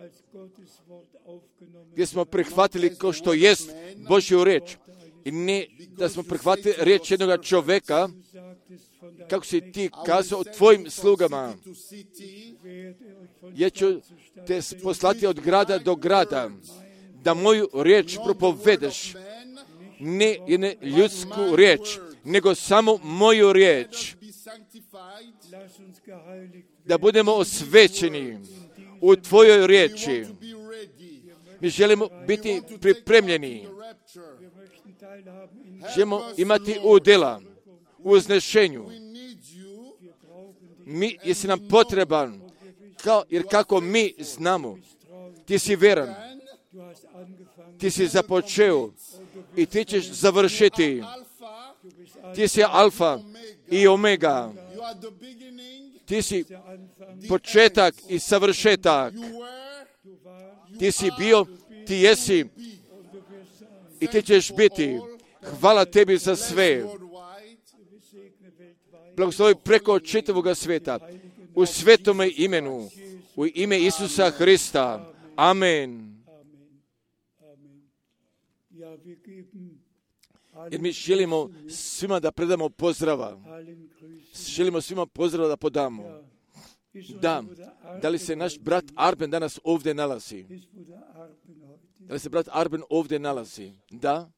gdje smo prihvatili kao što jest Božju riječ. I ne da smo prihvatili riječ jednog čovjeka, kako si ti kazao o tvojim slugama. To city, Ja ću te poslati od grada do grada, da moju riječ propovedeš. Ne jedne ljudsku riječ, nego samo moju riječ. be sanctified, Da budemo osvećeni u tvojoj riječi. to be ready. Mi želimo biti pripremljeni. Rapture. Želimo imati udjela u uznešenju. We need you. Mi jesi nam potreban, jer kako mi znamo, ti si vjeran, ti si započeo i ti ćeš završiti. Alpha, Ti si alfa i omega. you are the beginning. Ti si početak i savršetak. You were, Ti si bio, ti jesi i ti ćeš biti. Hvala tebi za sve. worldwide. Blagoslovi preko čitavog svijeta. U svetome imenu, u ime Isusa Hrista. Amen. Jer mi želimo svima da predamo pozdrava. Želimo svima pozdrava da podamo. Da li se naš brat Arben danas ovdje nalazi? Da li se brat Arben ovdje nalazi? Da?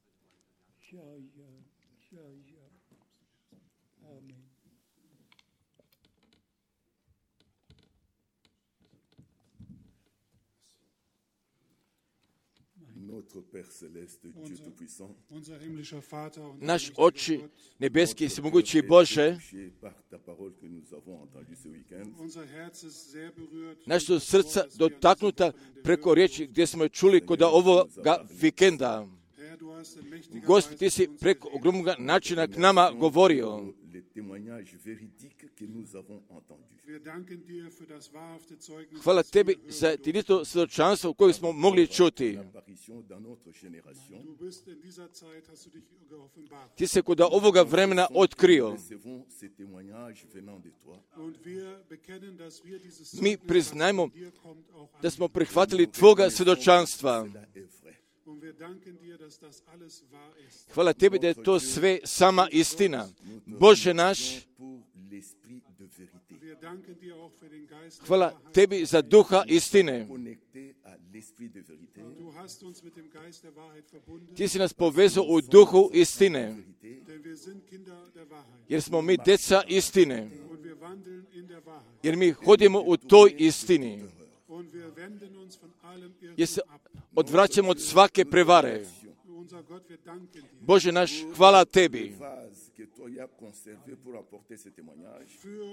Notre Père céleste, Dieu tout-puissant, Unser himmlischer Vater und Naš Oči nebeski, svemogući Bože, touché par ta parole que nous avons entendue ce week-end, unser Herz ist sehr berührt. naša su srca dotaknuta preko riječi gdje smo je čuli kod ovoga vikenda. Herr, du hast in mächtiger Gospod, ti Weise si preko ogromnog načina k nama govorio. les témoignages véridiques que nous avons entendus. Wir danken dir für das wahrhafte Zeugnis. Hvala das wir tebi gehört za haben. tinito svjedočanstvo koje smo mogli čuti. L'apparition dans notre génération, Du bist in dieser Zeit, hast du dich geoffenbart. Ti se kod ovoga vremena otkrio. recevons ces témoignages venant de toi. Und wir bekennen, dass wir dieses Mi Zeugnis, priznajmo das von dir kommt, auch da smo annehmen. prihvatili tvoga svjedočanstva. Cela est vrai. Und wir danken dir, dass das alles wahr ist. Hvala tebi da je to sve sama istina. Bože naš, Pour l'esprit de vérité, Wir danken dir auch für den Geist der hvala Wahrheit. tebi za duha istine. connecté à l'esprit de vérité, Du hast uns mit dem Geist der Wahrheit verbunden, Ti si nas povezao u duhu istine, denn wir sind Kinder der Wahrheit. jer smo mi deca istine, Und wir wandeln in der Wahrheit. jer mi hodimo u toj istini, Und wir wenden uns von allem jer se Irrtum ab. odvraćamo od svake prevare. Unser Gott, wir danken dir Bože naš, hvala tebi vase que toi as conservé pour apporter ces témoignages,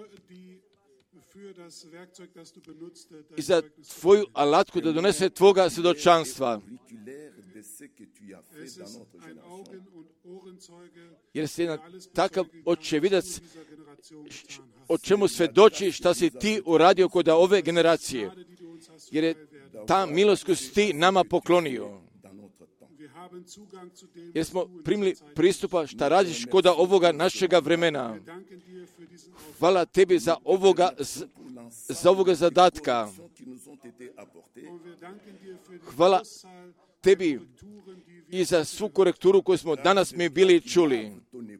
für das Werkzeug, das du benutzt, dein i za Zeugnis. tvoju alatku da donese tvoga svjedočanstva, auriculaire de ce que tu as fait Es dans ist notre ein génération. Augen- und Ohrenzeuge, jer si der na alles takav bestätigen kann, očevidac was du in dieser Generation getan hast. o čemu svedoči šta si ti uradio kod ove generacije, Gnade, die du uns hast jer je verwehrt. ta milost koju si ti nama poklonio, Dans notre temps, Wir haben Zugang zu dem, jer was smo du in primili dieser Zeit pristupa šta radiš kod ovoga našega vremena. Wir danken dir für diesen Auftrag. Hvala tebi za ovoga zadatka. qui nous ont été apportés, Und wir danken dir für den hvala tebi i za svu korekturu koju smo danas mi bili čuli.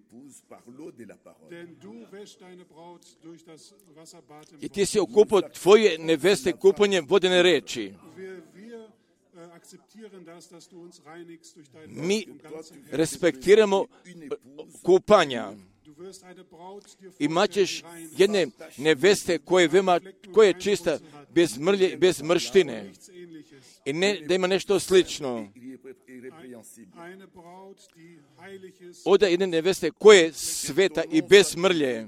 I ti si okupao tvoje neveste kupanjem vodene reči. Mi respektiramo kupanja. Imat ćeš jedne neveste koja je čista, bez mrlje i bez mrštine. I ne da ima nešto slično. Oda jedne neveste koja je sveta i bez mrlje.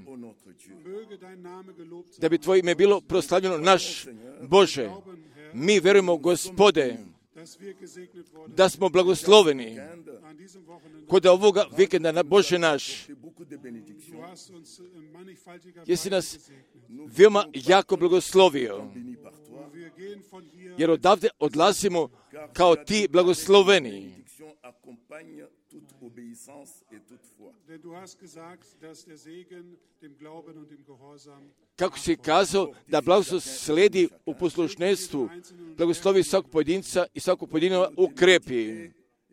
Da bi tvoje ime bilo proslavljeno, naš Bože. Mi verujemo, Gospode, da smo blagosloveni kod ovoga vikenda na Bože naš. Jesi nas veoma jako blagoslovio, jer odavde odlazimo kao ti blagosloveni. Kako si kazao da blagoslov sledi u poslušenstvu, blagoslovi svakog pojedinca i svakog pojedinca ukrepi.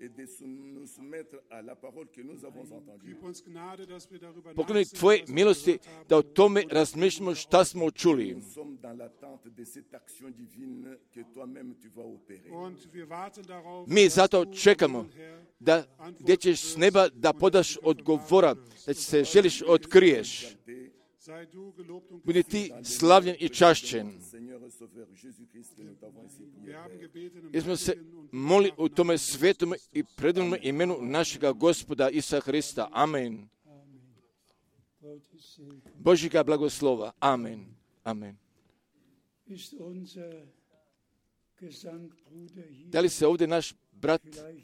Pokloni tvoje milosti da o tome razmišljamo šta smo čuli. Mi zato čekamo da gdje ćeš s neba da podaš odgovora, da će se želiš otkriješ. Budi ti slavljen i čašćen. Jer smo se molili u tome svetom i predivnom imenu našega Gospoda Isusa Hrista. Amen. Božjega blagoslova. Amen. Amen. Da li se ovdje naš brat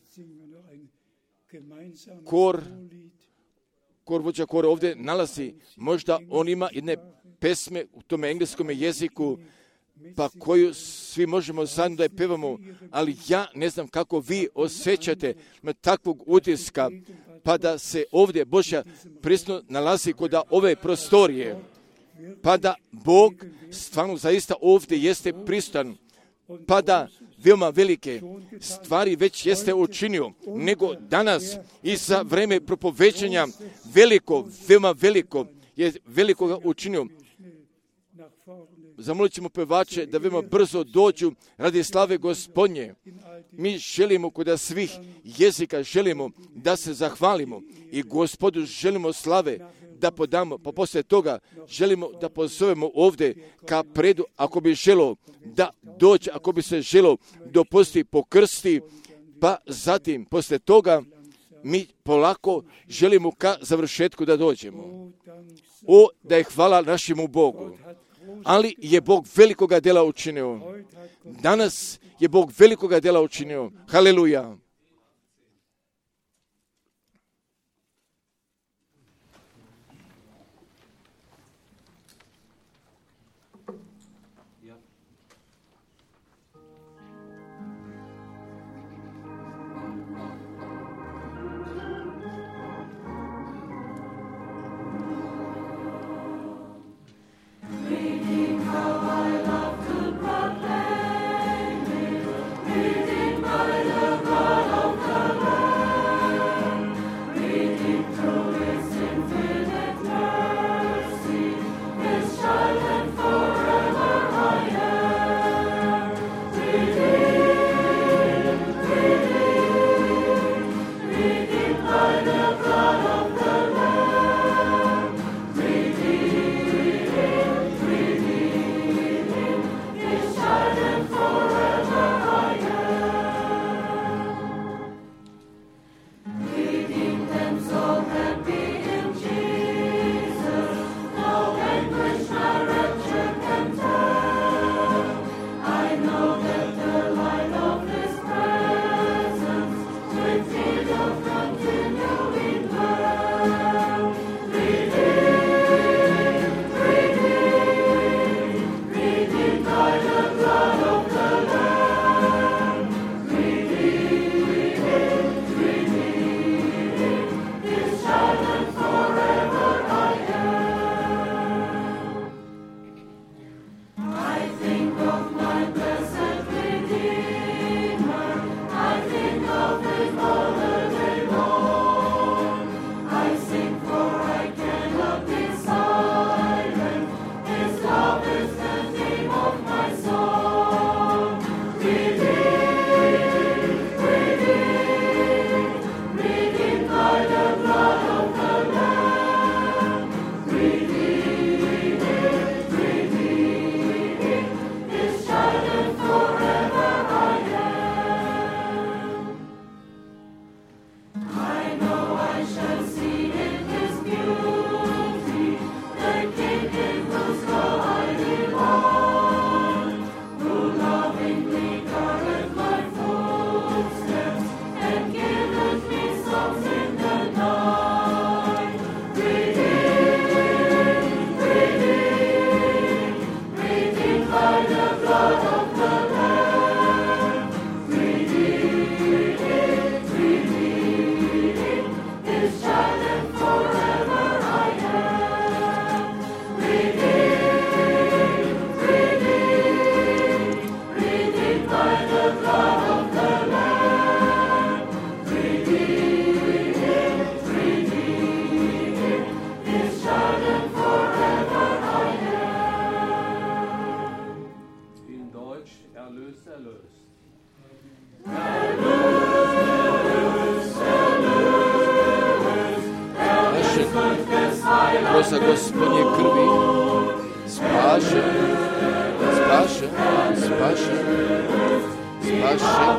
vođa kora ovdje nalazi? Možda on ima jedne pesme u tome engleskom jeziku, pa koju svi možemo zajedno da je pevamo, ali ja ne znam kako vi osjećate takvog utiska, pa da se ovdje Božja prisutno nalazi kod ove prostorije, pa da Bog stvarno zaista ovdje jeste prisutan, pa da veoma velike stvari već jeste učinio, nego danas i za vreme propovećanja veoma veliko je velikoga učinio. Zamolit ćemo pevače da veoma brzo dođu radi slave Gospodnje. Mi želimo kod svih jezika, želimo da se zahvalimo i Gospodu želimo slave da podamo, pa poslije toga želimo da pozovemo ovdje ka predu, ako bi želo da dođe, ako bi se želo dopustiti pokrsti, pa zatim poslije toga mi polako želimo ka završetku da dođemo. O, da je hvala našemu Bogu. Ali je Bog velikoga dela učinio. Danas je Bog velikoga dela učinio. Haleluja. By the kroz Gospodnje krvi spašen, spašen, spašen, spašen.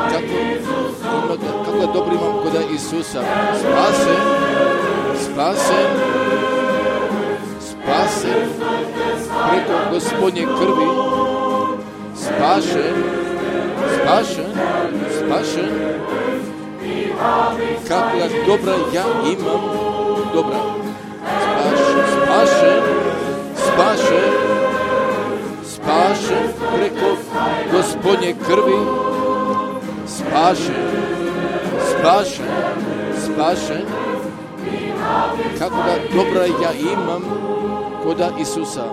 Kako dobro imam kod Isusa. Spasen, spasen, spasen preko Gospodnje krvi. Spašen, spašen, spašen. Kako dobra ja imam, dobra. Spašen, spašen, spašen, spašen preko Gospodnje krvi. Spašen, spašen, spašen. Kako dobra ja imam koda Isusa.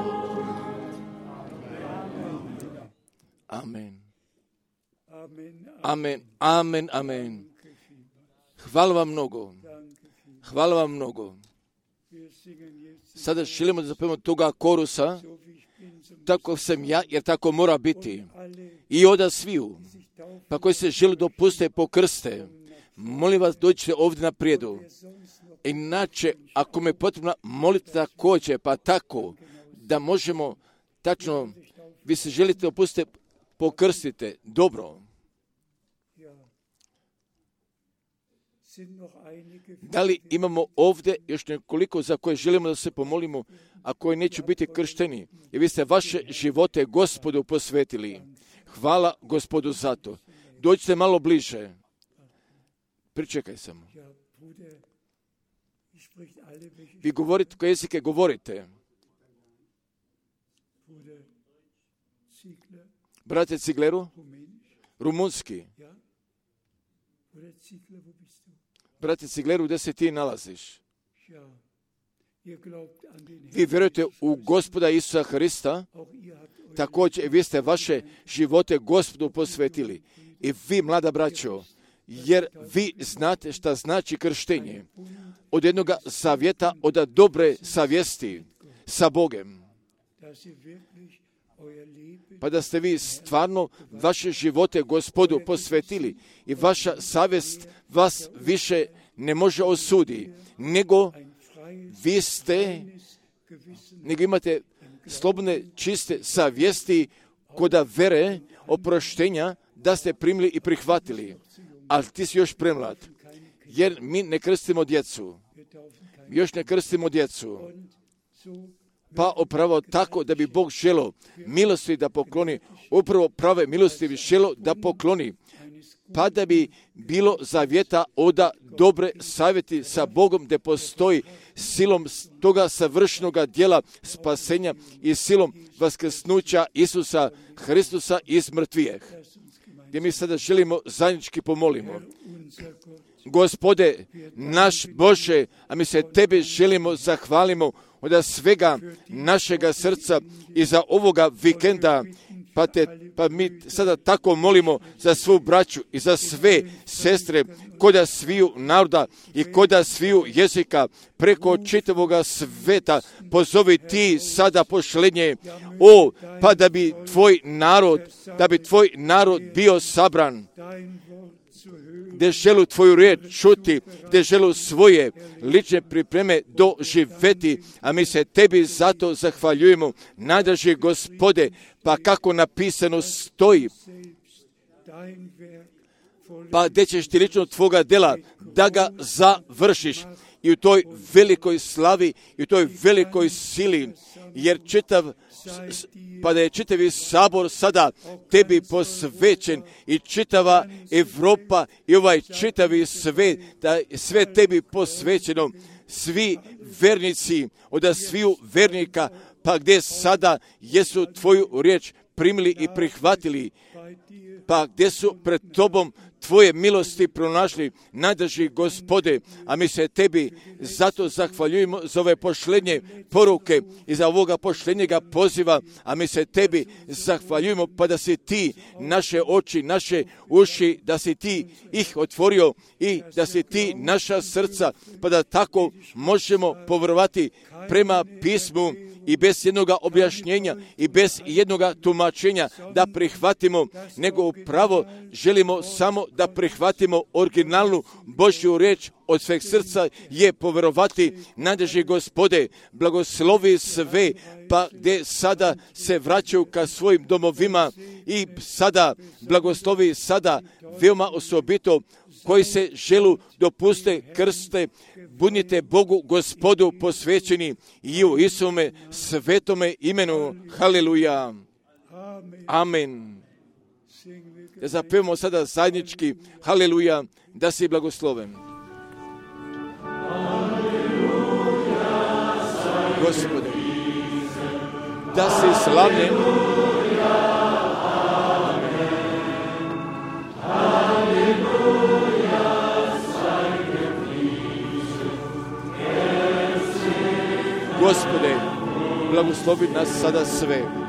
Amen. Amen, amen, amen. Hvala vam mnogo. Hvala vam mnogo. Sada želimo da zapevamo toga korusa. Tako sam ja, jer tako mora biti. I oda sviju. Pa koji se žele dopustiti pokrste, molim vas dođite ovdje na prijedu. Inače, ako me potrebno molite također, pa tako, da možemo tačno, vi se želite dopustiti pokrstite. Dobro. Da li imamo ovdje još nekoliko za koje želimo da se pomolimo, a koji neće biti kršteni? I vi ste vaše živote Gospodu posvetili. Hvala Gospodu za to. Dođite malo bliže. Pričekaj samo. Vi govorite koje jezike govorite. Brate Cigleru? Rumunski. Brate Cigleru, gdje se ti nalaziš? Vi vjerujete u Gospoda Isusa Hrista, također vi ste vaše živote Gospodu posvetili. I vi, mlada braćo, jer vi znate šta znači krštenje. Od jednog savjeta, od dobre savjesti sa Bogem. Pa da ste vi stvarno vaše živote Gospodu posvetili i vaša savjest vas više ne može osuditi, nego vi ste, nego imate slobodne, čiste savjesti koda vere, oproštenja, da ste primili i prihvatili. Ali ti si još premlad, jer mi ne krstimo djecu. Još ne krstimo djecu. Pa upravo tako da bi Bog želio milosti da pokloni, upravo prave milosti bi želio da pokloni, pa da bi bilo zavjeta oda dobre savjeti sa Bogom, gdje postoji silom toga savršenoga djela spasenja i silom vaskrsnuća Isusa Hristusa iz mrtvijeh. Gdje mi sada želimo zajednički pomolimo. Gospode, naš Bože, a mi se Tebe želimo zahvalimo od svega našega srca i za ovoga vikenda, pa mi sada tako molimo za svu braću i za sve sestre koda sviju naroda i koda sviju jezika preko čitavoga sveta. Pozovi ti sada pošlenje, pa da bi tvoj narod bio sabran, gdje želu tvoju riječ čuti, gdje želu svoje lične pripreme doživjeti, a mi se Tebi zato zahvaljujemo, najdraži Gospode, pa kako napisano stoji, pa gdje ćeš ti lično tvoga dela da ga završiš i u toj velikoj slavi i u toj velikoj sili, jer pa da je čitavi sabor sada Tebi posvećen i čitava Evropa i ovaj čitavi svet, da je sve Tebi posvećeno, svi vernici od sviju vernika, pa gdje sada jesu Tvoju riječ primili i prihvatili, pa gdje su pred Tobom Tvoje milosti pronašli, najdrži Gospode, a mi se Tebi zato zahvaljujemo za ove pošlenje poruke i za ovoga pošlenjega poziva, a mi se Tebi zahvaljujemo, pa da si Ti naše oči, naše uši, da si Ti ih otvorio i da si Ti naša srca, pa da tako možemo povjerovati prema pismu i bez jednoga objašnjenja i bez jednoga tumačenja da prihvatimo, nego upravo želimo samo da prihvatimo originalnu Božju riječ od sveg srca je poverovati nadeži Gospode, blagoslovi sve, pa gdje sada se vraćaju ka svojim domovima i sada blagoslovi sada veoma osobito koji se želu dopuste krste, budite Bogu Gospodu posvećeni i u Isume svetome imenu. Haleluja. Amen. Da zapevamo sada zajednički haleluja, da si blagosloven. Gospode, da si slavljen. Gospode, blagoslovi nas sada sve.